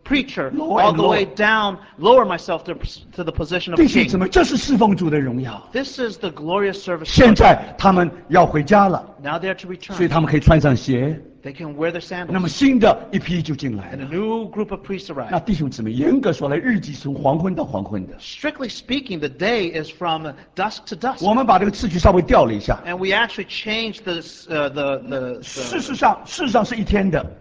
preacher Lower all and the way lower. down, lower myself to the position of 弟兄姊 king. 妹，这是侍奉主的荣耀。 This is the glorious service. 现在他们要回家了， Now they are to 所以 return. 他们可以穿上鞋。 They can wear their 那么 sandals. 新的一批就进来 And a 了。 new group of priests 那 arrive. 弟兄姊妹，严格说来，日记是从黄昏到黄昏的。 Strictly speaking, the day is from dusk to dusk. 我们把这个次序稍微调了一下， And we actually changed the 事实上是一天的，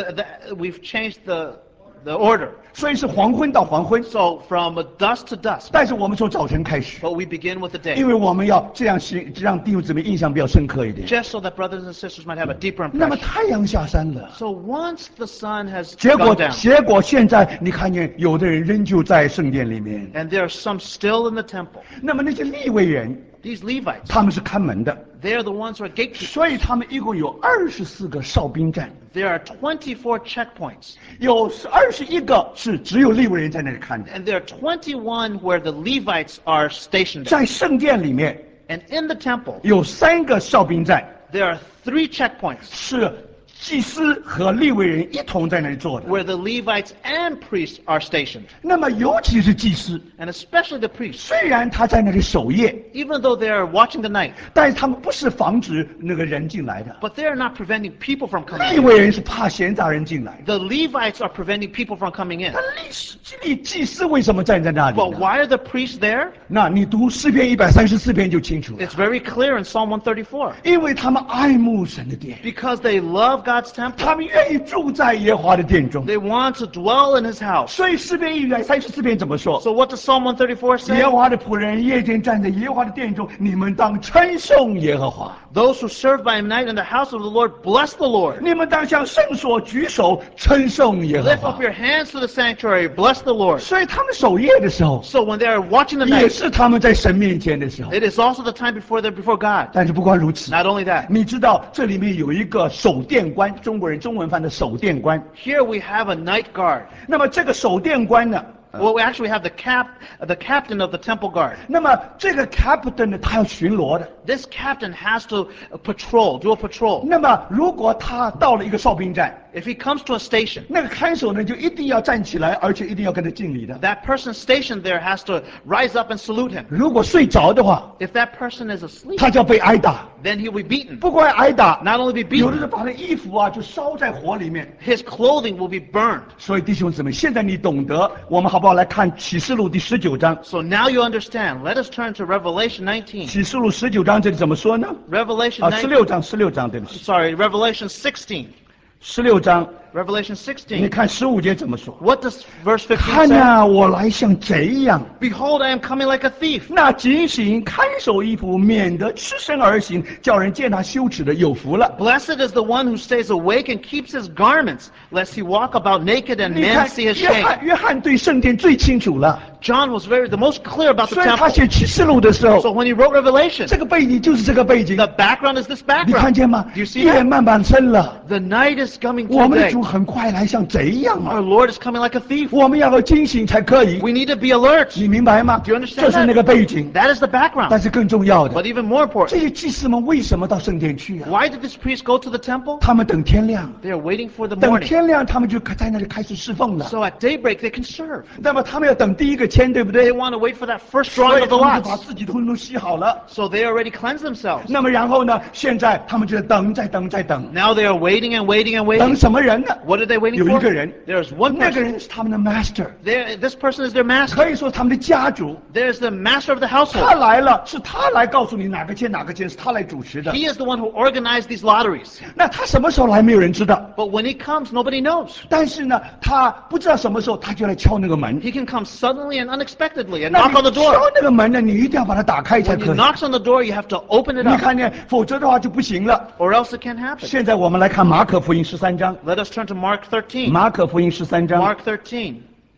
we've changed the order. 所以是黄昏到黄昏。 So from dusk to dusk. 但是我们从早晨开始， But we begin with the 因 day. 为我们要这样让弟兄姊妹印象比较深刻一点。 Just so that brothers and sisters might have a deeper 那么 impression. 太阳下山了， So once the sun has 结 gone 果 down, 现在你看见有的人仍旧在圣殿里面。 and there are some still in the temple, 那么那些利未人， these Levites, 他们是看门的， they are the ones who are gatekeepers. 所以他们一共有24个哨兵站， There are 24 checkpoints, 有21个是只有利未人在那里看的。 and there are 21 where the Levites are stationed. 在圣殿里面 And in the temple, 有3个哨兵站， there are 3 checkpoints 是祭司和利未人一同在那里做的。 where the Levites and priests are stationed. 那么尤其是祭司， And especially the priests, 虽然他在那里守夜， even though they are watching the night, 但是他们不是防止那个人进来的。 but they are not preventing people from coming 利 in. 未人是怕闲杂人进来的。 The Levites are preventing people from coming in. 那祭司为什么站在那里 But 呢？ why are the priests there? 那你读诗篇134篇就清楚了。 It's very clear in Psalm 134. 因为他们爱慕神的殿， Because they love God's temple. 他们愿意住在耶和华的殿中。 They want to dwell in his house. 所以诗篇134篇怎么说？ So what does Psalm 134 say? 耶和华的仆人夜间站在耶和华的殿中，你们当称颂耶和华。 Those who serve by night in the house of the Lord, bless the Lord. 你们当向圣所举手称颂耶和 Lift 华 up。your hands to the sanctuary, bless the Lord. 所以他们守夜的时候， So when they are watching the 也 night, 是他们在神面前的时候。 it is also the time before they're before God. 但是不光如此， Not only that, 你知道这里面有一个守殿官，中国人中文翻的守殿官。 here we have a night guard. 那么这个守殿官呢？ Well, we actually have the captain of the temple guard. 那么这个 captain 呢，他要巡逻的。 This captain has to do a patrol. 那么如果他到了一个哨兵站， If he comes to a station, 那个看守呢就一定要站起来，而且一定要跟他敬礼的。 that person stationed there has to rise up and salute him. 如果睡着的话， If that person is asleep, 他就要被挨打。 then he will be beaten. 不光挨打， Not only be 有的 beaten, 人把他衣服啊就烧在火里面。 his clothing will be burned. 所以弟兄姊妹，现在你懂得，我们好不好来看启示录第19章？ So now you understand. Let us turn to Revelation 19. 启示录19章这里怎么说呢？ Revelation 啊， 19. 16章，对不起 Sorry, Revelation 16. ，16章， Revelation 你 16. 看15节怎么说？ What does verse 15 看 say? 啊，我来像贼一样。 Behold, I am coming like a thief. 那警醒看守衣服，免得赤身而行，叫人见他羞耻的，有福了。 Blessed is the one who stays awake and keeps his garments, lest he walk about naked and 你 men 看 see his 约 shame. 翰，约翰对圣殿最清楚了， John was the most clear about the 所以他 temple. 写启示录的时 So 候， when he wrote Revelation, 这个背景就是这个背景。 the background is this 你看 background. 见吗 Do you？see 夜 that? 慢慢深了， The night is coming 我们的 today. 主很快来像贼一样 Our 啊！ Lord is coming like a thief. 我们要惊醒才可以， We need to be alert. 你明白吗？ Do you understand 这是那个背景， That is the 但 background. 是更重要 But 的， even more 这 important, 些祭司们为什么到圣殿去啊？ why did this priest go to the temple? 他们等天亮， They are waiting for the 等 morning. 天亮，他们就在那里开始侍奉了。 So at daybreak, they can serve. 那么他们要等第一个签，对不 They 对？ want to wait for that first 所 drawing 以 of the 他们就把 lots. 自己通通洗好了。 So they already cleansed themselves. 那么然后呢？现在他们就在等，在等，在等， Now they are waiting and waiting and 等 waiting. 什么人呢？ What are they waiting 有一 for? 个人， There's one 那个 person. 人是他们的 master， This person is their master. 可以说他们的家主。 There's the master of the 他 household. 来了，是他来告诉你哪个签哪个签，是他来主持的。 He is the one who organized these lotteries. 那他什么时候来，没有人知道。 But when he comes, nobody knows. 但是呢，他不知道什么时候，他就来敲那个门。 He can come suddenly and unexpectedly and 那 knock on the 你敲 door. 那个门呢，你一定要把它打开才 When 可 he 以。 knocks on the door, you have to open it 你 up, 看见，否则的话就不行了。 or else it can't happen. 现在我们来看马可福音13章， Let us turn to Mark 13. 马可福音13章， Mark 13.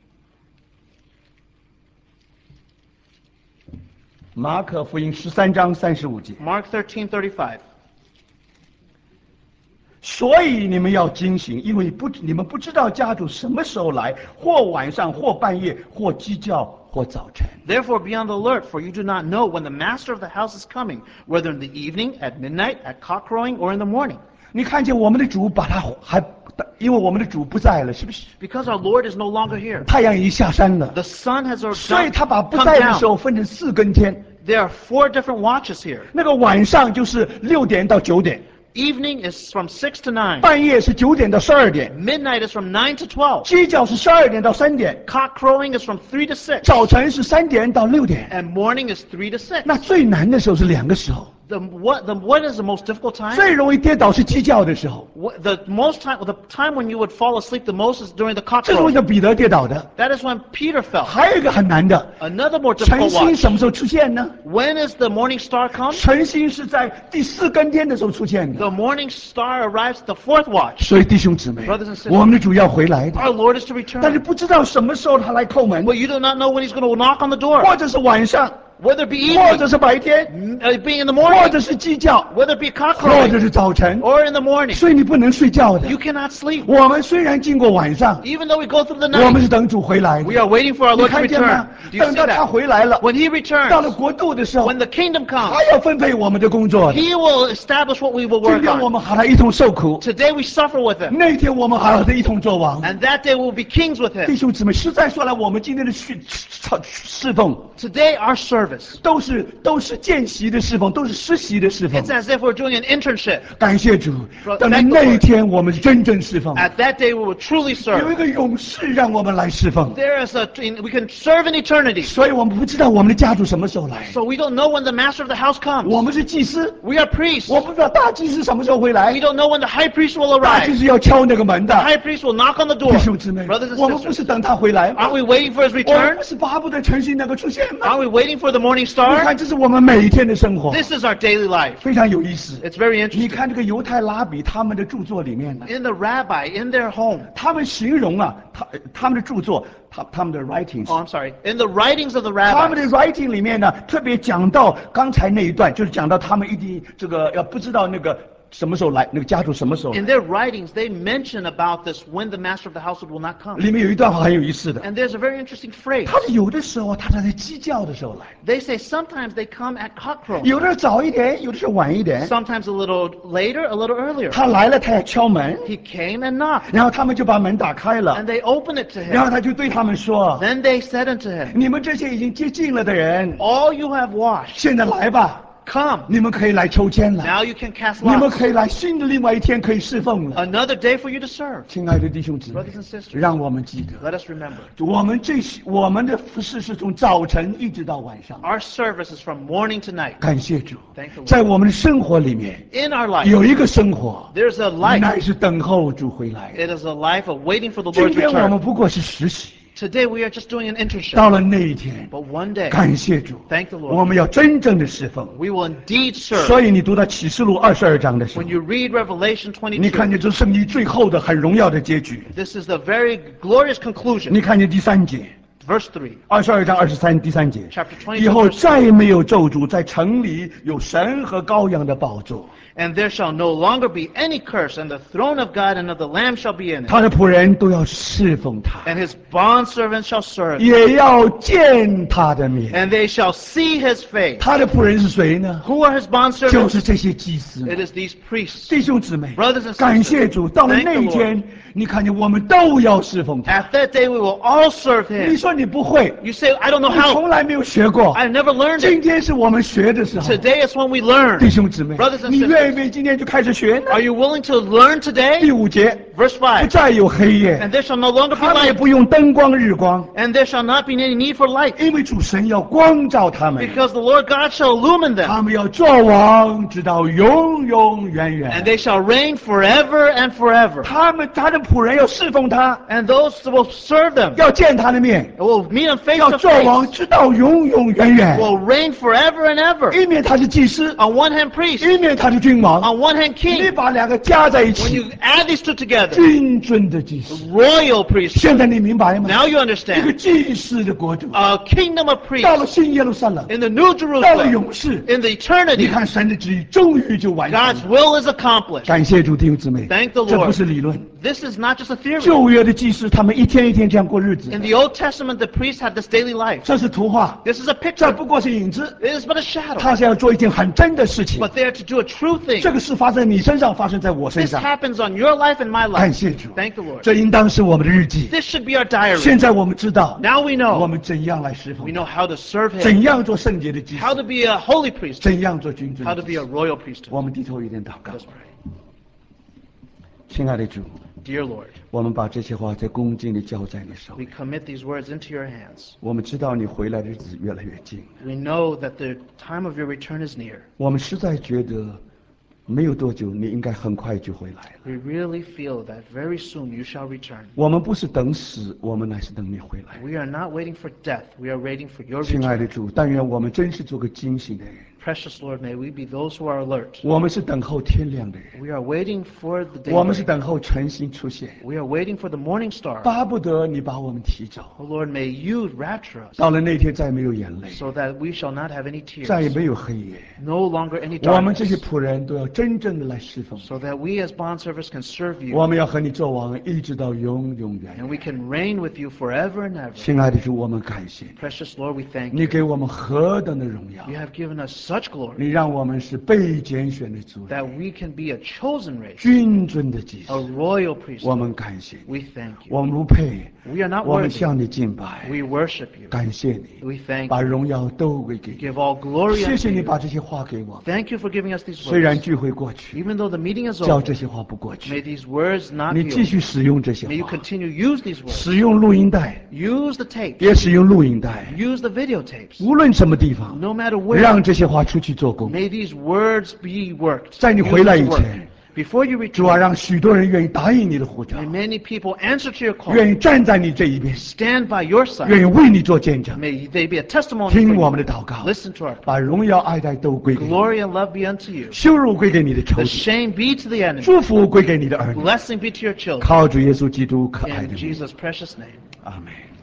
马可福音13章35节。 Mark 13:35. 所以你们要警醒，因为你们不知道家主什么时候来，或晚上，或半夜，或鸡叫，或早晨。 Therefore be on the alert, for you do not know when the master of the house is coming, whether in the evening, at midnight, at cock crowing, or in the morning. 你看见我们的主把他还因为我们的主不在了，是不是？ Because our Lord is no longer here. 太阳已经下山了， The sun has 所以 already 他把不 come 在的时 down. 候分成4更天。 There are 4 different watches here. 那个晚上就是6点到9点， Evening is from 6 to 9. 半夜是9点到12点， Midnight is from 9 to 12. 鸡叫是12点到3点， Cock crowing is from 3 to 6. 早晨是3点到6点。 And morning is 3 to 6. 那最难的时候是2个时候， What is the most difficult time? 最容易跌倒是鸡叫的时候， The time when you would fall asleep the most is during the cock 这是为 crowing. 什么彼得跌倒的？ That is when Peter fell. 还有一个很难的， Another more 晨 difficult 星 watch. 什么时候出现呢？ When is the morning star come? 晨星是在第4更天的时候出现的。 The morning star arrives at the 4th watch. 所以弟兄姊妹 Brothers and sisters， 我们的主要回来的， Our Lord is to 但是 return. 不知道什么时候他来叩门， But you do not know when he's going to knock on the door. 或者是晚上， Whether it be 或者 evening, 是白天， being in the 或 morning, 者是鸡叫， whether it be cock 或者 crowing, 是早晨， or in the morning. 所以你不能睡觉的 You。cannot sleep. 我们虽然经过晚上， Even though we go through the 我们 night, 是等主回来 we 的。 are waiting for our 你 Lord to 看见吗 return.？Do you 等 see 到他 that? 回来了， When he 到了 returns, 国度的时候， when the kingdom 他 comes, 要分配我们的工作的。 he will establish what we will 今 work 天我 on. 们还来一同受苦， Today we suffer with him, 那天我们还要一同做王。 and that day we will be kings with 弟 him. 兄姊妹，实在说来，我们今天的侍奉 Today our service, 都是见习的侍奉，都是实习的侍奉 it's。as if we're doing an internship. 感谢主， Thank 等到 the 那一 Lord. 天，我们真正侍奉。 At that day we will truly 有一 serve. 个勇士让我们来侍奉， There is we can serve in eternity. 所以我们不知道我们的家主什么时候来。 So we don't know when the master of the house 我 comes. 们是祭司， We are priests. 我不知道大祭司什么时候会 We 来。 don't know when the high priest will 大祭 arrive. 司要敲那个门 The 的。 high priest will knock on the door. 弟兄姊妹 Brothers，and 我们不 sisters, 是等他回来吗？ aren't we waiting for his 我们 return? 不是巴不得晨星那个出现吗？ Aren't we waiting for the morning 你 star? 看，这是我们每一天的生活， This is our daily life. 非常有意思。 It's very 你 interesting. 看这个犹太拉比他们的著作里面呢， In the rabbi, in their home. 他们形容啊，他们的著作，他们的 writings， Oh, I'm sorry. In the writings of the 他们的 rabbis, writing 里面呢，特别讲到刚才那一段，就是讲到他们一定这个要不知道那个什么时候来，那个家主什么时候来。 in their writings, they mention about this when the master of the household will not come. 里面有一段话很有意思的， And there's a very interesting phrase. 他是有的时候他是在鸡叫的时候来， They say sometimes they come at cockcrow. 有的是早一点，有的是晚一点。 Sometimes a little later, a little earlier. 他来了，他要敲门， He came and knocked, 然后他们就把门打开了 and，they opened it to 然后 him. 他就对他们说 Then they said unto him,：“ 你们这些已经接近了的人， all you have washed, 现在来吧， come. 你们可以来抽签了， Now you can cast 你们 lots. 可以来新的另外一天可以侍奉了。” Another day for you to serve. 亲爱的弟兄姊妹 Brothers and，sisters, 让我们记得， let us remember. 我们的服事是从早晨一直到晚上。 Our service is from morning to night. 感谢主 Thank the，Lord. 在我们的生活里面 In our life, 有一个生活， there's a life. 乃是等候主回来。 It is a life of waiting for the 今 Lord's 天我们 return. 不过是实习， Today we are just doing an internship. 到了那一天， But one day, 感谢主， thank the Lord, 我们要真正的侍奉。 we will indeed serve. 所以你读到启示录22章的时候 When，you read Revelation 你看 22, 见这圣经最后的很荣耀的结局。 this is the very glorious conclusion. 你看见第3节。 Verse 3. 22章23第3节 Chapter 22 以后 verse 3 再没有咒诅，在城里有神和羔羊的宝座， And there shall no longer be any curse, and the throne of God and of the Lamb shall be in it. 他的仆人都要侍奉他， And his bondservants shall serve him, 也要见他的面。 and they shall see his face. 他的仆人是谁呢？ Who are his 就 bondservants? 是这些祭司 It 们。 is these priests. 弟兄姊妹 Brothers and sisters， 感谢主，到了 thank the 那一天，你看见我们都要侍奉他。 At that day we will all serve 你 him. 说你不会， You say, I don't know 你 how. 从来没有学过。 I've never learned 今 it. 天是我们学的时候。 Today is when we learn. 弟兄姊妹 Brothers and， 你 sisters 愿不愿意今天就开始学呢？ Are you willing to learn 第 today? 5节， Verse 不 5. 再有黑夜， And there shall no longer be 他们也 light, 不用灯光日光， and there shall not be any need for light, 因为主神要光照他们， because the Lord God shall illumine them, 他们要做王，直到永永远 and 远。 they shall reign forever and forever. 他的仆人要侍奉他， And those who will serve them 要见他的面， will meet him face 要 to 做王， face, 直到永永远远。 will reign forever and ever. 一面他是祭司， On one hand, priest. 一面他是君王。 On one hand, 你 king. 把两个加在一 When 起， you add these two together, 君尊的祭司。 royal priesthood. 现在你明白吗？ Now you 一个 understand. 祭司的国度， A kingdom of 到了 priests 新耶路撒冷， in the New 到了 Jerusalem, 勇士， in the 你 eternity. 看神的旨意终于就完成 God's 了。 will is accomplished. 感谢主弟兄姊妹， Thank the 这不 Lord. 是理论。 This is not just a theory. 旧约的祭司他们一天一天这样过日子， In the Old Testament, the priests had this daily life. 这是图画， This is a 这 picture. 不过是影子。 It is but a shadow. 他是要做一件很真的事情， But they are to do a true thing. 这个事发生在你身上，发生在我身 This 上。 happens on your life and my 感 life. 谢主， Thank the Lord. 这应当是我们的日记。 This should be our diary. 现在我们知道， Now we 我 know. 们怎样来侍奉 We 他， know how to serve Him, 怎样做圣洁的祭 how 司， to be a holy priesthood, 怎样做君尊 how 的 to 祭 be a 司。 royal priesthood. 我们低头一点祷告， Let's pray. 亲爱的主， Dear Lord, 我们把这些话在恭敬地交在你手 we 里。 commit these words into your hands. 我们知道你回来的日子越来越近， We know that the time of your return is near. 我们实在觉得没有多久，你应该很快就回来了。 We really feel that very soon you shall return. 我们不是等死，我们乃是等你回来。 We are not waiting for death. We are waiting for your 亲爱的 return. 主，但愿我们真是做个警醒的人， Precious Lord, may we be those who are alert. 我们是等候天亮的人， We are waiting for the 我们是 daybreak. 等候晨星出现， We are waiting for the morning star. 巴不得你把我们提走。 Oh Lord, may you rapture us 到了那天，再没有眼泪， so that we shall not have any 再也 tears, 没有黑夜。 no longer any 我们这些 darkness, 仆人都要真正的来侍奉你， so that we as bondservants can serve 我 you 们要和你做王，一直到永永远 and 远。 we can reign with you forever and ever. 亲爱的主，我们感谢你， Precious Lord, we thank 你 you. 给我们何等的荣耀 You！have given us such 你 glory 让我们是被拣选的族 that 人， we can be a chosen race, 君尊的祭司 a。royal 我 priesthood. 们感谢你， We thank 我 you. 们不配， We are not 我们 worthy. 向你敬拜， We worship you. 感谢你， We thank 把 you. 荣耀都归给你。 Give all glory 谢 unto 谢你 you. 把这些话给我们， Thank you for giving us these 虽然 words. 聚会过去， Even though the meeting is 叫 over, 这些话不过 may 去， these words not 你 be 继续 over. 使用这些 May you 话， continue use these words. 使用录音带， Use the tapes. 也使用录音带， Use the videotapes. 无论什么地方， No matter where, 让这些话出去做工。 may these words be worked. 在你 Use 回来 them 以 to 前， work. Before you 主啊， return, 让许多人愿意答应你的呼召， may many people answer to your call, 愿意站在你这一边， stand by your 愿 side. 意为你做见证， May they be a testimony 听 for 我们的 you. 祷告， Listen to our 把荣耀爱戴都归给你， glory and love be unto you. 羞辱归给你的仇 The 敌， shame be to the enemy. 祝福归给你的儿女， Blessing be to your children. 靠主耶稣基督可爱的 In 名， Jesus' precious name. 阿门。